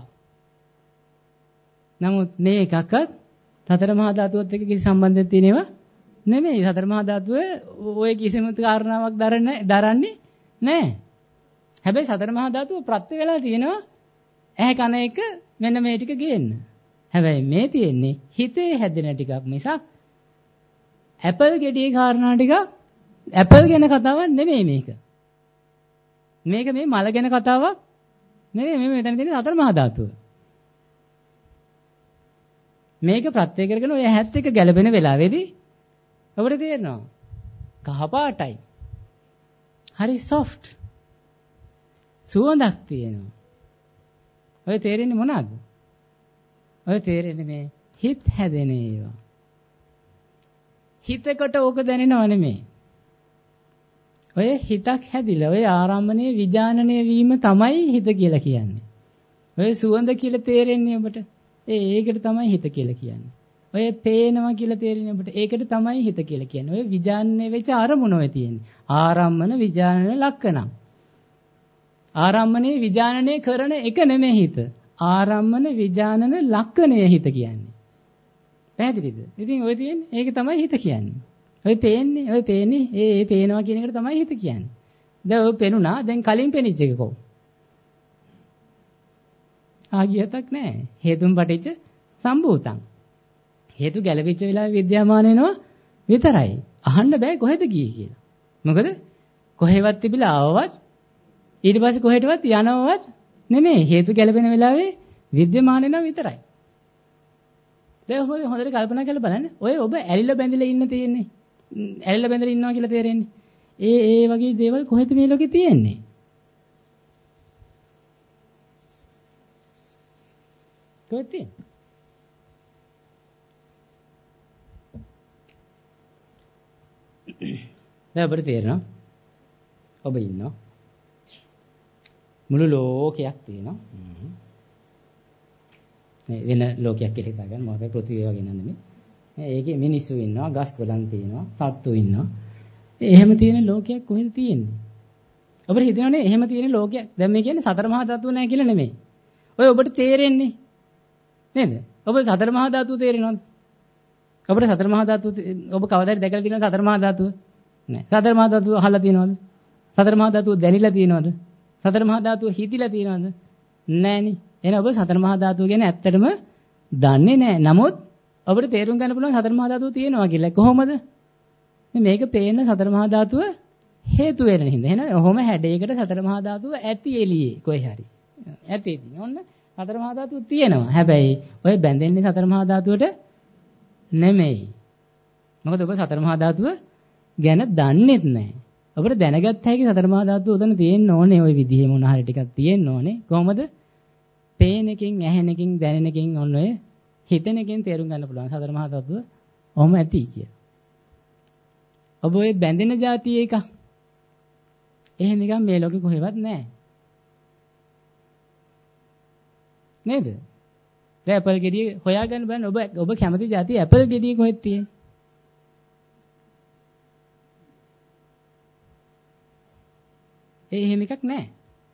නමුත් මේ එකක්වත් සතර මහා ධාතුවත් එක්ක කිසි සම්බන්ධයක් තියෙනව නෙමෙයි. සතර මහා ධාතුව ඔය කිසිම කාරණාවක් දරන්නේ දරන්නේ නැහැ. හැබැයි සතර මහා ධාතුව ප්‍රත්‍ය වෙලා තියෙනවා ඇහැ කන එක මෙන්න මේ ටික ගේන්න. හැබැයි මේ තියෙන්නේ හිතේ හැදෙන ටිකක් මිසක් ඇපල් ගෙඩියේ කාරණා ටික ඇපල් ගැන කතාවක් නෙමෙයි මේක. මේක මේ මල ගැන කතාවක් නෙමෙයි. මේ මෙතන තියෙන සතර මහා ධාතුව. මේක ප්‍රත්‍ය කරගෙන ඔය හැත් එක ගැලපෙන වෙලාවේදී ඔබට තේරෙනවා කහ පාටයි. හරි සොෆ්ට්. සුවඳක් තියෙනවා. ඔය තේරෙන්නේ මොනවද? ඔය තේරෙන්නේ මේ හිත හැදෙන ඒවා. හිතකට ඕක දැනෙනව නෙමෙයි. ඔය හිතක් හැදිලා ඔය ආරම්භණයේ විජානනය වීම තමයි හිත කියලා කියන්නේ. ඔය සුවඳ කියලා තේරෙන්නේ ඔබට. ඒ ඒකට තමයි හිත කියලා කියන්නේ. ඔය පේනවා කියලා තේරෙන්නේ ඔබට. ඒකට තමයි හිත කියලා කියන්නේ. ඔය විජානනය වෙච්ච අරමුණ ඔය තියෙන්නේ. ආරම්මන විජානන ලක්ෂණ. ආරම්මනේ විජානනය කරන එක නෙමෙයි හිත. ආරම්මන විජානන ලක්ෂණය හිත කියන්නේ. පැහැදිලිද? ඉතින් ඔය තියෙන්නේ ඒක තමයි හිත කියන්නේ. ඔය පේන්නේ ඔය පේන්නේ ඒ ඒ පේනවා කියන එකට තමයි හිත කියන්නේ. දැන් ඔය පෙනුණා දැන් කලින් පෙනිච්ච එක කොහොමද? ආගියතක් නැහැ. හේතුන් පටිච්ච සම්භූතං. හේතු ගැලවිච්ච වෙලාවේ විද්‍යාමාන වෙනවා විතරයි. අහන්න බෑ කොහෙද ගියේ කියලා. මොකද කොහෙවත් තිබිලා ආවවත් ඊට පස්සේ කොහෙටවත් යනවවත් නෙමෙයි. හේතු ගැලපෙන වෙලාවේ විද්‍යාමාන වෙනවා විතරයි. දැන් ඔබ හොඳට කල්පනා කරලා බලන්න. ඔය ඔබ ඇලිලා බැඳිලා ඉන්න තියෙන්නේ. ඇලිලා බැඳලා ඉන්නවා කියලා තේරෙන්නේ. ඒ ඒ වගේ දේවල් කොහෙද මේ ලෝකේ තියෙන්නේ? කොහෙද තියෙන්නේ? දැන් අපිට තේරෙනවා. ඔබ ඉන්නවා. මුළු ලෝකයක් තියෙනවා. මේ වෙන ලෝකයක් කියලා හිතා ගන්න. මොකද පෘථිවිය වගේ නෙමෙයි. ඒකේ මිනිස්සු ඉන්නවා, ගස් කොළන් තියෙනවා, සත්තු ඉන්නවා. එහෙම තියෙන ලෝකයක් කොහෙද තියෙන්නේ? ඔබට හිතෙනවනේ එහෙම තියෙන ලෝකයක්. දැන් මේ කියන්නේ සතර මහා ධාතුව නැහැ කියලා නෙමෙයි. ඔය ඔබට තේරෙන්නේ නේද? ඔබ සතර මහා ධාතුව තේරෙනවද? ඔබට සතර මහා ධාතුව ඔබ කවදාද දැකලා තියෙනවද සතර මහා ධාතුව? නැහැ. සතර මහා ධාතුව අහලා තියෙනවද? සතර මහා ධාතුව දැනিলা තියෙනවද? සතර මහා ධාතුව හිතිලා තියෙනවද? නැහනේ. එහෙනම් ඔබ සතර මහා ධාතුව ගැන ඇත්තටම දන්නේ නැහැ. නමුත් ඔබට තේරුම් ගන්න පුළුවන් සතර මහා ධාතුව තියෙනවා කියලා. කොහොමද? මේක පේන සතර මහා ධාතුව හේතු වෙන හින්දා. එහෙනම් ඔහොම හැඩයකට සතර මහා ධාතුව ඇති එළියේ කොහේ හරි. ඇති ඉතින්. ඔන්න සතර මහා ධාතුව තියෙනවා. හැබැයි ඔය බැඳෙන්නේ සතර මහා ධාතුවට නෙමෙයි. මොකද ඔබ සතර මහා ධාතුව ගැන දන්නේත් නැහැ. ඔබට දැනගත්ත හැකි සතර මහා ධාතුව උදන තියෙන්න ඕනේ. ওই විදිහේ මොන හරි ටිකක් තියෙන්න ඕනේ. කොහොමද? පේන එකකින්, ඇහෙන එකකින්, දැනෙන එකකින් ඔන්න ඔය හිතෙන එකෙන් තේරුම් ගන්න පුළුවන් සතර මහා ධාතුව ඔහොම ඇති කියලා. ඔබ ඔය බැඳෙන જાතිය එකක්. එහෙම එකක් මේ ලෝකෙ කොහෙවත් නැහැ. නේද? දැන් ඇපල් ගෙඩිය හොයාගන්න බලන්න ඔබ ඔබ කැමති જાතිය ඇපල් ගෙඩිය කොහෙද තියෙන්නේ? ඒ එහෙම එකක් නැහැ.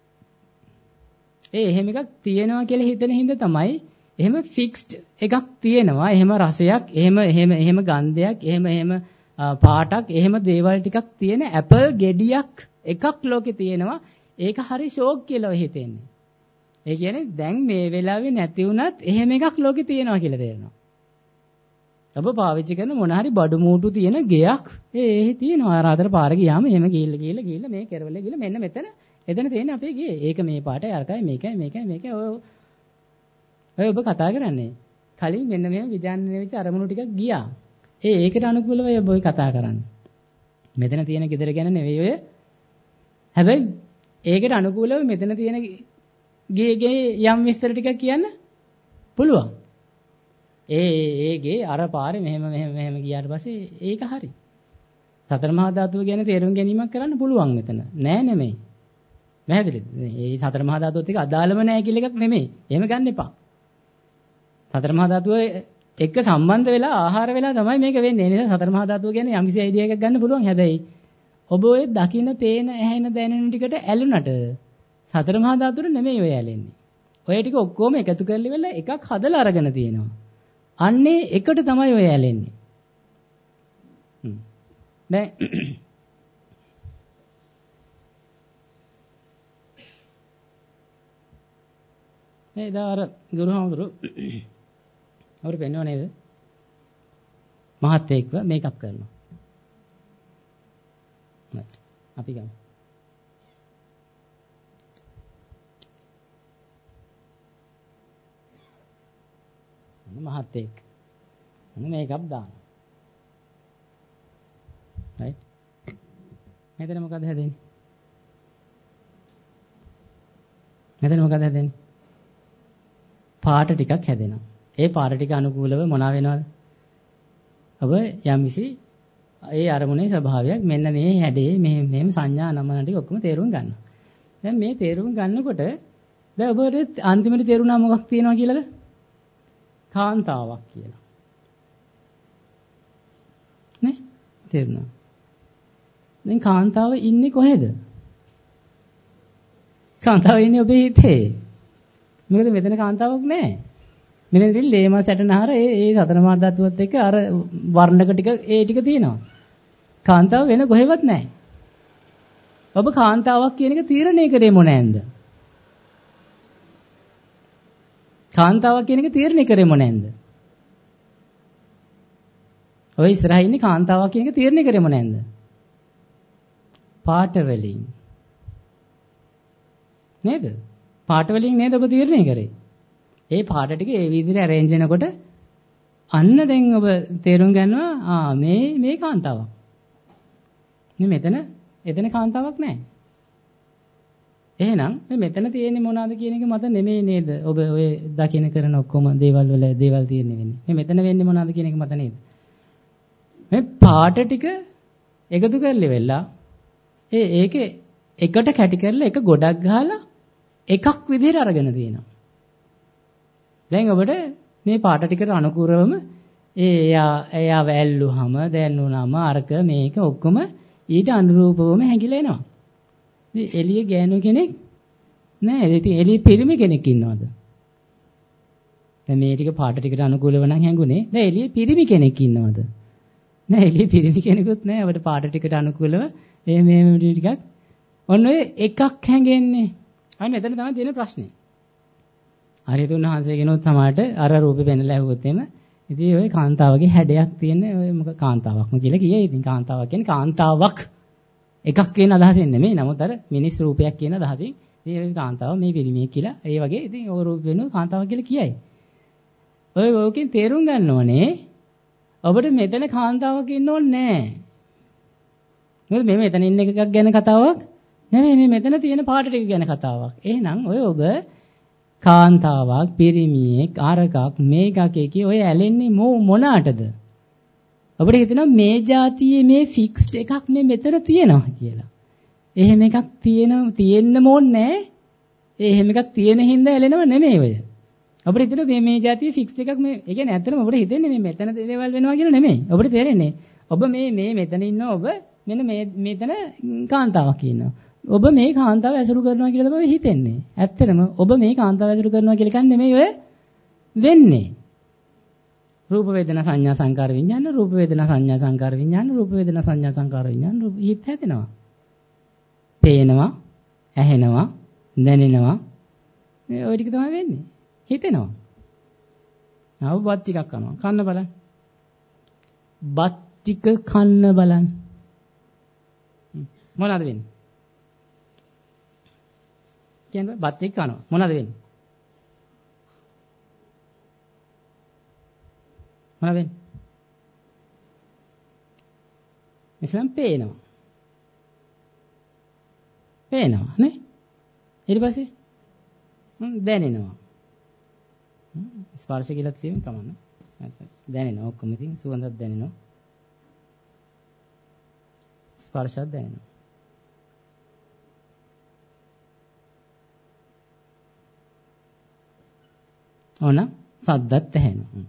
ඒ එහෙම එකක් තියෙනවා කියලා හිතන හින්දා තමයි එහෙම ෆික්ස්ඩ් එකක් තියෙනවා. එහෙම රසයක්, එහෙම එහෙම එහෙම ගන්ධයක්, එහෙම එහෙම පාටක්, එහෙම දේවල් ටිකක් තියෙන ඇපල් ගෙඩියක් එකක් ලෝකේ තියෙනවා. ඒක හරි ෂෝක් කියලා හිතෙන්නේ. ඒ කියන්නේ දැන් මේ වෙලාවේ නැති වුණත් එහෙම එකක් ලෝකේ තියෙනවා කියලා තේරෙනවා. ඔබ පාවිච්චි කරන මොන හරි බඩු මූටු තියෙන ගෙයක් ඒ ඒ තියෙනවා. අර අතර පාර ගියාම එහෙම ගිහිල්ලා ගිහිල්ලා ගිහිල්ලා මේ කෙරවල ගිහිල්ලා මෙන්න මෙතන එතන තියෙන අපේ ගේ. ඒක මේ පාටයි අරකයි මේකයි මේකයි මේකයි ඔය ඔය ඔබ කතා කරන්නේ. කලින් මෙන්න මෙහෙම විඥානයේ වෙච්ච අරමුණු ටිකක් ගියා. ඒ ඒකට අනුකූලව ඔය ඔබ කතා කරන්නේ. මෙතන තියෙන gedara ගැන නෙවෙයි ඔය. හැබැයි ඒකට අනුකූලව මෙතන තියෙන ගේ ගේ යම් විස්තර ටිකක් කියන්න පුළුවන්. ඒ ඒගේ අර පාරේ මෙහෙම මෙහෙම මෙහෙම ගියාට පස්සේ ඒක හරි. සතර මහා ධාතුව ගැන තේරුම් ගැනීමක් කරන්න පුළුවන් මෙතන. නෑ නෙමෙයි. පැහැදිලිද? මේ සතර මහා ධාතුවත් එක්ක අදාළම නෑ කියලා එකක් නෙමෙයි. එහෙම ගන්න එපා. සතර මහා ධාතුව එක්ක සම්බන්ධ වෙලා ආහාර වෙලා තමයි මේක වෙන්නේ. ඒ නිසා සතර මහා ධාතුව ගැන යම්කිසි අයිඩියා එකක් ගන්න පුළුවන්. හැබැයි ඔබ ඔය දකින්න, පේන, ඇහෙන, දැනෙන ටිකට ඇලුනට සතර මහා ධාතුර නෙමෙයි ඔය ඇලෙන්නේ. ඔය ටික ඔක්කොම එකතු කරලා ඉවරලා එකක් හදලා අරගෙන තියෙනවා. අන්නේ එකට තමයි ඔය ඇලෙන්නේ. හ්ම්. දැන් මේ දාර ගුරුහාමුදුරු අවුරු පෙන්වන්නේ නේද? මහත් එක්ව මේකප් කරනවා. නෑ. අපි ගමු. මහත් එක්ක. මොන මේකප් දානවා. right? මෙතන මොකද හැදෙන්නේ? මෙතන මොකද හැදෙන්නේ? පාට ටිකක් හැදෙනවා. ඒ පාට ටික අනුකූලව මොනවා වෙනවද? ඔබ යම්කිසි ඒ අරමුණේ ස්වභාවයක් මෙන්න මේ හැඩේ මේ මෙහෙම සංඥා නමන ටික ඔක්කොම තේරුම් ගන්නවා. දැන් මේ තේරුම් ගන්නකොට දැන් ඔබට අන්තිමට තේරුණා මොකක් තියෙනවා කියලාද? කාන්තාවක් කියලා. නේ? තේරුණා. දැන් කාන්තාව ඉන්නේ කොහෙද? කාන්තාව ඉන්නේ ඔබේ හිතේ. මොකද මෙතන කාන්තාවක් නැහැ. මෙතනදී ලේම සැටනහර ඒ ඒ සතර මහා ධාතුවත් එක්ක අර වර්ණක ටික ඒ ටික තියෙනවා. කාන්තාව වෙන කොහෙවත් නැහැ. ඔබ කාන්තාවක් කියන එක තීරණය කරේ මොනෑන්ද? කාන්තාවක් කියන එක තීරණය කරේ මොනෑන්ද? ඔය ඉස්සරහින් ඉන්නේ කාන්තාවක් කියන එක තීරණය කරේ මොනෑන්ද? පාට වලින්. නේද? පාට වලින් නේද ඔබ තීරණය කරේ? ඒ පාට ටික ඒ විදිහට arrange වෙනකොට අන්න දැන් ඔබ තේරුම් ගන්නවා ආ මේ මේ කාන්තාවක්. මේ මෙතන එතන කාන්තාවක් නැහැ. එහෙනම් මේ මෙතන තියෙන්නේ මොනවද කියන එක මත නෙමෙයි නේද? ඔබ ඔය දකින්න කරන ඔක්කොම දේවල් වල දේවල් තියෙන්නේ වෙන්නේ. මේ මෙතන වෙන්නේ මොනවද කියන එක මත නේද? මේ පාට ටික එකතු කරලා වෙලා ඒ ඒකේ එකට කැටි කරලා එක ගොඩක් ගහලා එකක් විදිහට අරගෙන තියෙනවා. දැන් ඔබට මේ පාට ටිකට අනුකූලවම ඒ එයා එයා වැල්ලුවාම දැන්නුනම අරක මේක ඔක්කොම ඊට අනුරූපවම හැංගිලා එනවා. ඉතින් එළිය ගෑනු කෙනෙක් නෑ. ඉතින් එළිය පිරිමි කෙනෙක් ඉන්නවද? දැන් මේ ටික පාට ටිකට අනුකූලව නම් හැංගුනේ. දැන් එළිය පිරිමි කෙනෙක් ඉන්නවද? නෑ එළිය පිරිමි කෙනෙකුත් නෑ. ඔබට පාට ටිකට අනුකූලව මේ මේ ටිකක් ඔන්න ඔය එකක් හැංගෙන්නේ. අන්න එතන තමයි තියෙන ප්‍රශ්නේ. හරියට උන්වහන්සේ කියනොත් සමහරට අර රූපේ පෙන්ලා ඇහුවොත් එම ඉතින් ඔය කාන්තාවගේ හැඩයක් තියෙන ඔය මොක කාන්තාවක්ම කියලා කියයි. ඉතින් කාන්තාවක් කියන්නේ කාන්තාවක් එකක් කියන අදහසින් නෙමෙයි. නමුත් අර මිනිස් රූපයක් කියන අදහසින් ඉතින් ඔය කාන්තාව මේ පිරිමියෙක් කියලා ඒ වගේ ඉතින් ඔය රූප වෙනු කාන්තාවක් කියලා කියයි. ඔය ඕකෙන් තේරුම් ගන්න ඕනේ ඔබට මෙතන කාන්තාවක් ඉන්න ඕනේ නෑ. මොකද මේ මෙතන ඉන්න එකක් ගැන කතාවක් නෙමෙයි මේ මෙතන තියෙන පාට ටික ගැන කතාවක්. එහෙනම් ඔය ඔබ කාන්තාවක් පිරිමියෙක් අරකක් මේකක් එකේ ඔය ඇලෙන්නේ මොනාටද? ඔබට හිතෙනවා මේ જાතියේ මේ ෆික්ස්ඩ් එකක් මේ මෙතන තියෙනවා කියලා. එහෙම එකක් තියෙන තියෙන්න ඕනේ. ඒ එහෙම එකක් තියෙන හින්දා ඇලෙනව නෙමෙයි ඔය. ඔබට හිතෙනවා මේ මේ જાතියේ ෆික්ස්ඩ් එකක් මේ ඒ කියන්නේ ඇත්තටම ඔබට හිතෙන්නේ මේ මෙතන දේවල් වෙනවා කියලා නෙමෙයි. ඔබට තේරෙන්නේ ඔබ මේ මේ මෙතන ඉන්න ඔබ මෙන්න මේ මෙතන කාන්තාවක් ඉන්නවා. ඔබ මේ කාන්තාව ඇසුරු කරනවා කියලා තමයි හිතෙන්නේ. ඇත්තටම ඔබ මේ කාන්තාව ඇසුරු කරනවා කියලා කියන්නේ නෙමෙයි ඔය වෙන්නේ. රූප වේදනා සංඥා සංකාර විඥාන රූප වේදනා සංඥා සංකාර විඥාන රූප වේදනා සංඥා සංකාර විඥාන රූප හිත හැදෙනවා. පේනවා, ඇහෙනවා, දැනෙනවා. මේ ওই ටික තමයි වෙන්නේ. හිතෙනවා. ආව බත් ටිකක් කනවා. කන්න බලන්න. බත් ටික කන්න බලන්න. මොනවද වෙන්නේ? කියන්නේ බත් ටික කනවා. මොනවද වෙන්නේ? මොනවද වෙන්නේ? ඉස්ලාම් පේනවා. පේනවා නේ? ඊට පස්සේ දැනෙනවා. ස්පර්ශ කියලා තියෙන කමන්න. දැනෙනවා ඔක්කොම ඉතින් සුවඳක් දැනෙනවා. ස්පර්ශයක් දැනෙනවා. ඕන සද්දත් ඇහෙනවා.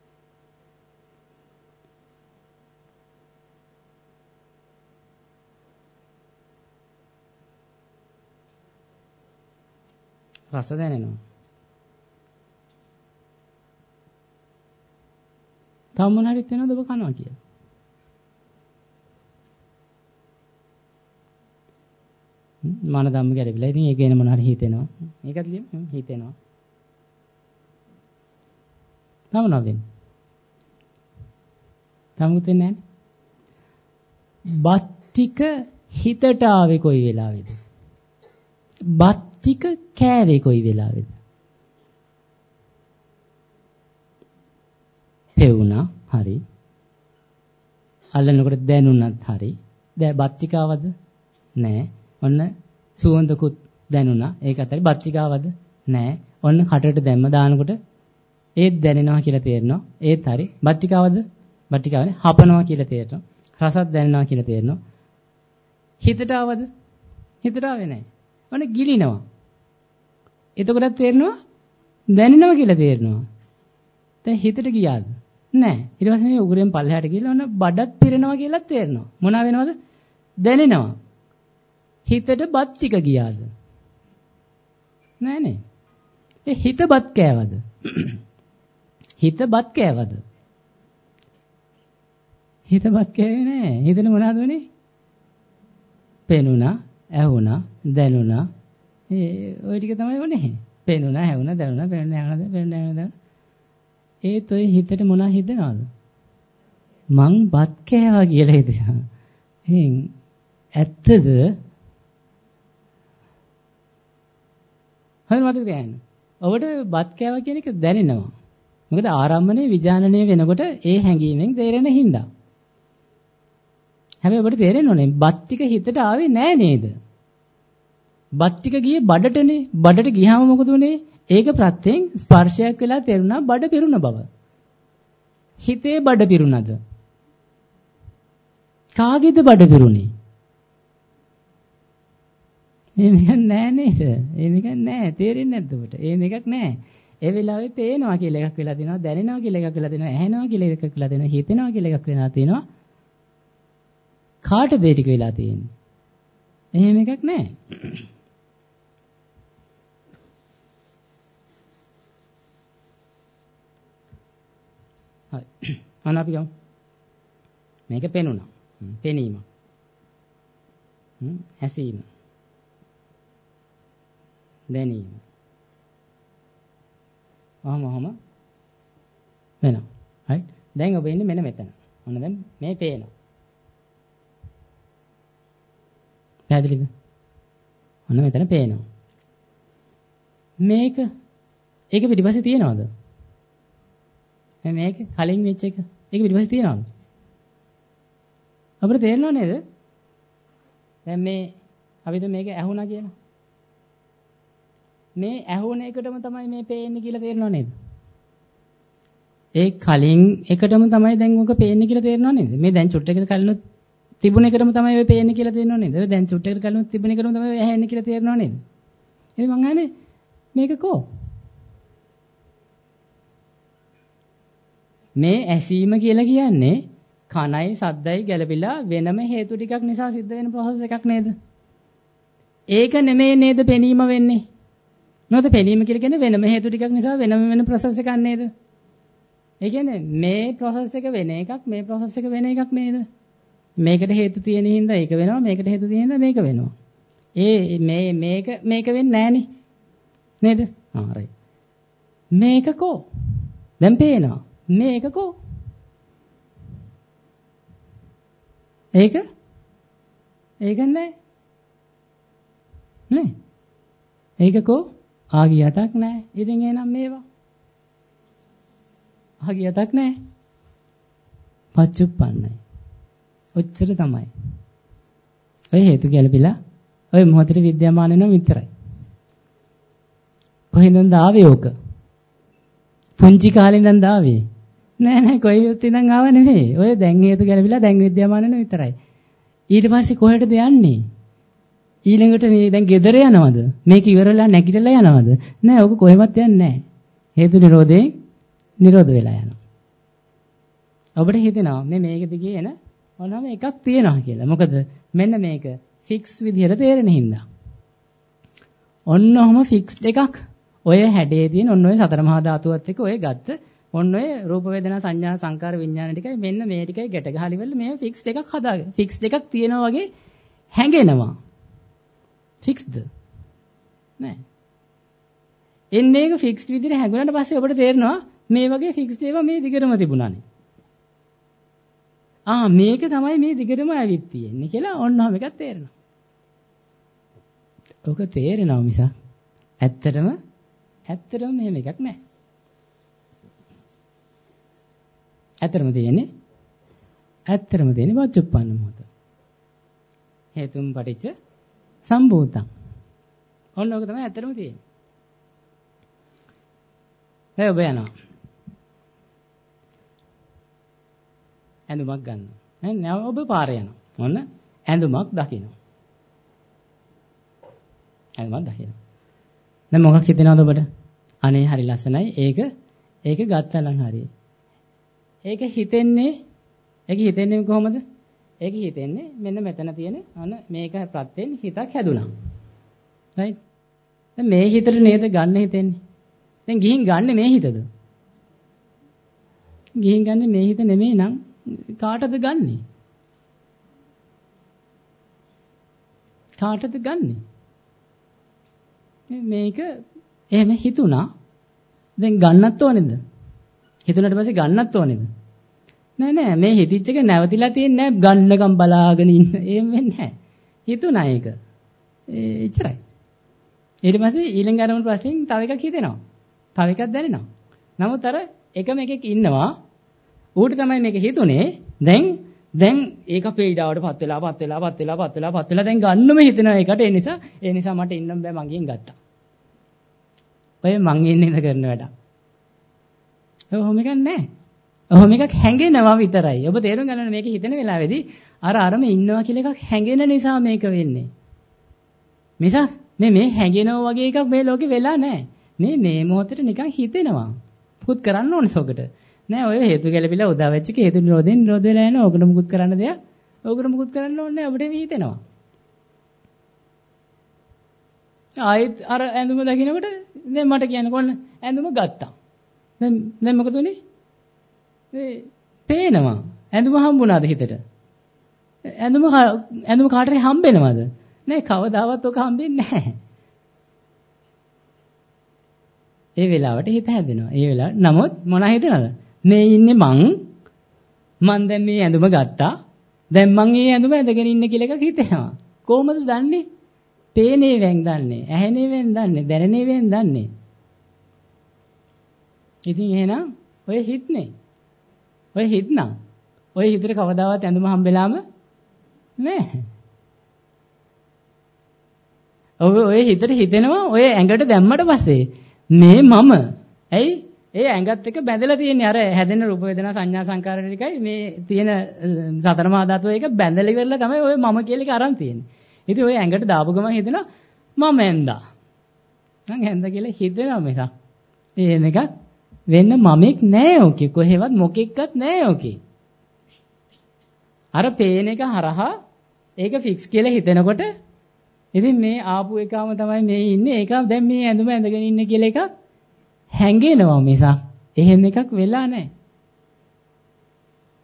රස දැනෙනවා. තව මොන හරි තියෙනවද ඔබ කනවා කියලා? මන ධම්ම ගැලවිලා. ඉතින් ඒක එන මොන හරි හිතෙනවා. ඒකත් ලියමු. හිතෙනවා. තව මොනවද වෙන්නේ? තමුත් වෙන්නේ නැහැ. බත් ටික හිතට ආවේ කොයි වෙලාවේද? බත් ටික කෑවේ කොයි වෙලාවේද? පෙවුණා හරි. අල්ලනකොට දැනුණත් හරි. දැන් බත් ටික ආවද? නෑ. ඔන්න සුවඳකුත් දැනුණා. ඒකත් හරි. බත් ටික ආවද? නෑ. ඔන්න කටට දැම්ම දානකොට ඒත් දැනෙනවා කියලා තේරෙනවා. ඒත් හරි. බත් ටික ආවද? බත් ටික ආවනේ. හපනවා කියලා තේරෙනවා. රසත් දැනෙනවා කියලා තේරෙනවා. හිතට ආවද? හිතට ආවේ නෑ. ඔන්න ගිලිනවා. එතකොටත් තේරෙනවා දැනෙනවා කියලා තේරෙනවා. දැන් හිතට ගියාද? නෑ. ඊට පස්සේ මේ උගුරෙන් පල්ලෙහාට ගිහලා ඔන්න බඩත් පිරෙනවා කියලා තේරෙනවා. මොනවා වෙනවද? දැනෙනවා. හිතට බත් ටික ගියාද? නෑනේ. ඒ හිත බත් කෑවද? හිත බත් කෑවද? හිත බත් කෑවේ නෑ. හිතේ මොනවද වුනේ? පෙනුණා, ඇහුණා, දැනුණා. ඒ ওই ටික තමයි වුනේ. පෙනුණා, ඇහුණා, දැනුණා, පෙනුණා, ඇහුණා, පෙනුණා, ඇහුණා. ඒත් ඔය හිතට මොනවා හිතෙනවද? මං බත් කෑවා කියලා හිතෙනවා. එහෙන් ඇත්තද? හරි මතක තියාගන්න. ඔබට බත් කෑවා කියන එක දැනෙනවා. මොකද ආරම්භනේ විඥානනය වෙනකොට ඒ හැඟීමෙන් තේරෙන හින්දා. හැබැයි ඔබට තේරෙන්න ඕනේ බත් ටික හිතට ආවේ නෑ නේද? බත් ටික ගියේ බඩටනේ. බඩට ගියාම මොකද උනේ? ඒක ප්‍රත්‍යයෙන් ස්පර්ශයක් වෙලා තේරුණා බඩ පිරුණ බව. හිතේ බඩ පිරුණද? කාගේද බඩ පිරුණේ? එහෙම නෑ නේද? එහෙම නෑ. තේරෙන්නේ නැද්ද ඔබට? එහෙම එකක් නෑ. ඒ වෙලාවේ තේනවා කියලා එකක් වෙලා දෙනවා, දැනෙනවා කියලා එකක් වෙලා දෙනවා, ඇහෙනවා කියලා එකක් වෙලා දෙනවා, හිතෙනවා කියලා එකක් වෙලා තියෙනවා. කාටද ඒ ටික වෙලා තියෙන්නේ? එහෙම එකක් නෑ. හරි. අන්න අපි ගමු. මේක පෙනුණා. පෙනීම. හ්ම් ඇසීම. දැනීම. ඔහම ඔහම වෙනවා. right? දැන් ඔබ ඉන්නේ මෙන්න මෙතන. ඔන්න දැන් මේ පේනවා. පැහැදිලිද? ඔන්න මෙතන පේනවා. මේක ඒක පිටිපස්සේ තියනවද? මේක කලින් වෙච්ච එක. ඒක පිටිපස්සේ තියනවද? අපිට තේරෙනව නේද? දැන් මේ අපිට මේක ඇහුණා කියලා. මේ ඇහුණ එකටම තමයි මේ පේන්නේ කියලා තේරෙනව නේද? ඒ කලින් එකටම තමයි දැන් ඔක පේන්නේ කියලා තේරෙනව නේද? මේ දැන් චුට්ටකට කලිනුත් තිබුණ එකටම තමයි ඔය පේන්නේ කියලා තේරෙනව නේද? ඔය දැන් චුට්ටකට කලිනුත් තිබුණ එකටම තමයි ඔය ඇහෙන්නේ කියලා තේරෙනව නේද? ඉතින් මං අහන්නේ මේක කො? මේ ඇසීම කියලා කියන්නේ කනයි සද්දයි ගැළපිලා වෙනම හේතු ටිකක් නිසා සිද්ධ වෙන ප්‍රොසෙස් එකක් නේද? ඒක නෙමෙයි නේද පෙනීම වෙන්නේ? නේද පෙනීම කියලා කියන්නේ වෙනම හේතු ටිකක් නිසා වෙනම වෙන ප්‍රොසෙස් එකක් නේද? ඒ කියන්නේ මේ ප්‍රොසෙස් එක වෙන එකක් මේ ප්‍රොසෙස් එක වෙන එකක් නේද? මේකට හේතු තියෙන හින්දා ඒක වෙනවා මේකට හේතු තියෙන හින්දා මේක වෙනවා. ඒ මේ මේක මේක වෙන්නේ නැහනේ. නේද? ආ right. මේක කෝ? දැන් පේනවා. මේක කෝ? ඒක? ඒක නෑ. නේ? ඒක කෝ? ආගියටක් නෑ. ඉතින් එහෙනම් මේවා. ආගියටක් නෑ. පච්චුප්පන්නයි. ඔච්චර තමයි. ඔය හේතු ගැලපිලා ඔය මොහොතේ විද්‍යාමාන වෙනව විතරයි. කොහෙන්ද ආවේ ඕක? පුංචි කාලේ ඉඳන් ආවේ. නෑ නෑ කොයිවත් ඉඳන් ආව නෙමෙයි. ඔය දැන් හේතු ගැලපිලා දැන් විද්‍යාමාන වෙනව විතරයි. ඊට පස්සේ කොහෙටද යන්නේ? ඊළඟට මේ දැන් ගෙදර යනවද? මේක ඉවරලා නැගිටලා යනවද? නෑ ඕක කොහෙවත් යන්නේ නෑ. හේතු නිරෝධයෙන් නිරෝධ වෙලා යනවා. ඔබට හිතෙනවා මේ මේක දිගේ එන මොනවාම එකක් තියෙනවා කියලා. මොකද මෙන්න මේක ෆික්ස් විදිහට තේරෙන හින්දා. ඔන්න ඔහම ෆික්ස්ඩ් එකක්. ඔය හැඩේ තියෙන ඔන්න ඔය සතර මහා ධාතුවත් එක්ක ඔය ගත්ත ඔන්න ඔය රූප වේදනා සංඥා සංකාර විඥාන ටිකයි මෙන්න මේ ටිකයි ගැට ගහලි වෙල මේ ෆික්ස්ඩ් එකක් හදාගෙන ෆික්ස්ඩ් එකක් තියෙනවා වගේ හැඟෙනවා. ෆික්ස්ද? නෑ. එන්නේ එක ෆික්ස්ඩ් විදිහට හැඟුණාට පස්සේ ඔබට තේරෙනවා මේ වගේ ෆික්ස්ඩ් ඒවා මේ දිගටම තිබුණානේ. ආ මේක තමයි මේ දිගටම ඇවිත් තියෙන්නේ කියලා ඔන්නම එකක් තේරෙනවා. ඔක තේරෙනවා මිසක් ඇත්තටම ඇත්තටම මෙහෙම එකක් නැහැ. ඇත්තටම තියෙන්නේ ඇත්තටම තියෙන්නේ වච්චුප්පන්න මොහොත. හේතුම් පටිච්ච සම්භූතං. ඔන්න ඔක තමයි ඇත්තටම තියෙන්නේ. ඒ ඔබ යනවා. ඇඳුමක් ගන්න. නෑ ඔබ පාරේ යනවා. ඔන්න ඇඳුමක් දකින්න. ඇඳුමක් දකින්න. දැන් මොකක් හිතෙනවද ඔබට? අනේ හරි ලස්සනයි. ඒක ඒක ගත්තා නම් හරියි. ඒක හිතෙන්නේ ඒක හිතෙන්නේ කොහොමද? ඒක හිතෙන්නේ මෙන්න මෙතන තියෙන අන මේක ප්‍රත්‍යයෙන් හිතක් හැදුනා. right? දැන් මේ හිතට නේද ගන්න හිතෙන්නේ. දැන් ගිහින් ගන්න මේ හිතද? ගිහින් ගන්න මේ හිත නෙමෙයි නම් කාටද ගන්නෙ? කාටද ගන්නෙ? මේක එහෙම හිතුණා. දැන් ගන්නත් ඕනේද? හිතුණාට පස්සේ ගන්නත් ඕනේද? නෑ නෑ මේ හිතිච්ච එක නැවතිලා තියෙන්නේ නෑ ගන්නකම් බලාගෙන ඉන්න. එහෙම වෙන්නේ නෑ. හිතුණා ඒක. ඒ එච්චරයි. ඊට පස්සේ ඊළඟ අරමුණ පස්සේ තව එකක් හිතෙනවා. තව එකක් දැනෙනවා. නමුත් අර එකම එකෙක් ඉන්නවා. ඌට තමයි මේක හිතුනේ. දැන් දැන් ඒක පීඩාවටපත් වෙලා පත් වෙලා පත් වෙලා පත් වෙලා පත් වෙලා දැන් ගන්නම හිතෙනවා ඒකට. ඒ නිසා ඒ නිසා මට ඉන්න බෑ මගෙන් ගත්තා. ඔය මං ඉන්නේ ඉඳ කරන වැඩ. ඔහොම එකක් නැහැ. ඔහොම එකක් හැංගෙනවා විතරයි. ඔබ තේරුම් ගන්න මේක හිතෙන වෙලාවේදී අර අරම ඉන්නවා කියලා එකක් හැංගෙන නිසා මේක වෙන්නේ. මිසක් මේ මේ හැංගෙනවා වගේ එකක් මේ ලෝකේ වෙලා නැහැ. මේ මේ මොහොතේ නිකන් හිතෙනවා. පුත් කරන්න ඕනේ සොකට. නෑ ඔය හේතු ගැලපිලා උදා වෙච්ච එක හේතු නිරෝධයෙන් නිරෝධ වෙලා යනවා. ඕකට මුකුත් කරන්න දෙයක්. ඕකට මුකුත් කරන්න ඕනේ නෑ. ඔබට හිතෙනවා. ආයෙත් අර ඇඳුම දකින්නකොට දැන් මට කියන්න කොන්න ඇඳුම ගත්තා. දැන් දැන් මොකද උනේ? මේ පේනවා. ඇඳුම හම්බුණාද හිතට? ඇඳුම ඇඳුම කාටරි හම්බෙනවද? නෑ කවදාවත් ඔක හම්බෙන්නේ නැහැ. ඒ වෙලාවට හිත හැදෙනවා. ඒ වෙලාවට නමුත් මොන හිතනද? මේ ඉන්නේ මං මං දැන් මේ ඇඳුම ගත්තා. දැන් මං මේ ඇඳුම ඇඳගෙන ඉන්න කියලා එකක් හිතෙනවා. කොහොමද දන්නේ? පේනේ වෙන් දන්නේ. ඇහෙනේ වෙන් දන්නේ. දැනෙනේ වෙන් දන්නේ. ඉතින් එහෙනම් ඔය හිතනේ. ඔය හිතනම් ඔය හිතට කවදාවත් ඇඳුම හම්බෙලාම නෑ. ඔය ඔය හිතට හිතෙනවා ඔය ඇඟට දැම්මට පස්සේ මේ මම ඇයි ඒ ඇඟත් එක්ක බැඳලා තියෙන්නේ අර හැදෙන රූප වේදනා සංඥා සංකාර ටිකයි මේ තියෙන සතර මහා ධාතු එක බැඳලා ඉවරලා තමයි ඔය මම කියලා එක අරන් තියෙන්නේ. ඉතින් ඔය ඇඟට දාපු ගමන් හිතෙනවා මම ඇඳා. මං ඇඳා කියලා හිතෙනවා මිසක් එහෙම එකක් වෙන්න මමෙක් නෑ ඔකේ. කොහෙවත් මොකෙක්වත් නෑ ඔකේ. අර පේන එක හරහා ඒක ෆික්ස් කියලා හිතෙනකොට ඉතින් මේ ආපු එකම තමයි මේ ඉන්නේ. ඒක දැන් මේ ඇඳුම ඇඳගෙන ඉන්නේ කියලා එකක් හැංගෙනවා මිසක් එහෙම එකක් වෙලා නැහැ.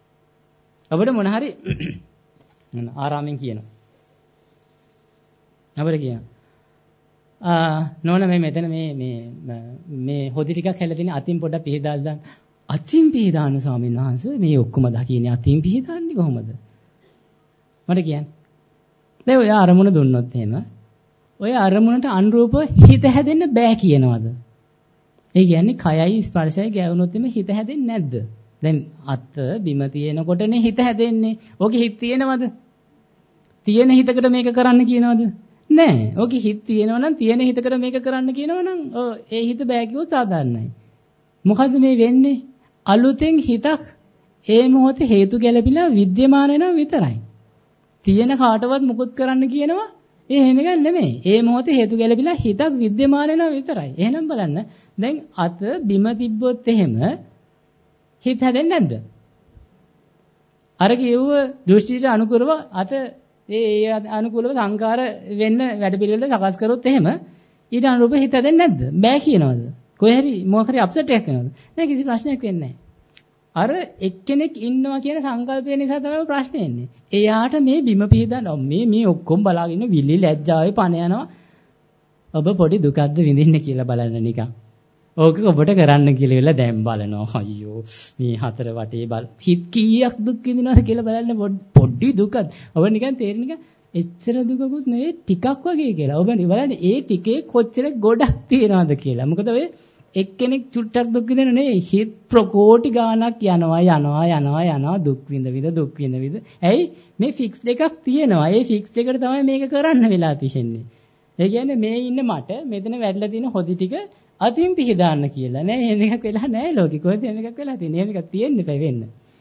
අපිට මොන හරි ආරාමෙන් කියනවා. අපිට කියනවා. ආ නෝන මේ මෙතන මේ මේ මේ හොදි ටිකක් හැලලා තියෙන අතින් පොඩක් පිහදාලා දාන්න. අතින් පිහදාන්න ස්වාමීන් වහන්සේ මේ ඔක්කොම දකින්නේ අතින් පිහදාන්නේ කොහොමද? මට කියන්න. දැන් ඔය අරමුණ දුන්නොත් එහෙම ඔය අරමුණට අනුරූප හිත හැදෙන්න බෑ කියනවාද? ඒ කියන්නේ කයයි ස්පර්ශයයි ගැවුනොත් එimhe හිත හැදෙන්නේ නැද්ද? දැන් අත බිම තියෙනකොටනේ හිත හැදෙන්නේ. ඕකේ හිත තියෙනවද? තියෙන හිතකට මේක කරන්න කියනවද? නෑ. ඕකේ හිත තියෙනවා නම් තියෙන හිතකට මේක කරන්න කියනවා නම් ඔව් ඒ හිත බෑ කිව්වොත් සාධාරණයි. මොකද්ද මේ වෙන්නේ? අලුතෙන් හිතක් ඒ මොහොතේ හේතු ගැලපිලා විද්‍යමාන වෙනවා විතරයි. තියෙන කාටවත් මුකුත් කරන්න කියනවා ඒ එහෙම එකක් නෙමෙයි. ඒ මොහොතේ හේතු ගැලපිලා හිතක් විද්‍යමාන වෙනවා විතරයි. එහෙනම් බලන්න දැන් අත බිම තිබ්බොත් එහෙම හිත හැදෙන්නේ නැද්ද? අර කිව්ව දෘෂ්ටියට අනුකූලව අත ඒ ඒ අනුකූලව සංකාර වෙන්න වැඩ පිළිවෙල සකස් කරොත් එහෙම ඊට අනුරූප හිත හැදෙන්නේ නැද්ද? බෑ කියනවද? කොහේ හරි මොකක් හරි අප්සෙට් එකක් වෙනවද? නෑ කිසි ප්‍රශ්නයක් වෙන්නේ නැහැ. අර එක්කෙනෙක් ඉන්නවා කියන සංකල්පය නිසා තමයි ප්‍රශ්නේ එන්නේ. එයාට මේ බිම පිහදන්න මේ මේ ඔක්කොම බලාගෙන විලි ලැජ්ජාවේ පණ යනවා. ඔබ පොඩි දුකක්ද විඳින්න කියලා බලන්න නිකන්. ඕක ඔබට කරන්න කියලා වෙලා දැන් බලනවා. අයියෝ මේ හතර වටේ බල හිත කීයක් දුක් විඳිනවද කියලා බලන්න පොඩි දුකක්. ඔබ නිකන් තේරෙන නිකන් එච්චර දුකකුත් නෙවෙයි ටිකක් වගේ කියලා. ඔබ බලන්න ඒ ටිකේ කොච්චර ගොඩක් තියනවද කියලා. මොකද ඔය එක්කෙනෙක් චුට්ටක් දුක් විඳින නෙවෙයි හිත ප්‍රකෝටි ගාණක් යනවා යනවා යනවා යනවා දුක් විඳ විඳ දුක් විඳ විඳ. ඇයි මේ ෆික්ස් එකක් තියෙනවා. ඒ ෆික්ස් එකට තමයි මේක කරන්න වෙලා තියෙන්නේ. ඒ කියන්නේ මේ ඉන්න මට මෙතන වැඩිලා තියෙන හොදි ටික අතින් පිහදාන්න කියලා නෑ. එහෙම එකක් වෙලා නෑ ලෝකෙ. කොහෙද එහෙම එකක් වෙලා තියෙන්නේ? එහෙම එකක් තියෙන්න එපා වෙන්න.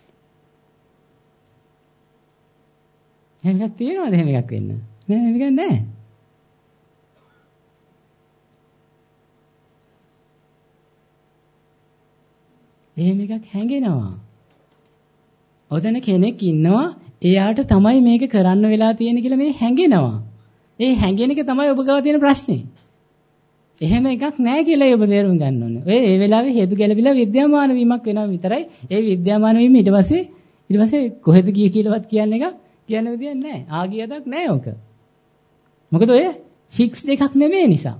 එහෙම එකක් තියෙනවද එහෙම එකක් වෙන්න? නෑ එහෙම එකක් නෑ. එහෙම එකක් හැංගෙනවා. ඔතන කෙනෙක් ඉන්නවා එයාට තමයි මේක කරන්න වෙලා තියෙන්නේ කියලා මේ හැංගෙනවා. ඒ හැංගෙන එක තමයි ඔබ ගාව තියෙන ප්‍රශ්නේ. එහෙම එකක් නැහැ කියලා ඔබ තේරුම් ගන්න ඕනේ. ඔය ඒ වෙලාවේ හේතු ගැලපිලා විද්‍යාමාන වීමක් වෙනවා විතරයි. ඒ විද්‍යාමාන වීම ඊට පස්සේ ඊට පස්සේ කොහෙද ගියේ කියලාවත් කියන්න එක කියන්න විදියක් නැහැ. ආගියදක් නැහැ ඔක. මොකද ඔය ෆික්ස්ඩ් එකක් නෙමෙයි නිසා.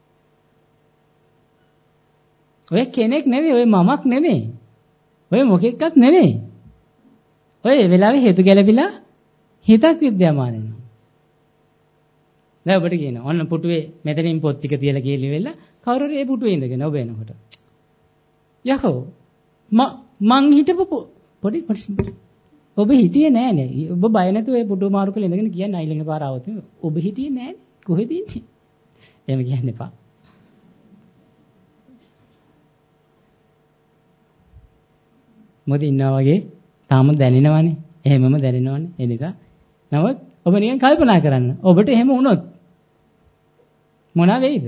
ඔය කෙනෙක් නෙවෙයි, ඔය මමක් නෙවෙයි. ඔය මොකෙක්වත් නෙවෙයි. ඔය ඒ වෙලාවේ හේතු ගැලපිලා හිතක් විද්‍යාමාන වෙනවා. දැන් ඔබට කියනවා ඔන්න පුටුවේ මෙතනින් පොත් ටික තියලා ගිහලි වෙලා කවුරු හරි ඒ පුටුවේ ඉඳගෙන ඔබ එනකොට. යකෝ මං හිටපු පොඩි පොඩි ඔබ හිටියේ නෑනේ. ඔබ බය නැතුව ඒ පුටුව මාරු කරලා ඉඳගෙන කියන්නේ අයිලඟ පාර ආවොත් ඔබ හිටියේ නෑනේ. කොහෙද ඉන්නේ? එහෙම කියන්න එපා. මොකද ඉන්නවා වගේ තාම දැනෙනවනේ. එහෙමම දැනෙනවනේ. ඒ නිසා නමුත් ඔබ නිකන් කල්පනා කරන්න. ඔබට එහෙම වුණොත් මොනවා වෙයිද?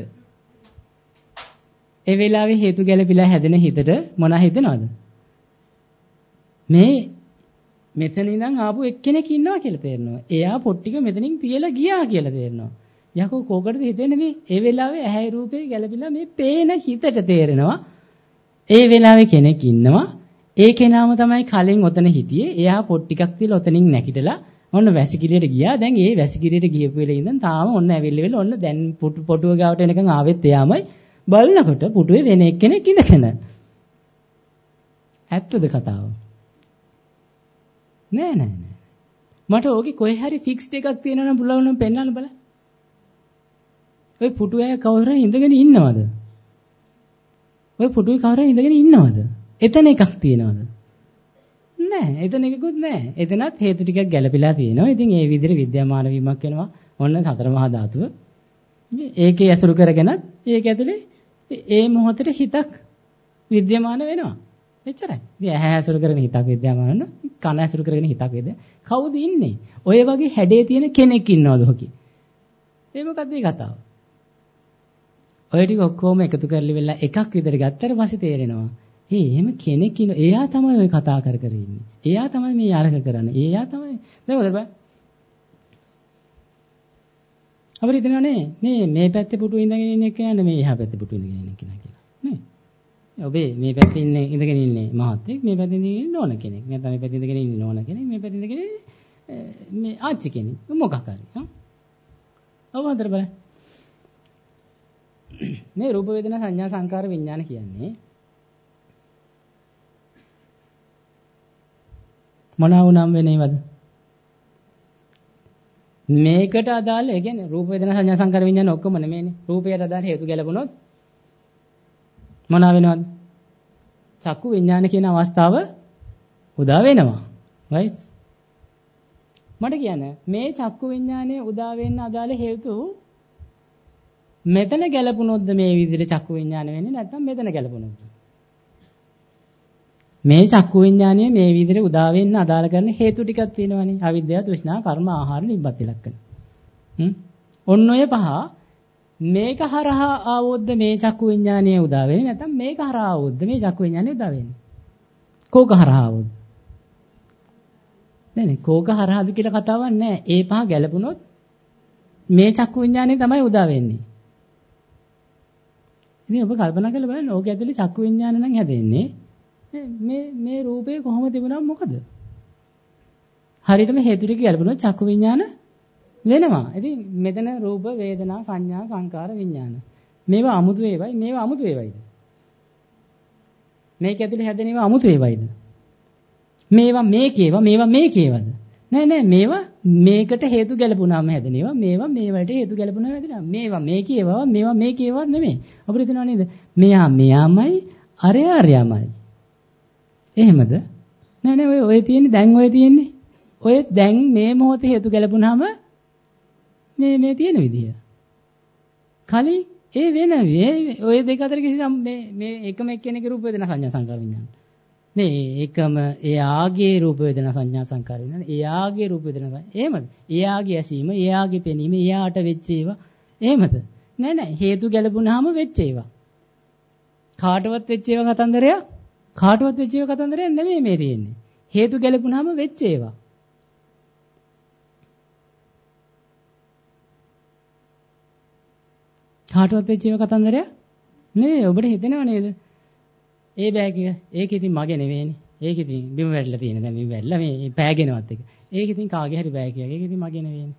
ඒ වෙලාවේ හේතු ගැලපිලා හැදෙන හිතට මොනවා හිතෙනවද? මේ මෙතන ඉඳන් ආපු එක්කෙනෙක් ඉන්නවා කියලා තේරෙනවා. එයා පොට්ටික මෙතනින් තියලා ගියා කියලා තේරෙනවා. යකෝ කෝකටද හිතෙන්නේ මේ? ඒ වෙලාවේ ඇහැයි රූපේ ගැලපිලා මේ පේන හිතට තේරෙනවා. ඒ වෙලාවේ කෙනෙක් ඉන්නවා. ඒ කෙනාම තමයි කලින් ඔතන හිටියේ. එයා පොත් ටිකක් තියලා ඔතනින් නැගිටලා ඔන්න වැසිකිළියට ගියා. දැන් ඒ වැසිකිළියට ගියපු වෙලේ ඉඳන් තාම ඔන්න ඇවිල්ලා වෙල ඔන්න දැන් පොටුව ගාවට එනකන් ආවෙත් එයාමයි. බලනකොට පුටුවේ වෙන එක්කෙනෙක් ඉඳගෙන. ඇත්තද කතාව? නෑ නෑ නෑ. මට ඕකේ කොහේ හරි ෆික්ස්ඩ් එකක් තියෙනවා නම් පුළුවන් නම් පෙන්නන්න බලන්න. ඔය පුටුවේ කවුරු හරි ඉඳගෙන ඉන්නවද? ඔය පුටුවේ කවුරු හරි ඉඳගෙන ඉන්නවද? එතන එකක් තියෙනවද? නෑ. එතන එකකුත් නෑ. එතනත් හේතු ටිකක් ගැලපිලා තියෙනවා. ඉතින් ඒ විදිහට විද්‍යාමාන වීමක් වෙනවා. ඔන්න සතර මහා ධාතුව. ඒකේ ඇසුරු කරගෙනත් ඒක ඇතුලේ ඒ මොහොතේ හිතක් විද්‍යාමාන වෙනවා. එච්චරයි. ඉතින් ඇහැ ඇසුරු කරගෙන හිතක් විද්‍යාමාන වෙනවා. කන ඇසුරු කරගෙන හිතක් වේද? කවුද ඉන්නේ? ඔය වගේ හැඩේ තියෙන කෙනෙක් ඉන්නවද හොකේ? ඒ මොකද්ද මේ කතාව? ඔය ටික ඔක්කොම එකතු කරලි වෙලා එකක් විතර ගත්තට පස්සේ තේරෙනවා. ඒ එහෙම කෙනෙක් ඉන්න. එයා තමයි ඔය කතා කර කර ඉන්නේ. එයා තමයි මේ අරක කරන්නේ. එයා තමයි. දැන් මොකද බෑ? අපිට හිතනවානේ මේ මේ පැත්තේ පුටුවේ ඉඳගෙන ඉන්න එක්කෙනා මේ එහා පැත්තේ පුටුවේ ඉඳගෙන ඉන්න කෙනා කියලා. නේ? ඔබේ මේ පැත්තේ ඉන්නේ ඉඳගෙන ඉන්නේ මහත්තයෙක්, මේ පැත්තේ ඉඳගෙන ඉන්නේ නෝන කෙනෙක්. නැත්නම් මේ පැත්තේ ඉඳගෙන ඉන්නේ නෝන කෙනෙක්, මේ පැත්තේ ඉඳගෙන මේ ආච්චි කෙනෙක්. මොකක් හරි. හා? ඔබ හතර බලන්න. මේ රූප වේදනා සංඥා සංකාර විඥාන කියන්නේ මොනවා වුණම් වෙනේවද? මේකට අදාළ ඒ කියන්නේ රූප වේදනා සංඥා සංකාර විඥාන ඔක්කොම නෙමෙයිනේ. රූපයට අදාළ හේතු ගැලපුණොත් මොනවා වෙනවද? චක්කු විඥාන කියන අවස්ථාව උදා වෙනවා. right? මට කියන්න මේ චක්කු විඥානයේ උදා වෙන්න අදාළ හේතු මෙතන ගැලපුණොත්ද මේ විදිහට චක්කු විඥාන වෙන්නේ නැත්නම් මෙතන ගැලපුණොත්ද? මේ චක්කු විඥානය මේ විදිහට උදා වෙන්න අදාළ කරන හේතු ටිකක් තියෙනවානේ. අවිද්‍යාව, තෘෂ්ණා, කර්ම, ආහාර, නිබ්බත් ලක්ෂණ. හ්ම්. ඔන්න ඔය පහ මේක හරහා ආවොත්ද මේ චක්කු විඥානය උදා වෙන්නේ නැත්නම් මේක හරහා ආවොත්ද මේ චක්කු විඥානය උදා වෙන්නේ? කෝක හරහා ආවොත්? නෑ නේ කෝක හරහාද කියලා කතාවක් නෑ. ඒ පහ ගැලපුණොත් මේ චක්කු විඥානය තමයි උදා වෙන්නේ. ඉතින් ඔබ කල්පනා කරලා බලන්න ඕක ඇතුලේ චක්කු විඥාන නම් හැදෙන්නේ මේ මේ රූපේ කොහොම තිබුණා මොකද? හරියටම හේතු ටික ගැලපුණොත් චක්කු විඥාන වෙනවා. ඉතින් මෙතන රූප, වේදනා, සංඥා, සංකාර, විඥාන. මේවා අමුතු ඒවායි, මේවා අමුතු ඒවායිද? මේක ඇතුලේ හැදෙන ඒවා අමුතු ඒවායිද? මේවා මේකේවා, මේවා මේකේවද? නෑ නෑ මේවා මේකට හේතු ගැලපුණාම හැදෙන ඒවා, මේවා මේවට හේතු ගැලපුණාම හැදෙනවා. මේවා මේකේවා, මේවා මේකේවා නෙමෙයි. අපිට හිතනවා නේද? මෙයා මෙයාමයි, අරයා අරයාමයි. එහෙමද? නෑ නෑ ඔය ඔය තියෙන්නේ දැන් ඔය තියෙන්නේ. ඔය දැන් මේ මොහොතේ හේතු ගැලපුණාම මේ මේ තියෙන විදිය. කලින් ඒ වෙන ඔය දෙක අතර කිසි මේ මේ එකම එක්කෙනෙකුගේ රූප වේදනා සංඥා සංකාර විඥාන. මේ එකම එයාගේ රූප වේදනා සංඥා සංකාර විඥාන. එයාගේ රූප වේදනා සංඥා. එහෙමද? එයාගේ ඇසීම, එයාගේ පෙනීම, එයාට වෙච්ච ඒවා. එහෙමද? නෑ නෑ හේතු ගැලපුණාම වෙච්ච ඒවා. කාටවත් වෙච්ච ඒවා කතන්දරයක්? කාටවත් වෙච්ච ඒවා කතන්දරයක් නෙමෙයි මේ තියෙන්නේ. හේතු ගැලපුණාම වෙච්ච ඒවා. කාටවත් වෙච්ච ඒවා කතන්දරයක් නේ. ඔබට හිතෙනව නේද? ඒ බෑග් එක ඒක ඉතින් මගේ නෙවෙයිනේ. ඒක ඉතින් බිම වැටලා තියෙන. දැන් බිම වැටලා මේ පෑගෙනවත් එක. ඒක ඉතින් කාගේ හරි බෑග් එකක්. ඒක ඉතින් මගේ නෙවෙයිනේ.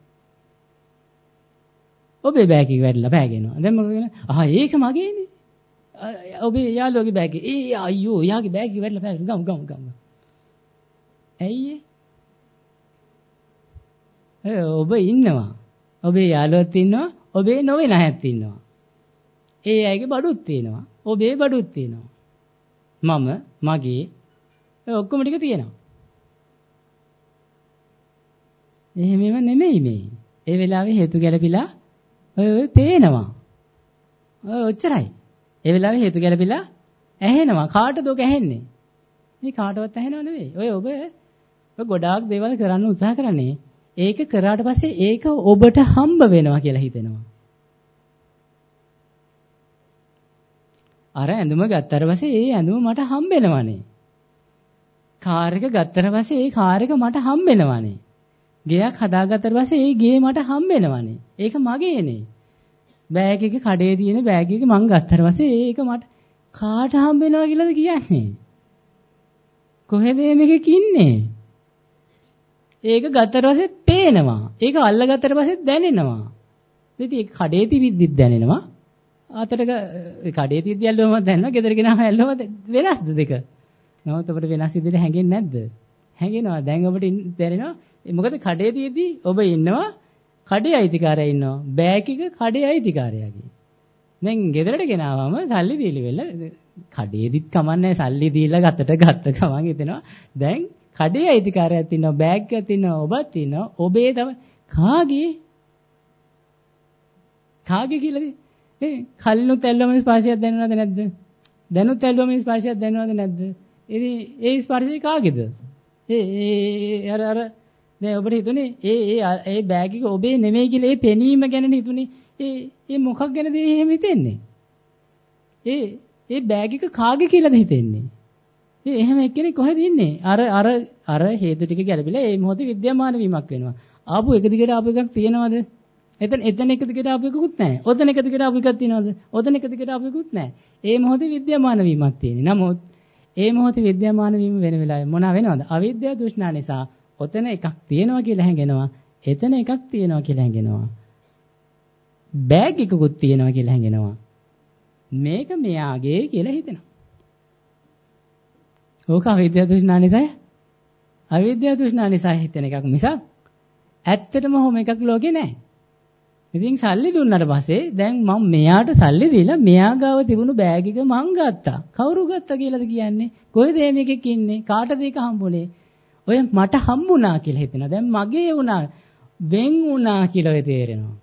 ඔබේ බෑග් එක වැටලා පෑගෙනවා. දැන් මොකද කියන්නේ? ආ ඒක මගේනේ. ඔබේ යාළුවගේ බෑග් එක. ඒ අයියෝ යාගේ බෑග් එක වැටලා පෑගෙනවා. ගම් ගම් ගම්. ඇයි ඒ? ඔබ ඉන්නවා. ඔබේ යාළුවත් ඉන්නවා. ඔබේ නොවන හැත් ඉන්නවා. ඒ අයගේ බඩුත් තියෙනවා. ඔබේ බඩුත් තියෙනවා. මම මගේ ඔක්කොම ටික තියෙනවා. එහෙමම නෙමෙයි මේ. ඒ වෙලාවේ හේතු ගැලපිලා ඔය ඔය පේනවා. ඔය ඔච්චරයි. ඒ වෙලාවේ හේතු ගැලපිලා ඇහෙනවා. කාටද ඔක ඇහෙන්නේ? මේ කාටවත් ඇහෙනව නෙවෙයි. ඔය ඔබ ඔය ගොඩාක් දේවල් කරන්න උත්සාහ කරන්නේ. ඒක කරාට පස්සේ ඒක ඔබට හම්බ වෙනවා කියලා හිතෙනවා. අර ඇඳුම ගත්තට පස්සේ ඒ ඇඳුම මට හම්බ වෙනවනේ. කාර් එක ගත්තට පස්සේ ඒ කාර් එක මට හම්බ වෙනවනේ. ගෙයක් හදාගත්තට පස්සේ ඒ ගේ මට හම්බ වෙනවනේ. ඒක මගේනේ. බෑග් එක කඩේ තියෙන බෑග් එක මං ගත්තට පස්සේ ඒක මට කාට හම්බ වෙනවා කියලාද කියන්නේ? කොහෙද මේක ඉන්නේ? ඒක ගත්තට පස්සේ පේනවා. ඒක අල්ලගත්තට පස්සේ දැනෙනවා. ඉතින් ඒක කඩේ තිබිද්දිත් දැනෙනවා. අතට කඩේ තියද්දි ඇල්ලුවම දැනෙනවා. ගෙදර ගෙනාම ඇල්ලුවම වෙනස්ද දෙක? නමුත් අපිට වෙනස් විදිහට හැඟෙන්නේ නැද්ද? හැඟෙනවා. දැන් අපිට දැනෙනවා. මොකද කඩේ තියද්දි ඔබ ඉන්නවා. කඩේ අයිතිකාරයා ඉන්නවා. බෑග් එක කඩේ අයිතිකාරයාගේ. දැන් ගෙදරට ගෙනාවම සල්ලි දීලි වෙල කඩේදිත් කමන්නේ සල්ලි දීලා ගතට ගත්ත ගමන් හිතෙනවා. දැන් කඩේ අයිතිකාරයෙක් ඉන්නවා. බෑග් එකක් ඉන්නවා. ඔබත් ඉන්නවා. ඔබේ තමයි කාගේ? කාගේ කියලාද? ඒ කල්නුත් ඇල්ලුවම ස්පර්ශයක් දැනෙනවද නැද්ද? දැනුත් ඇල්ලුවම ස්පර්ශයක් දැනෙනවද නැද්ද? ඉතින් ඒ ස්පර්ශය කාගේද? ඒ ඒ අර අර දැන් ඔබට හිතුනේ ඒ ඒ ඒ බෑග් එක ඔබේ නෙමෙයි කියලා ඒ පෙනීම ගැන හිතුනේ. ඒ ඒ මොකක් ගැනද එහෙම හිතෙන්නේ? ඒ ඒ බෑග් එක කාගේ කියලාද හිතෙන්නේ? ඒ එහෙම එක්කෙනෙක් කොහෙද ඉන්නේ? අර අර අර හේතු ටික ගැලපිලා ඒ මොහොතේ විද්‍යාමාන වීමක් වෙනවා. ආපු එක දිගට ආපු එකක් තියෙනවද? එතන එතන එක දිගට ආපු එකකුත් නැහැ. ඔතන එක දිගට ආපු එකක් තියෙනවද? ඔතන එක දිගට ආපු එකකුත් නැහැ. ඒ මොහොතේ විද්‍යාමාන වීමක් තියෙන්නේ. නමුත් ඒ මොහොතේ විද්‍යාමාන වීම වෙන වෙලාවෙ මොනවා වෙනවද? අවිද්‍යාව තෘෂ්ණා නිසා ඔතන එකක් තියෙනවා කියලා හැඟෙනවා. එතන එකක් තියෙනවා කියලා හැඟෙනවා. බෑග් එකකුත් තියෙනවා කියලා හැඟෙනවා. මේක මෙයාගේ කියලා හිතෙනවා. ඕක අවිද්‍යාව තෘෂ්ණා නිසා අවිද්‍යාව තෘෂ්ණා නිසා හිතෙන එකක් මිසක් ඇත්තටම ඔහොම එකක් ලෝකේ නැහැ. ඉතින් සල්ලි දුන්නාට පස්සේ දැන් මම මෙයාට සල්ලි දීලා මෙයා ගාව තිබුණු බෑග් එක මං ගත්තා. කවුරු ගත්තා කියලාද කියන්නේ? කොහෙද මේකෙක් ඉන්නේ? කාටද ඒක හම්බුනේ? ඔය මට හම්බුණා කියලා හිතෙනවා. දැන් මගේ වුණා, වෙන් වුණා කියලා ඔය තේරෙනවා.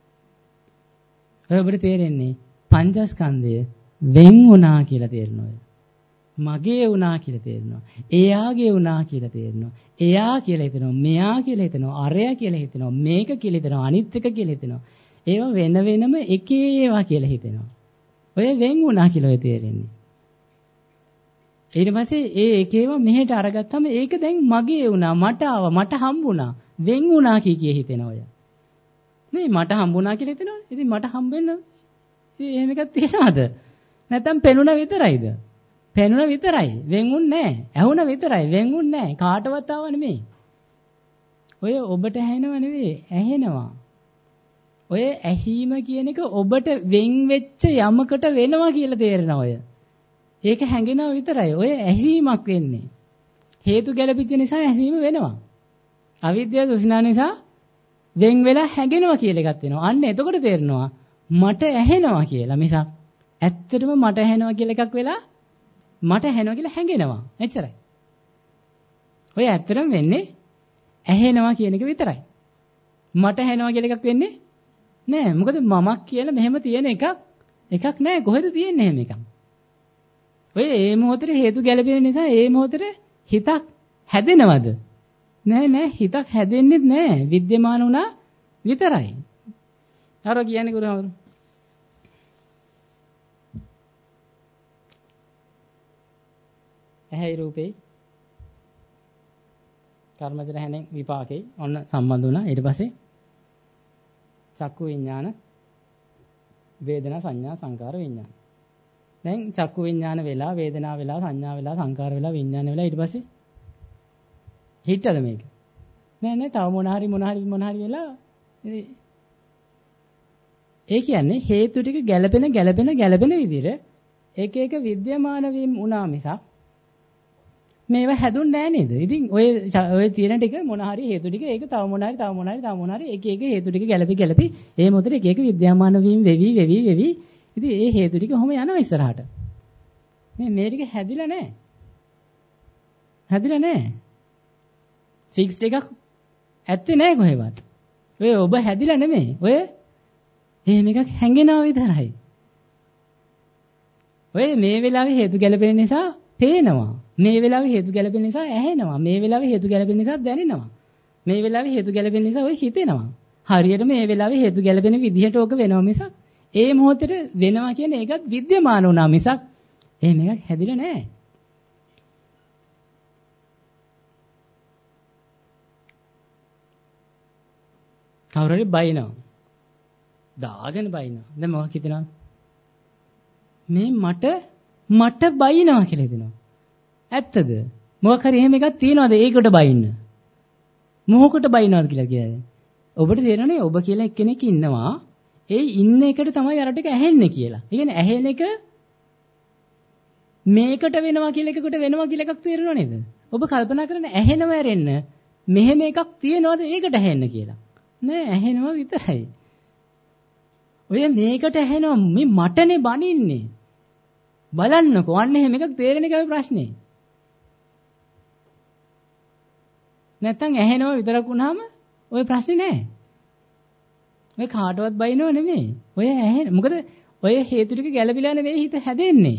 ඔය ඔබට තේරෙන්නේ පංචස්කන්ධය වෙන් වුණා කියලා තේරෙනවා. මගේ වුණා කියලා තේරෙනවා. එයාගේ වුණා කියලා තේරෙනවා. එයා කියලා හිතෙනවා, මෙයා කියලා හිතෙනවා, අරයා කියලා හිතෙනවා, මේක කියලා හිතෙනවා, අනිත් එක කියලා හිතෙනවා. ඒවා වෙන වෙනම එක ඒවා කියලා හිතෙනවා. ඔය වෙන් වුණා කියලා ඔය තේරෙන්නේ. ඊට පස්සේ ඒ එක ඒවා මෙහෙට අරගත්තම ඒක දැන් මගේ වුණා, මට ආවා, මට හම්බුණා, වෙන් වුණා කිය කිය හිතෙනවා ඔය. නේ මට හම්බුණා කියලා හිතෙනවා. ඉතින් මට හම්බෙන්න එහෙම එකක් තියනවද? නැත්තම් පෙනුන විතරයිද? පෙනුන විතරයි. වෙන්ුන් නැහැ. ඇහුණ විතරයි. වෙන්ුන් නැහැ. කාටවත් ආව නෙමෙයි. ඔය ඔබට ඇහෙනව නෙවෙයි. ඇහෙනවා. ඔය ඇහිම කියන එක ඔබට වෙන් වෙච්ච යමකට වෙනවා කියලා තේරෙනවා ඔය. ඒක හැඟෙනවා විතරයි. ඔය ඇහිීමක් වෙන්නේ. හේතු ගැලපිච්ච නිසා ඇහිීම වෙනවා. අවිද්‍යාව තෘෂ්ණා නිසා වෙන් වෙලා හැඟෙනවා කියලා එකක් වෙනවා. අන්න එතකොට තේරෙනවා මට ඇහෙනවා කියලා. මිසක් ඇත්තටම මට ඇහෙනවා කියලා එකක් වෙලා මට ඇහෙනවා කියලා හැඟෙනවා. එච්චරයි. ඔය ඇත්තටම වෙන්නේ ඇහෙනවා කියන එක විතරයි. මට ඇහෙනවා කියලා එකක් වෙන්නේ නෑ. මොකද මමක් කියලා මෙහෙම තියෙන එකක් එකක් නෑ. කොහෙද තියෙන්නේ එහෙම එකක්? ඔය ඒ මොහොතේ හේතු ගැලපෙන නිසා ඒ මොහොතේ හිතක් හැදෙනවද? නෑ නෑ හිතක් හැදෙන්නේ නෑ. විද්‍යමාන වුණා විතරයි. අර කියන්නේ කොහොමද? ඇහැයි රූපේ කර්මජ රැහෙන විපාකේ ඔන්න සම්බන්ධ වුණා. ඊට පස්සේ චක්කු විඥාන, වේදනා, සංඥා, සංකාර විඥාන. දැන් චක්කු විඥාන වෙලා, වේදනා වෙලා, සංඥා වෙලා, සංකාර වෙලා, විඥාන වෙලා ඊට පස්සේ හිතද මේක? නෑ නෑ තව මොන හරි මොන හරි මොන හරි වෙලා ඒ කියන්නේ හේතු ටික ගැළපෙන ගැළපෙන ගැළපෙන විදිහට එක එක විද්‍යමාන වීම වුණා මිසක් මේවා හැදුන්නේ නැහැ නේද? ඉතින් ඔය ඔය තියෙන ටික මොන හරි හේතු ටික ඒක තව මොන හරි තව මොන හරි තව මොන හරි එක එක හේතු ටික ගැළපි ගැළපි ඒ මොහොතේ එක එක විද්‍යාමාන වීම වෙවි වෙවි වෙවි ඉතින් ඒ හේතු ටික කොහොම යනවා ඉස්සරහට. මේ මේ ටික හැදිලා නැහැ. හැදිලා නැහැ. ෆික්ස්ඩ් එකක් ඇත්තේ නැහැ කොහෙවත්. ඔය ඔබ හැදිලා නෙමෙයි. ඔය එහෙම එකක් හැංගෙනවා විතරයි. ඔය මේ වෙලාවේ හේතු ගැළපෙන නිසා පේනවා. මේ වෙලාවේ හේතු ගැලපෙන නිසා ඇහෙනවා. මේ වෙලාවේ හේතු ගැලපෙන නිසා දැනෙනවා. මේ වෙලාවේ හේතු ගැලපෙන නිසා ඔය හිතෙනවා. හරියට මේ වෙලාවේ හේතු ගැලපෙන විදිහට ඕක වෙනවා මිසක් ඒ මොහොතේ වෙනවා කියන්නේ ඒකත් විද්‍යමාන වුණා මිසක් එහෙම එකක් හැදිලා නැහැ. කවුරු හරි බයිනවා. දාගෙන බයිනවා. දැන් මොකක් හිතෙනවද? මේ මට මට බයිනවා කියලා හිතෙනවා. ඇත්තද? මොකක් හරි එහෙම එකක් තියනවාද ඒකට බයින්න? මොහොකට බයිනවද කියලා කියන්නේ? ඔබට තේරෙනවනේ ඔබ කියලා එක්කෙනෙක් ඉන්නවා. ඒ ඉන්න එකට තමයි අර ටික ඇහෙන්නේ කියලා. ඒ කියන්නේ ඇහෙන එක මේකට වෙනවා කියලා එකකට වෙනවා කියලා එකක් තේරෙනව නේද? ඔබ කල්පනා කරන්නේ ඇහෙනව ඇරෙන්න මෙහෙම එකක් තියනවාද ඒකට ඇහෙන්න කියලා. නෑ ඇහෙනවා විතරයි. ඔය මේකට ඇහෙනවා මේ මටනේ බනින්නේ. බලන්නකෝ අන්න එහෙම එකක් තේරෙන එකයි ප්‍රශ්නේ. නැත්තම් ඇහෙනව විතරක් වුණාම ඔය ප්‍රශ්නේ නෑ. ඔය කාටවත් බයිනව නෙමෙයි. ඔය ඇහෙන මොකද ඔය හේතු ටික ගැළපිලා නෙවෙයි හිත හැදෙන්නේ.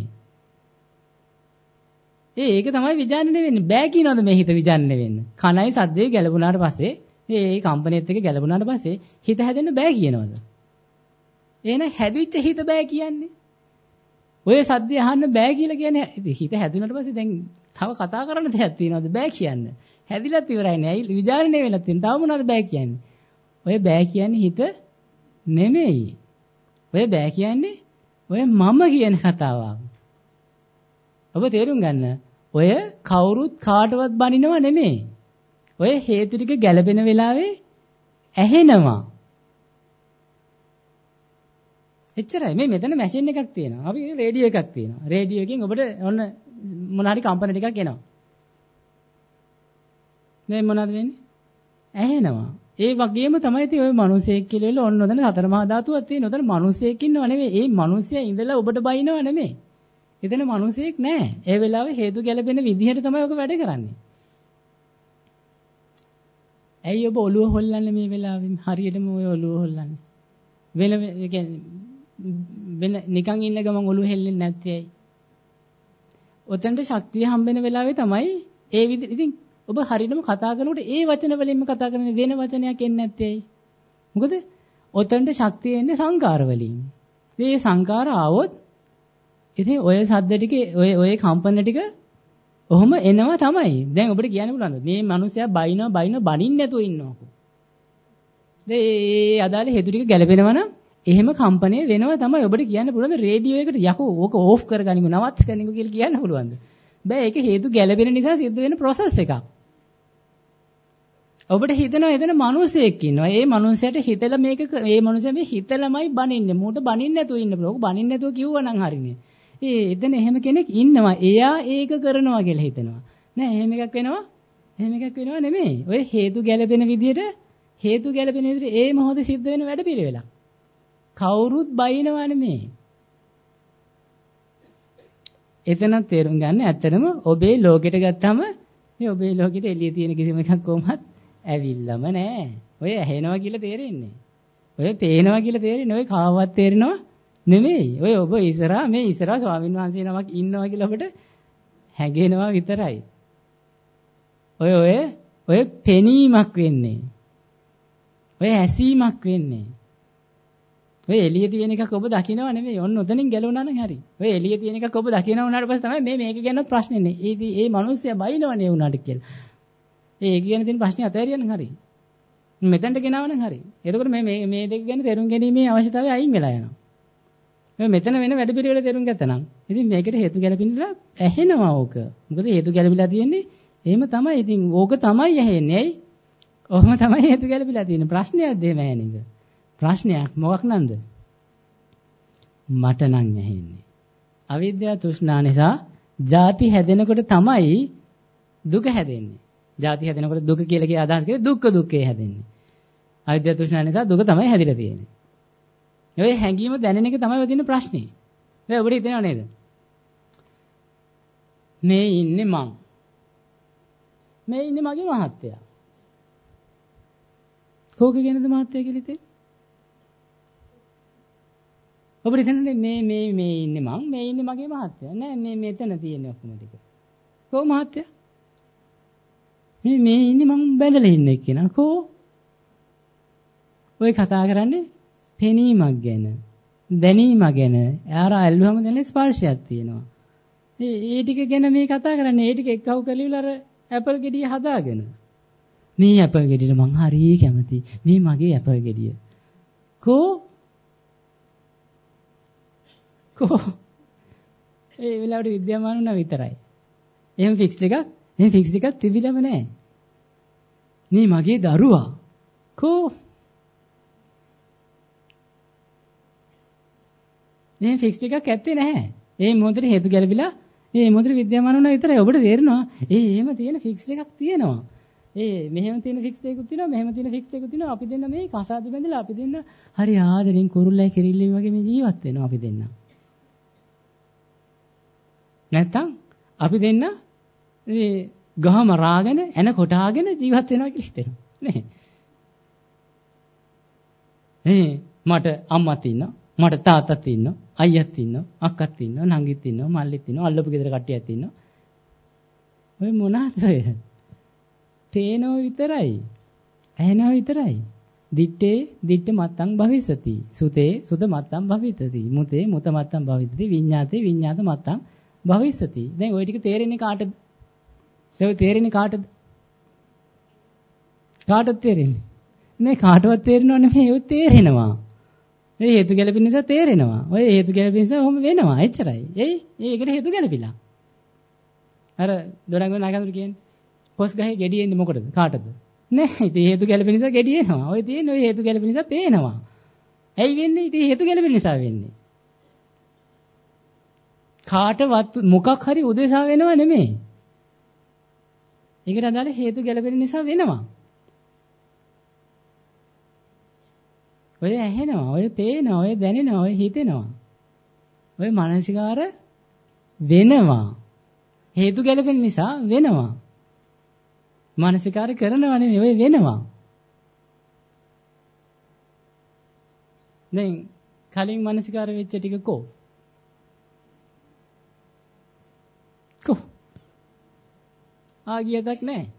ඒ ඒක තමයි විඥානනේ වෙන්නේ. බෑ කියනවද මේ හිත විඥානනේ වෙන්න? කනයි සද්දේ ගැළපුණාට පස්සේ මේ කම්පණයත් එක්ක ගැළපුණාට පස්සේ හිත හැදෙන්න බෑ කියනවද? එහෙනම් හැදිච්ච හිත බෑ කියන්නේ. ඔය සද්දේ අහන්න බෑ කියලා කියන්නේ හිත හැදුනට පස්සේ දැන් තව කතා කරන්න දෙයක් තියෙනවද බෑ කියන්න. හැදිලත් ඉවරයි නේ. ඇයි විචාරණය වෙලත් තියෙන. තව මොනවද බෑ කියන්නේ? ඔය බෑ කියන්නේ හිත නෙමෙයි. ඔය බෑ කියන්නේ ඔය මම කියන කතාවක්. ඔබ තේරුම් ගන්න. ඔය කවුරුත් කාටවත් බනිනව නෙමෙයි. ඔය හේතු ටික ගැළපෙන වෙලාවේ ඇහෙනවා. එච්චරයි. මේ මෙතන මැෂින් එකක් තියෙනවා. අපි රේඩියෝ එකක් තියෙනවා. රේඩියෝ එකෙන් ඔබට ඔන්න මොන හරි කම්පන ටිකක් එනවා. මේ මොනවද වෙන්නේ? ඇහෙනවා. ඒ වගේම තමයි ඉතින් ওই මිනිසෙක් කියලා වෙල ඔන්න ඔතන සතර මහා ධාතුවක් තියෙනවා. ඔතන මිනිසෙක් ඉන්නව නෙවෙයි. ඒ මිනිසයා ඉඳලා ඔබට බයිනව නෙමෙයි. එතන මිනිසෙක් නැහැ. ඒ වෙලාවේ හේතු ගැලපෙන විදිහට තමයි ඔක වැඩ කරන්නේ. ඇයි ඔබ ඔළුව හොල්ලන්නේ මේ වෙලාවේ? හරියටම ඔය ඔළුව හොල්ලන්නේ. වෙන ඒ කියන්නේ වෙන නිකන් ඉන්න ගමන් ඔළුව හෙල්ලෙන්නේ නැත්තේ ඇයි? ඔතනට ශක්තිය හම්බෙන වෙලාවේ තමයි ඒ විදිහ ඉතින් ඔබ හරියටම කතා කරනකොට ඒ වචන වලින්ම කතා කරන්නේ වෙන වචනයක් එන්නේ නැත්තේ ඇයි? මොකද ඔතනට ශක්තිය එන්නේ සංකාර වලින්. මේ සංකාර ආවොත් ඉතින් ඔය සද්ද ටික ඔය ඔය කම්පන ටික ඔහොම එනවා තමයි. දැන් ඔබට කියන්න පුළුවන්ද මේ මිනිස්සයා බයිනවා බයිනවා බනින්න නැතුව ඉන්නවකෝ. දැන් ඒ අදාළ හේතු ටික ගැලපෙනවා නම් එහෙම කම්පණය වෙනවා තමයි. ඔබට කියන්න පුළුවන් රේඩියෝ එකට යකෝ ඕක ඕෆ් කරගනිමු නවත් කරනිමු කියලා කියන්න පුළුවන්ද? බෑ ඒක හේතු ගැලපෙන නිසා සිද්ධ වෙන process එකක්. ඔබට හිතනවා එතන මිනිසෙක් ඉන්නවා. ඒ මිනිසයාට හිතලා මේක ඒ මිනිසයා මේ හිතලමයි බනින්නේ. මූට බනින්න නැතුව ඉන්න බෑ. ඕක බනින්න නැතුව කිව්වනම් හරිනේ. ඒ එතන එහෙම කෙනෙක් ඉන්නවා. එයා ඒක කරනවා කියලා හිතනවා. නෑ එහෙම එකක් වෙනවා. එහෙම එකක් වෙනවා නෙමෙයි. ඔය හේතු ගැලපෙන විදිහට හේතු ගැලපෙන විදිහට ඒ මොහොතේ සිද්ධ වෙන වැඩ පිළිවෙලක්. කවුරුත් බයිනවා නෙමෙයි. එතන තේරුම් ගන්න ඇත්තටම ඔබේ ලෝකෙට ගත්තාම මේ ඔබේ ලෝකෙට එළිය තියෙන කිසිම එකක් කොහොමත් ඇවිල්ලාම නෑ. ඔය ඇහෙනවා කියලා තේරෙන්නේ. ඔය පේනවා කියලා තේරෙන්නේ. ඔය කාවවත් තේරෙනවා නෙමෙයි. ඔය ඔබ ඉස්සරහා මේ ඉස්සරහා ස්වාමීන් වහන්සේ නමක් ඉන්නවා කියලා ඔබට හැඟෙනවා විතරයි. ඔය ඔය ඔය පෙනීමක් වෙන්නේ. ඔය ඇසීමක් වෙන්නේ. ඔය එළිය තියෙන එකක් ඔබ දකිනව නෙමෙයි. ඔන්න ඔතනින් ගැලවුණා නම් හරි. ඔය එළිය තියෙන එකක් ඔබ දකිනව උනාට පස්සේ තමයි මේ මේක ගැන ප්‍රශ්නේ නේ. ඒ ඒ මිනිස්සයා බයිනවනේ උනාට කියලා. ඒ කියන තියෙන ප්‍රශ්නේ අතහැරියනම් හරි. මෙතනට ගෙනාවනම් හරි. එතකොට මේ මේ මේ දෙක ගැන තේරුම් ගැනීමේ අවශ්‍යතාවය අයින් වෙලා යනවා. මේ මෙතන වෙන වැඩ පිළිවෙල තේරුම් ගත්තා නම් ඉතින් මේකට හේතු ගැලපෙන්නලා ඇහෙනවා ඕක. මොකද හේතු ගැලපිලා තියෙන්නේ එහෙම තමයි. ඉතින් ඕක තමයි ඇහෙන්නේ. ඇයි? ඔහොම තමයි හේතු ගැලපිලා තියෙන්නේ. ප්‍රශ්නයක්ද එහෙම ඇහෙන එක? ප්‍රශ්නයක් මොකක් නන්ද? මට නම් ඇහෙන්නේ. අවිද්‍යාව තෘෂ්ණා නිසා ජාති හැදෙනකොට තමයි දුක හැදෙන්නේ. ජාති හැදෙනකොට දුක කියලා කිය අදහස් කරේ දුක්ඛ දුක්ඛේ හැදෙන්නේ. අවිද්‍යාව තෘෂ්ණා නිසා දුක තමයි හැදිලා තියෙන්නේ. ඔය හැඟීම දැනෙන එක තමයි වදින ප්‍රශ්නේ. දැන් ඔබට හිතෙනව නේද? මේ ඉන්නේ මං. මේ ඉන්නේ මගේ මහත්තයා. කෝක ගැනද මහත්තයා කියලා හිතේ? ඔබට හිතන්නේ මේ මේ මේ ඉන්නේ මං, මේ ඉන්නේ මගේ මහත්තයා. නෑ මේ මෙතන තියෙන ඔක්කොම ටික. කෝ මහත්තයා? මේ මේ ඉන්නේ මං බැඳලා ඉන්න එක්කෙනා. කෝ? ඔය කතා කරන්නේ පෙනීමක් ගැන, දැනීමක් ගැන. යාර ඇල්ලුවම දැනෙන ස්පර්ශයක් තියෙනවා. ඒ ඒ ටික ගැන මේ කතා කරන්නේ. ඒ ටික එක්කව කරලිවල අර ඇපල් ගෙඩිය හදාගෙන. මේ ඇපල් ගෙඩියට මං හරිය කැමතියි. මේ මගේ ඇපල් ගෙඩිය. කෝ? කෝ? ඒ වෙලාවට විද්‍යාමාන වුණා විතරයි. එහෙම ෆික්ස් එකක්, එහෙම ෆික්ස් එකක් තිබිලම නැහැ. මේ මගේ දරුවා. කෝ? මේ ෆික්ස් එකක් ඇත්තේ නැහැ. ඒ මොහොතේ හේතු ගැලපිලා ඒ මොහොතේ විද්‍යාමාන වුණා විතරයි. ඔබට තේරෙනවා ඒ එහෙම තියෙන ෆික්ස් එකක් තියෙනවා. ඒ මෙහෙම තියෙන ෆික්ස් එකකුත් තියෙනවා, මෙහෙම තියෙන ෆික්ස් එකකුත් තියෙනවා. අපි දෙන්න මේ කසාද බැඳලා අපි දෙන්න හරි ආදරෙන් කුරුල්ලයි කිරිල්ලයි වගේ මේ ජීවත් වෙනවා අපි දෙන්න. නැත්තම් අපි දෙන්න මේ ගහම රාගෙන එන කොටාගෙන ජීවත් වෙනවා කියලා හිතෙනවා. නේ. මේ මට අම්මත් ඉන්නවා, මට තාත්තත් ඉන්නවා, අයියත් ඉන්නවා, අක්කත් ඉන්නවා, නංගිත් ඉන්නවා, මල්ලිත් ඉන්නවා, අල්ලපු ගෙදර කට්ටියත් ඉන්නවා. ඔය මොනවාද ඔය? තේනව විතරයි. ඇහෙනව විතරයි. දිත්තේ දිත්ත මත්තං භවිසති. සුතේ සුත මත්තං භවිතති. මුතේ මුත මත්තං භවිතති. විඤ්ඤාතේ විඤ්ඤාත මත්තං භවිසති. දැන් ওই ටික තේරෙන්නේ කාටද? ඒක තේරෙන්නේ කාටද? කාටද තේරෙන්නේ? නේ කාටවත් තේරෙනව නෙමෙයි. ඒක තේරෙනවා. ඒ හේතු ගැලපෙන නිසා තේරෙනවා. ඔය හේතු ගැලපෙන නිසා ඔහොම වෙනවා. එච්චරයි. එයි ඒකට හේතු ගැලපිලා. අර දොඩංගු නාගඳුර කියන්නේ කොස් ගහේ ගෙඩිය එන්නේ මොකටද? කාටද? නෑ. ඉතින් හේතු ගැලපෙන නිසා ගෙඩිය එනවා. ඔය තියෙන්නේ ඔය හේතු ගැලපෙන නිසා පේනවා. ඇයි වෙන්නේ? ඉතින් හේතු ගැලපෙන නිසා වෙන්නේ. කාටවත් මොකක් හරි උදෙසා වෙනව නෙමෙයි. ඒකට අදාළ හේතු ගැලපෙන නිසා වෙනවා. ඔය ඇහෙනවා, ඔය පේනවා, ඔය දැනෙනවා, ඔය හිතෙනවා. ඔය මානසිකාර වෙනවා. හේතු ගැලපෙන නිසා වෙනවා. මානසිකාර කරනවා නෙමෙයි, ඔය වෙනවා. දැන් කලින් මානසිකාර වෙච්ච ටික කො? කො? ආගියදක් නැහැ.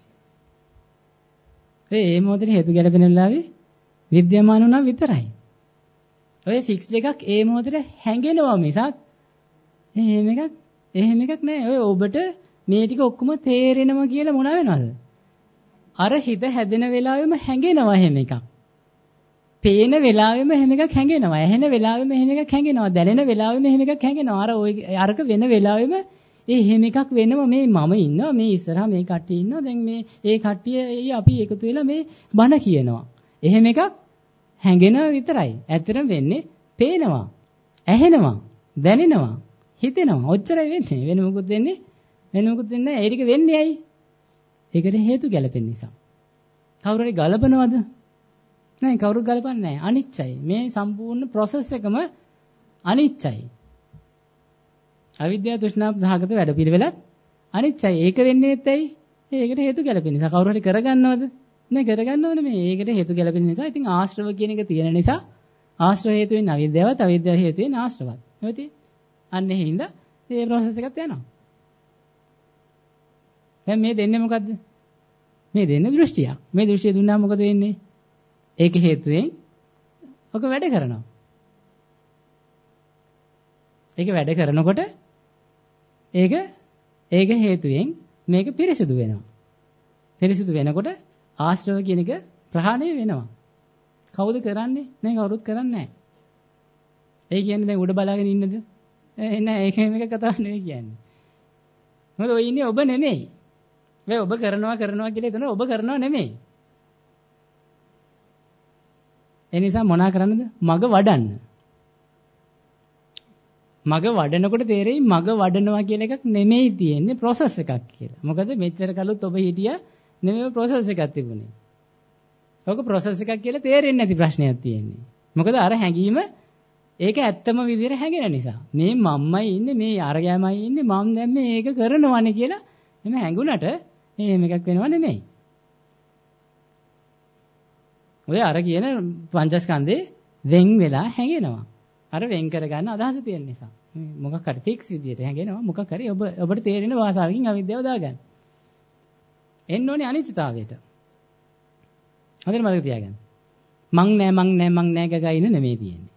ඒ මේ මොහොතේ හේතු ගැලපෙන වෙලාවේ විද්‍යාමාන වුණා විතරයි. ඔය ෆික්ස් එකක් ඒ මොහොතේ හැංගෙනවා මිසක් එහෙම එකක් එහෙම එකක් නෑ. ඔය ඔබට මේ ටික ඔක්කොම තේරෙනවා කියලා මොන වෙනවද? අර හිත හැදෙන වෙලාවෙම හැංගෙනවා එහෙම එකක්. පේන වෙලාවෙම එහෙම එකක් හැංගෙනවා. ඇහෙන වෙලාවෙම එහෙම එකක් හැංගෙනවා. දැනෙන වෙලාවෙම එහෙම එකක් හැංගෙනවා. අර ඔය අරක වෙන වෙලාවෙම ඒ එහෙම එකක් වෙනවා. මේ මම ඉන්නවා, මේ ඉස්සරහා මේ කට්ටිය ඉන්නවා. දැන් මේ ඒ කට්ටිය අපි එකතු වෙලා මේ බණ කියනවා. එහෙම එකක් හැංගෙනවා විතරයි. ඇත්තටම වෙන්නේ පේනවා, ඇහෙනවා, දැනෙනවා, හිතෙනවා. ඔච්චරයි වෙන්නේ. වෙන මොකුත් වෙන්නේ වෙන මොකුත් වෙන්නේ නැහැ. ඒ ටික වෙන්නේ ඇයි? ඒකට හේතු ගැලපෙන නිසා. කවුරු හරි ගලපනවද? නෑ, කවුරුත් ගලපන්නේ නැහැ. අනිච්චයි. මේ සම්පූර්ණ process එකම අනිච්චයි. අවිද්‍යාව තෘෂ්ණා සහගත වැඩපිළිවෙල අනිච්චයි. ඒක වෙන්නේ නැත්යි. ඒකට හේතු ගැලපෙන නිසා. කවුරු හරි කරගන්නවද? නෑ, කරගන්නව නෙමෙයි. ඒකට හේතු ගැලපෙන නිසා. ඉතින් ආශ්‍රව කියන එක තියෙන නිසා ආශ්‍රව හේතු වෙන අවිද්‍යාවත්, අවිද්‍යාව හේතු වෙන ආශ්‍රවත්. හරිද? අන්න ඒ හින්දා මේ process එකත් යනවා. දැන් මේ දෙන්නේ මොකද්ද? මේ දෙන්නේ දෘෂ්ටියක්. මේ දෘෂ්ටිය දුන්නාම මොකද වෙන්නේ? ඒක හේතුවෙන් ඔක වැඩ කරනවා. ඒක වැඩ කරනකොට ඒක ඒක හේතුවෙන් මේක පිරිසිදු වෙනවා. පිරිසිදු වෙනකොට ආශ්‍රව කියන එක ප්‍රහාණය වෙනවා. කවුද කරන්නේ? නෑ, කවුරුත් කරන්නේ නෑ. ඒ කියන්නේ දැන් උඩ බලාගෙන ඉන්නද? ඒ නෑ, ඒක මේක කතාවක් නෙවෙයි කියන්නේ. මොකද ඔය ඉන්නේ ඔබ නෙමෙයි. මේ ඔබ කරනවා කරනවා කියලා හිතන ඔබ කරනවා නෙමෙයි. ඒ නිසා මොනා කරන්නද? මග වඩන්න. මග වඩනකොට තේරෙයි මග වඩනවා කියලා එකක් නෙමෙයි තියෙන්නේ, process එකක් කියලා. මොකද මෙච්චර කලොත් ඔබ හිටියා නෙමෙයි process එකක් තිබුණේ. ඔක process එකක් කියලා තේරෙන්නේ නැති ප්‍රශ්නයක් තියෙන්නේ. මොකද අර හැඟීම ඒක ඇත්තම විදිහට හැඟෙන නිසා. මේ මම්මයි ඉන්නේ, මේ අරගෑමයි ඉන්නේ, මම දැන් මේක කරනවනේ කියලා එමෙ හැඟුණට එහෙම එකක් වෙනව නෙමෙයි. ඔය අර කියන පංචස්කන්ධේ වෙන් වෙලා හැඟෙනවා. අර වෙන් කරගන්න අදහස තියෙන නිසා. මොකක් හරි ෆික්ස් විදියට හැඟෙනවා. මොකක් හරි ඔබ ඔබට තේරෙන භාෂාවකින් අවිද්‍යාව දාගන්න. එන්න ඕනේ අනිත්‍යතාවයට. හරිද මතක තියාගන්න. මං නෑ මං නෑ මං නෑ ගගා ඉන්න නෙමෙයි තියෙන්නේ.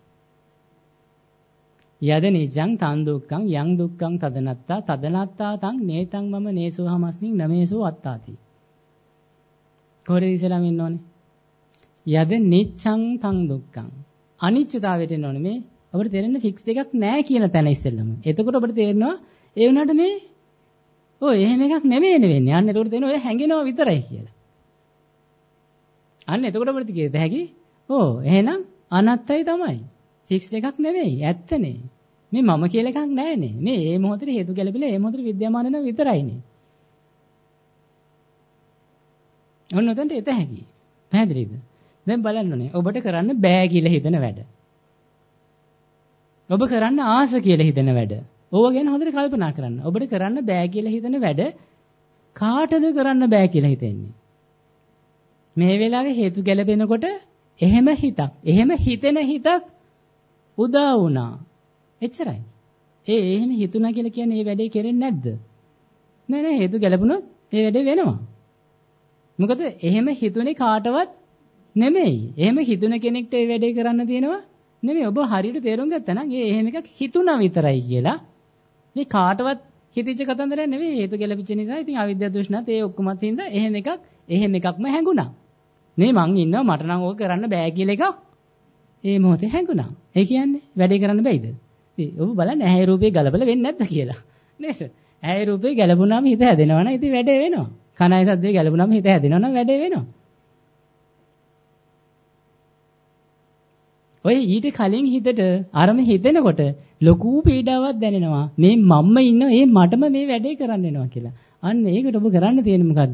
යද නිජං තන් දුක්ඛං යං දුක්ඛං තදනත්තා තදනත්තා තං නේතං මම නේසෝ හමස්මින් නමේසෝ අත්තාති. කොහෙද ඉස්සලාම ඉන්න ඕනේ? යද නිච්ඡං තං දුක්ඛං. අනිත්‍යතාවයට එන්න ඕනේ. මේ ඔබට තේරෙන ෆික්ස් එකක් නෑ කියන තැන ඉස්සෙල්ලම. එතකොට ඔබට තේරෙනවා ඒ වුණාට මේ ඔය එහෙම එකක් නෙමෙයි වෙන්නේ. අන්න එතකොට තේරෙනවා ඔය හැංගෙනවා විතරයි කියලා. අන්න එතකොට ඔබට කියත හැකි ඕ එහෙනම් අනත්තයි තමයි. ෆික්ස් එකක් නෙමෙයි. ඇත්තනේ. මේ මම කියලා එකක් නෑනේ. මේ මේ මොහොතේ හේතු ගැලපිලා මේ මොහොතේ විද්‍යාමාන වෙන විතරයිනේ. ඔන්න උතන්ට එත හැකි. පැහැදිලිද? දැන් බලන්න ඕනේ. ඔබට කරන්න බෑ කියලා හිතන වැඩ. ඔබ කරන්න ආස කියලා හිතන වැඩ. ඕව ගැන හොඳට කල්පනා කරන්න. ඔබට කරන්න බෑ කියලා හිතන වැඩ කාටද කරන්න බෑ කියලා හිතෙන්නේ? මේ වෙලාවේ හේතු ගැලපෙනකොට එහෙම හිතක්, එහෙම හිතෙන හිතක් උදා වුණා. එච්චරයි. ඒ එහෙම හිතුණා කියලා කියන්නේ මේ වැඩේ කෙරෙන්නේ නැද්ද? නෑ නෑ, හේතු ගැලපුණොත් මේ වැඩේ වෙනවා. මොකද එහෙම හිතුනේ කාටවත් නෙමෙයි. එහෙම හිතුන කෙනෙක්ට මේ වැඩේ කරන්න තියෙනවා නෙමෙයි. ඔබ හරියට තේරුම් ගත්තා නම් ඒ එහෙම එකක් හිතුණා විතරයි කියලා. මේ කාටවත් හිතිච්ච කතන්දරයක් නෙමෙයි. හේතු ගැලපිච්ච නිසා ඉතින් අවිද්‍යාව දෘෂ්ණාත් ඒ ඔක්කොමත් හින්දා එහෙම එකක් එහෙම එකක්ම හැඟුණා. මේ මං ඉන්නවා මට නම් ඕක කරන්න බෑ කියලා එකක් ඒ මොහොතේ හැඟුණා. ඒ කියන්නේ වැඩේ කරන්න බැයිද? ඉතින් ඔබ බලන්න ඇහැ රූපේ ගලපලා වෙන්නේ නැද්ද කියලා. නේද? ඇහැ රූපේ ගැලපුණාම හිත හැදෙනවා නම් ඉතින් වැඩේ වෙනවා. කනයි සද්දේ ගැලපුණාම හිත හැදෙනවා නම් වැඩේ වෙනවා. ඔය ඊට කලින් හිතට අරම හිතෙනකොට ලොකු පීඩාවක් දැනෙනවා. මේ මම්ම ඉන්න ඒ මටම මේ වැඩේ කරන්න එනවා කියලා. අන්න ඒකට ඔබ කරන්න තියෙන්නේ මොකද්ද?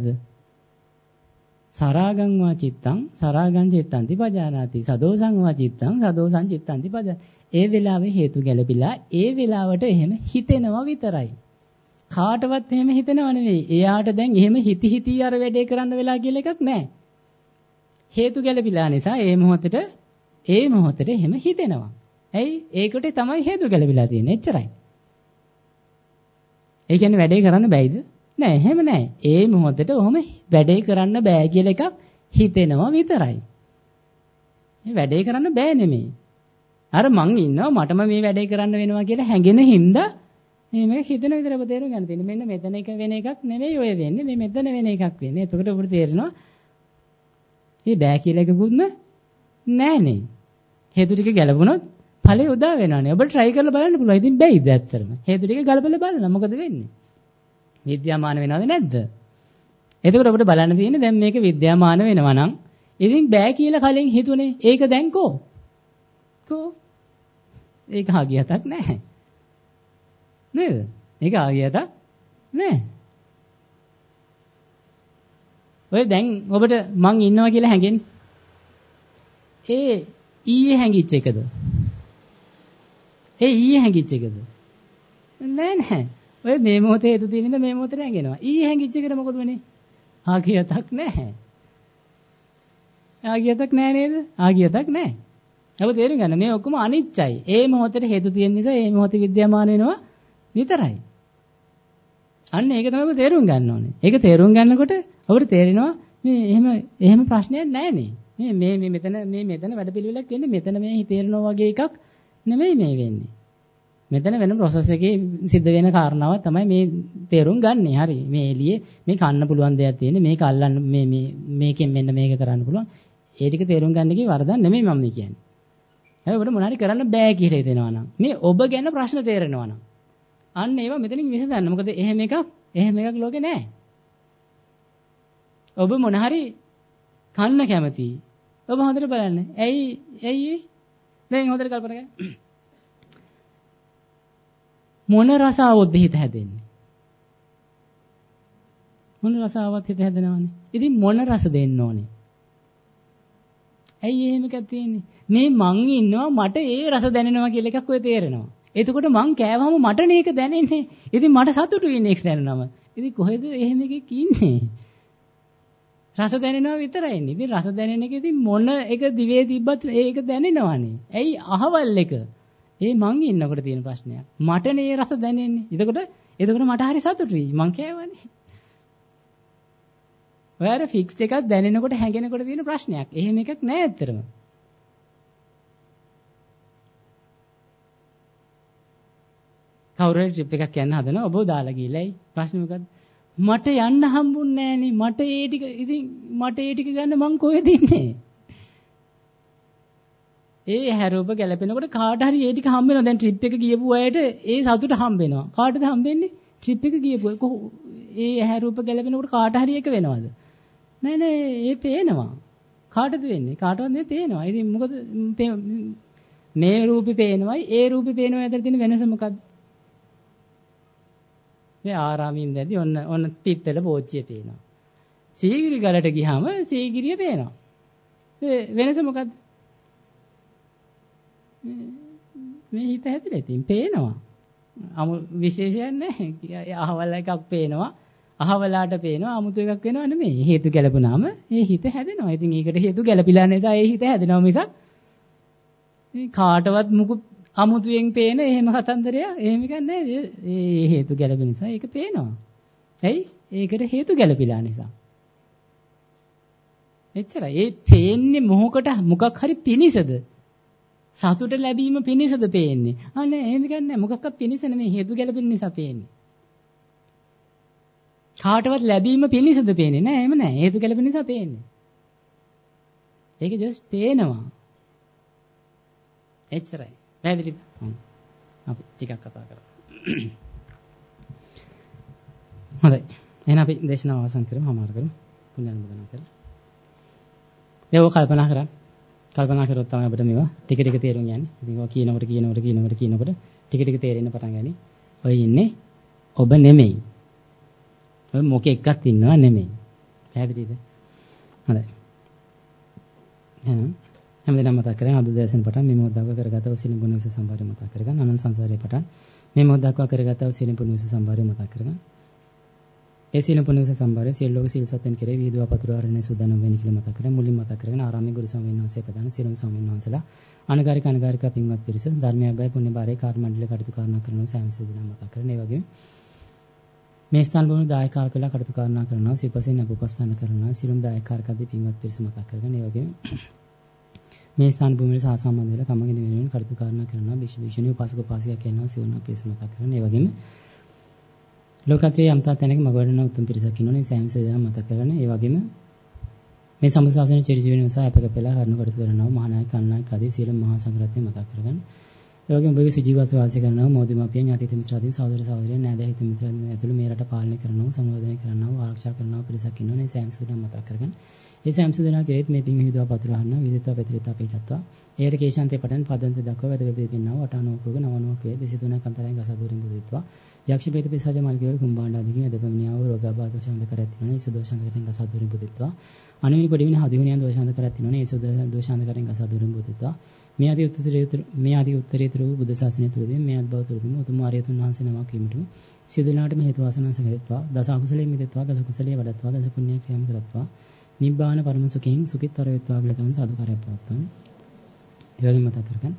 සරාගං වා චිත්තං සරාගං චිත්තං තිපජානාති සදෝසං වා චිත්තං සදෝසං චිත්තං තිපජා. ඒ වෙලාවේ හේතු ගැළපිලා ඒ වෙලාවට එහෙම හිතෙනවා විතරයි. කාටවත් එහෙම හිතෙනව නෙවෙයි. එයාට දැන් එහෙම හිති හිති අර වැඩේ කරන්න වෙලා කියලා එකක් නැහැ. හේතු ගැළපිලා නිසා ඒ මොහොතේ ඒ මොහොතේ එහෙම හිතෙනවා. ඇයි? ඒකට තමයි හේතු ගැළපිලා තියෙන්නේ. එච්චරයි. ඒ කියන්නේ වැඩේ කරන්න බැයිද? නෑ, එහෙම නෑ. ඒ මොහොතේ ඔහොම වැඩේ කරන්න බෑ කියලා එකක් හිතෙනවා විතරයි. මේ වැඩේ කරන්න බෑ නෙමෙයි. අර මං ඉන්නවා මටම මේ වැඩේ කරන්න වෙනවා කියලා හැඟෙන හින්දා මේ හිතන විතර ඔබ තේරුම් ගන්න තියෙන්නේ. මෙන්න මෙතන එක වෙන එකක් නෙමෙයි ඔය වෙන්නේ. මේ මෙතන වෙන එකක් වෙන්නේ. එතකොට ඔබට තේරෙනවා මේ බෑ කියලා එකකුත් නෑනේ. හේතු ටික ගැලපුණොත් ඵලෙ උදා වෙනවානේ. ඔබ try කරලා බලන්න පුළුවන්. ඉතින් බැයිද ඇත්තටම? හේතු ටික ගලපලා බලන්න මොකද වෙන්නේ? විද්‍යාමාන වෙනවද නැද්ද? එතකොට ඔබට බලන්න තියෙන්නේ දැන් මේක විද්‍යාමාන වෙනවා නම් ඉතින් බෑ කියලා කලින් හිතුනේ. ඒක දැන් කෝ? කෝ? ඒක හාගියතක් නැහැ. නේද? ඒක හාගියතක් නැහැ. ඔය දැන් ඔබට මං ඉන්නවා කියලා හැඟෙන්නේ. ඒ ඊයේ හැංගිච්ච එකද? ඒ ඊයේ හැංගිච්ච එකද? නෑ නෑ. ඔය මේ මොහොතේ හේතු තියෙනින්ද මේ මොහොතේ හැංගෙනවා. ඊයේ හැංගිච්ච එකට මොකද වෙන්නේ? ආගියතක් නැහැ. ආගියතක් නැහැ නේද? ආගියතක් නැහැ. අප තේරුම් ගන්න මේ ඔක්කොම අනිත්‍යයි. ඒ මොහොතේ හේතු තියෙන නිසා ඒ මොහොතේ විද්‍යාමාන වෙනවා විතරයි. අන්න ඒක තමයි ඔබ තේරුම් ගන්න ඕනේ. ඒක තේරුම් ගන්නකොට ඔබට තේරෙනවා මේ එහෙම එහෙම ප්‍රශ්නයක් නැහැ නේ. මේ මේ මේ මෙතන මේ මෙතන වැඩපිළිවෙලක් වෙන්නේ මෙතන මේ හිතේරනවා වගේ එකක් නෙමෙයි මේ වෙන්නේ. මෙතන වෙන process එකේ සිද්ධ වෙන කාරණාවක් තමයි මේ තේරුම් ගන්නෙ. හරි. මේ එළියේ මේ කන්න පුළුවන් දෙයක් තියෙන්නේ. මේක අල්ලන්න මේ මේ මේකෙන් මෙන්න මේක කරන්න පුළුවන්. ඒ ටික තේරුම් ගන්න එකේ වරදක් නෙමෙයි මම කියන්නේ. හැබැයි ඔබට මොනාරි කරන්න බෑ කියලා හිතෙනවා නම් මේ ඔබ ගැන ප්‍රශ්න තේරෙනවා නම් අන්න ඒවා මෙතනින් විසඳන්න. මොකද එහෙම එකක් එහෙම එකක් ලෝකේ නැහැ. ඔබ මොනාරි කන්න කැමතියි. ඔබ හොඳට බලන්න. ඇයි ඇයි දැන් හොඳට කල්පනා කරන්න. මොන රසාවොත්ද හිත හැදෙන්නේ? මොන රසාවත් හිත හැදෙනවනේ. ඉතින් මොන රස දෙන්න ඕනේ? ඇයි එහෙම එකක් තියෙන්නේ? මේ මං ඉන්නවා මට ඒ රස දැනෙනවා කියලා එකක් ඔය තේරෙනවා. එතකොට මං කෑවම මට නේක දැනෙන්නේ. ඉතින් මට සතුටුයි නේ ඒක දැනනම. ඉතින් කොහෙද එහෙම එකක් ඉන්නේ? රස දැනෙනවා විතරයි ඉන්නේ. ඉතින් රස දැනෙන එක ඉතින් මොන එක දිවේ තිබ්බත් ඒක දැනෙනවනේ. ඇයි අහවල් එක? ඒ මං ඉන්නකොට තියෙන ප්‍රශ්නයක්. මට නේ රස දැනෙන්නේ. එතකොට එතකොට මට හරි සතුටුයි. මං කෑවනේ. ඔයාර ෆික්ස්ඩ් එකක් දැනෙනකොට හැංගෙනකොට තියෙන ප්‍රශ්නයක්. එහෙම එකක් නෑ ඇත්තටම. කවුරු හරි ට්‍රිප් එකක් යන්න හදනවා ඔබ දාලා ගිහලායි. ප්‍රශ්නේ මොකද්ද? මට යන්න හම්බුන්නේ නෑනේ. මට ඒ ටික ඉතින් මට ඒ ටික ගන්න මං කොහෙද ඉන්නේ? ඒ හැරෝප ගැලපෙනකොට කාට හරි ඒ ටික හම්බ වෙනවා. දැන් ට්‍රිප් එක ගියපු අයට ඒ සතුට හම්බ වෙනවා. කාටද හම්බෙන්නේ? ට්‍රිප් එක ගියපු කො ඒ හැරෝප ගැලපෙනකොට කාට හරි එක වෙනවද? නෑ නෑ ඒ පේනවා. කාටද වෙන්නේ? කාටවත් නෙවෙයි පේනවා. ඉතින් මොකද මේ රූපේ පේනවයි ඒ රූපේ පේනවයි අතර තියෙන වෙනස මොකක්ද? මේ ආරාමින් දැදි ඔන්න ඔන්න පිත්තල පෝච්චිය පේනවා. සීගිරි ගලට ගියාම සීගිරිය පේනවා. ඒ වෙනස මොකද්ද? මේ හිත හැදෙලා ඉතින් පේනවා. අමු විශේෂයක් නැහැ. අහවල් එකක් පේනවා. අහවලාට පේනවා. අමුතු එකක් වෙනව නෙමෙයි. හේතු ගැලපුණාම ඒ හිත හැදෙනවා. ඉතින් ඒකට හේතු ගැලපිලා නිසා ඒ හිත හැදෙනවා මිසක් කාටවත් මුකුත් අමුතුයෙන් පේන එහෙම කතන්දරයක් එහෙම එකක් නැහැ. ඒ හේතු ගැලපෙන නිසා ඒක පේනවා. ඇයි? ඒකට හේතු ගැලපිලා නිසා. එච්චරයි. ඒ පේන්නේ මොහොකට මොකක් හරි පිනිසද? සතුට ලැබීම පිණිසද පේන්නේ. අනේ එහෙම ගන්නෑ. මොකක්වත් පිණිස නෙමෙයි හේතු ගැලපෙන නිසා පේන්නේ. කාටවත් ලැබීම පිණිසද පේන්නේ නෑ. එහෙම නෑ. හේතු ගැලපෙන නිසා පේන්නේ. ඒක ජස්ට් පේනවා. එච්චරයි. පැහැදිලිද? හ්ම්. අපි ටිකක් කතා කරමු. හොඳයි. එහෙනම් අපි දේශනාව අවසන් කරමු. හමාර කරමු. පුණ්‍ය අනුමෝදනා කරමු. ඒක කල්පනා කරන්න. කල්පනා කරොත් තමයි අපිට මේවා ටික ටික තේරුම් යන්නේ. ඉතින් ඒවා කියනකොට කියනකොට කියනකොට කියනකොට ටික ටික තේරෙන්න පටන් ගනි. ඔය ඉන්නේ ඔබ නෙමෙයි. ඔය මොකෙක්වත් ඉන්නව නෙමෙයි. පැහැදිලිද? හොඳයි. එහෙනම් හැමදේම මතක් කරගෙන අද දැසෙන් පටන් මේ මොහොත දක්වා කරගත වූ සියලු පුණ්‍ය සම්භාරය මතක් කරගන්න. අනන්ත සංසාරේ පටන් මේ මොහොත දක්වා කරගත වූ සියලු පුණ්‍ය සම්භාරය මතක් කරගන්න. ඒ සියලු පුණ්‍ය සම්භාරය සියලු ලෝක සියලු සත්‍යයන් කෙරෙහි විහිදුවා පතුරවරණය සූදානම් වෙන්නේ කියලා මතක් කරගෙන මුලින් මතක් කරගෙන ආරාමයේ ගුරු ස්වාමීන් වහන්සේ ප්‍රදාන සියලුම ස්වාමීන් වහන්සේලා අනගාരിക අනගාരിക පින්වත් පිරිස ධර්මය අභය පුණ්‍ය භාරයේ කාර්ය මණ්ඩලයේ කටයුතු කරනා කරනවා සෑම සිදුනම් මතක් කරගෙන ඒ වගේම මේ ස්ථාන භූමි දායකාර කළා කටයුතු කරනා කරනවා සිපසින් අපුපස්ථාන කරනවා සියලුම දායකාරකදී පින්වත් පිරිස මතක් කරගෙන ඒ වගේම මේ ස්ථාන භූමියේ සාසම්බන්ධ වෙලා තමන්ගේ නිවෙනුවෙන් කටයුතු කරනා කරනවා භික්ෂු භික්ෂුණී උපාසක උපාසිකා කියනවා සිවුණ පිරිස මතක් කරගෙන ඒ වගේම ලෝකත්‍රයේ යම්තා තැනක මගවඩන උතුම් පිරිසක් ඉන්නෝනේ සෑම සිදුනම් මතක් කරගෙන ඒ වගේම මේ සම්බුද්ධ ශාසනයේ චිරජීවන නිසා අපකපෙලා කරුණු කටයුතු කරනවා මහානායක කන්නායක ආදී සියලුම මහා සංඝරත්නය මතක් කරගෙන ඒ වගේම ඔබගේ සුජීවත්ව වාසය කරනවා මෝදිමාපිය ඥාති මිත්‍රාදීන් සහෝදර සහෝදරියන් නෑදෑ හිත මිත්‍රාදීන් ඇතුළු මේ රට පාලනය කරනවා සංවර්ධනය කරනවා ආරක්ෂා කරනවා පිරිසක් ඉන්නෝනේ සෑම සිදුනම් මතක් කරගෙන ඒ සෑම සිදුනා කෙරෙහිත් මේ පින් විහිදුවා පතුරවන්න විදිතව පැතිරිතා පිටත්වා ඒර කේශාන්තේ පටන් පදන්ත දක්වා වැද වැද පින්නව වටානෝකෝග නවනෝක වේ දෙසිතුනක් අන්තරයෙන් ගසදුරින් බුදිත්වා යක්ෂ බේත පිසාජ මල්කේවල කුම්බාණ්ඩ ආදී වැදපමිනියාව රෝගාබාධ දෝෂාන්ත කරත් තිනෝනේ ඒ සුදෝෂාන්ත කරෙන් ගසදුරින් බුදිත්වා අනිවිල කොඩිවින හදිහුණියන් දෝෂාන්ත කරත් තිනෝනේ ඒ සුදෝෂාන්ත කරෙන් ගසදුරින් බුදිත්වා මේ ආදී උත්තරීතර මේ ආදී උත්තරීතර වූ බුද්ධ ශාසනය තුළදී මේ අද්භව තුළදී උතුම් ආර්යතුන් වහන්සේ නමක් වීමට සියලුනාටම හේතු වාසනා සංගතත්වා දස අකුසලයේ මිදෙත්වා දස කුසලයේ වඩත්වා දස පුණ්‍ය ක්‍රියාම් කරත්වා නිබ්බාන පරම සුඛයෙන් සුඛිතතර වෙත්වා කියලා තමයි සාදුකාරයක් පවත්වන්නේ. ඒ වගේම මතක් කරගන්න.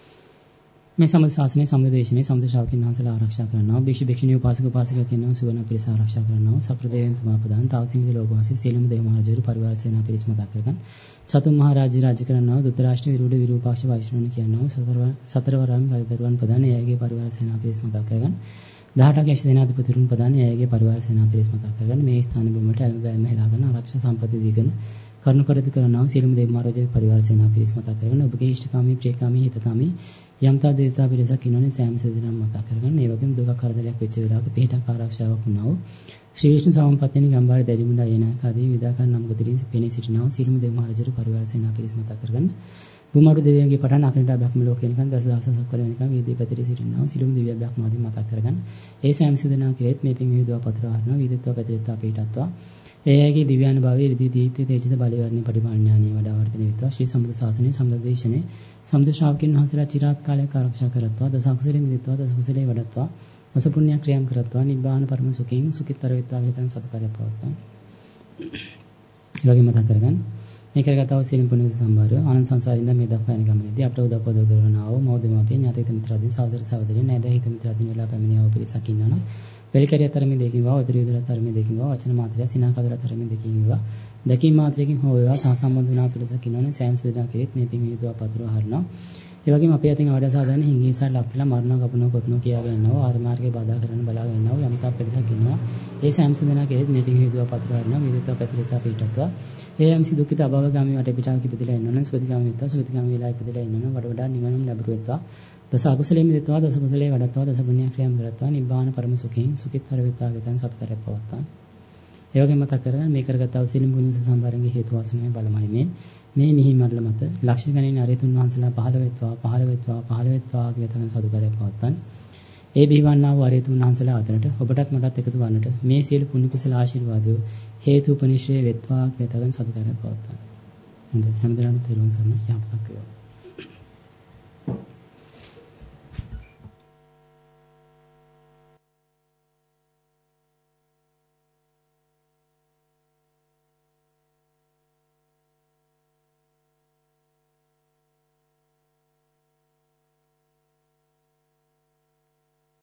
මේ සම්බුද්ධ ශාසනයේ සම්බුද්ධ දේශනේ සම්බුද්ධ ශ්‍රාවකින් වහන්සේලා ආරක්ෂා කරනවා. භික්ෂු භික්ෂුණී උපාසක උපාසිකා කියනවා සුවන පිරිස ආරක්ෂා කරනවා. සක්‍ර දෙවියන් තුමා ප්‍රදාන තාවතිමිද ලෝකවාසී සීලම දේව මහරජවරු පරිවාර සේනා පිරිස මතක් කරගන්න. චතුම් මහ රාජ්‍ය රාජ්‍ය කරනවා. දුතරාෂ්ට්‍ර විරුඩ විරූපාක්ෂ වෛශ්‍රවණ කියනවා. සතරවර සතරවරම් රජදරුවන් ප්‍රදාන එයගේ පරිවාර සේනා පිරිස මතක් කරගන්න. දහඅටක යක්ෂ සේනාධිපතිවරුන් ප්‍රදාන එයගේ පරිවාර සේනා පිරිස මතක් කරගන්න. මේ ස්ථාන භූමියට අල්ගයම හෙලාගෙන ආරක්ෂා සම්පත්‍ය දීගෙන කරුණු කරදි කරනවා සීලම දේව මහරජගේ පරිවාර සේනා පිරිස මතක් කරගෙන ඔබගේ ඉෂ්ඨකාමී ප්‍රේකාමී හිතකාමී යම්තා දේවතා පිරිසක් ඉන්නෝනේ සෑම සිදුනම් මතක් කරගන්න. ඒ වගේම දුක කරදරයක් වෙච්ච වෙලාවක පිටක් ආරක්ෂාවක් වුණා වූ ශ්‍රී විෂ්ණු සමපත්තිනි ගම්බාර දැරිමුණා යනාක ආදී විදාකන් නම් ගතිරින් පෙනී සිටිනවා සීලම දේව මහරජගේ පරිවාර සේනා පිරිස මතක් කරගන්න. බුමාරු දෙවියන්ගේ පටන් අකනිට බ්‍රහ්ම ලෝකේ නිකන් දස දවසක් කල වෙනකන් වීදී පැතිරී සිටිනවා සීලම දිව්‍ය බ්‍රහ්මාදී මතක් කරගන්න. ඒ සෑම සිදුනා කෙරෙත් මේ පින් විදුවා පතරවහනවා වීදත්ව පැතිරිතා පිටත්වා ඒ අයගේ දිව්‍යාන භාවයේ ඍදී දීප්ති තේජස බලවර්ණේ පරිමාණ්‍යානිය වඩා වර්ධනය වෙත්වා ශ්‍රී සම්බුද්ධ ශාසනයේ සම්බුද්ධ දේශනේ සම්බුද්ධ ශ්‍රාවකින් වහන්සේලා චිරාත් කාලයක් ආරක්ෂා කරත්වා දස අකුසලෙ මිදෙත්වා දස කුසලෙ වඩත්වා දස පුණ්‍ය ක්‍රියාම් කරත්වා නිබ්බාන පරම සුඛයෙන් සුඛිතතර වෙත්වා කියලා සතුටුකාරය පවත්වා. ඒ වගේම මතක් කරගන්න මේ කරගතව සියලු පුණ්‍ය සම්භාරය ආනන්ද සංසාරින්ද මේ දක්වා යන ගමනේදී අපට උදව් උදව් කරනවා මෞදමාපිය ඥාතිත මිත්‍රාදීන් සහෝදර සහෝදරියන් නෑදෑ හිත මිත්‍රාදීන් වෙලා පැමිණියව පිරිසක් ඉන්නවනම් වෙලිකරිය තරමේ දෙකින් වා උදරිය උදර තරමේ දෙකින් වා වචන මාත්‍රය සිනා කදර තරමේ දෙකින් වේවා දෙකින් මාත්‍රයකින් හෝ වේවා සහසම්බන්ධ වුණා පිරිසක් ඉන්නවනේ සෑම සිදනා කෙරෙත් මේ පින් විදුවා පතුරව හරිනවා. ඒ වගේම අපේ අතින් අවඩ සාධන හිංගීසා ලක්ලා මරණ කපනවා කොටනවා කියාගෙන ඉන්නවා ආර මාර්ගේ බාධා කරන්න බලාගෙන ඉන්නවා යම්තා පිරිසක් ඉන්නවා. ඒ සෑම සිදනා කෙරෙත් මේ පින් විදුවා පතුරව හරිනවා විදිතව පැතිරිතා පිටත්වා ඒ යම්සි දුක්ඛිත අභවගාමී වට පිටාව කිපිදලා ඉන්නවනම් සුගතිගාමී වෙත්වා සුගතිගාමී වෙලා ඉපදලා ඉන්නවනම් වඩ වඩා නිවනම ලැබුරු වෙත්වා දස අකුසලයේ මිදෙත්වා දස කුසලයේ වඩත්වා දස පුණ්‍ය ක්‍රියාම් කරත්වා නිබ්බාන පරම සුඛයෙන් සුඛිතතර වෙත්වා කියන සත්කාරය පවත්වා. ඒ වගේම මතක් කරගන්න මේ කරගත්තා වූ සියලු පුණ්‍ය සම්භාරයේ හේතු වාසනාවේ බලමයි මේ මේ මිහි මඩල මත ලක්ෂ ගණනින් අරියතුන් වහන්සේලා පහළ වෙත්වා පහළ වෙත්වා පහළ වෙත්වා කියලා තමයි සතුකාරය පවත්වන්නේ. ඒ බිහිවන්නා වූ අරියතුන් වහන්සේලා අතරට ඔබටත් මටත් එකතු වන්නට මේ සියලු පුණ්‍ය කුසල ආශිර්වාදය හේතු උපනිශ්‍රේ වෙත්වා කියලා තමයි සතුකාරය පවත්වන්නේ. හොඳයි හැමදාම තෙරුවන් සරණයි යහපතක් වේවා.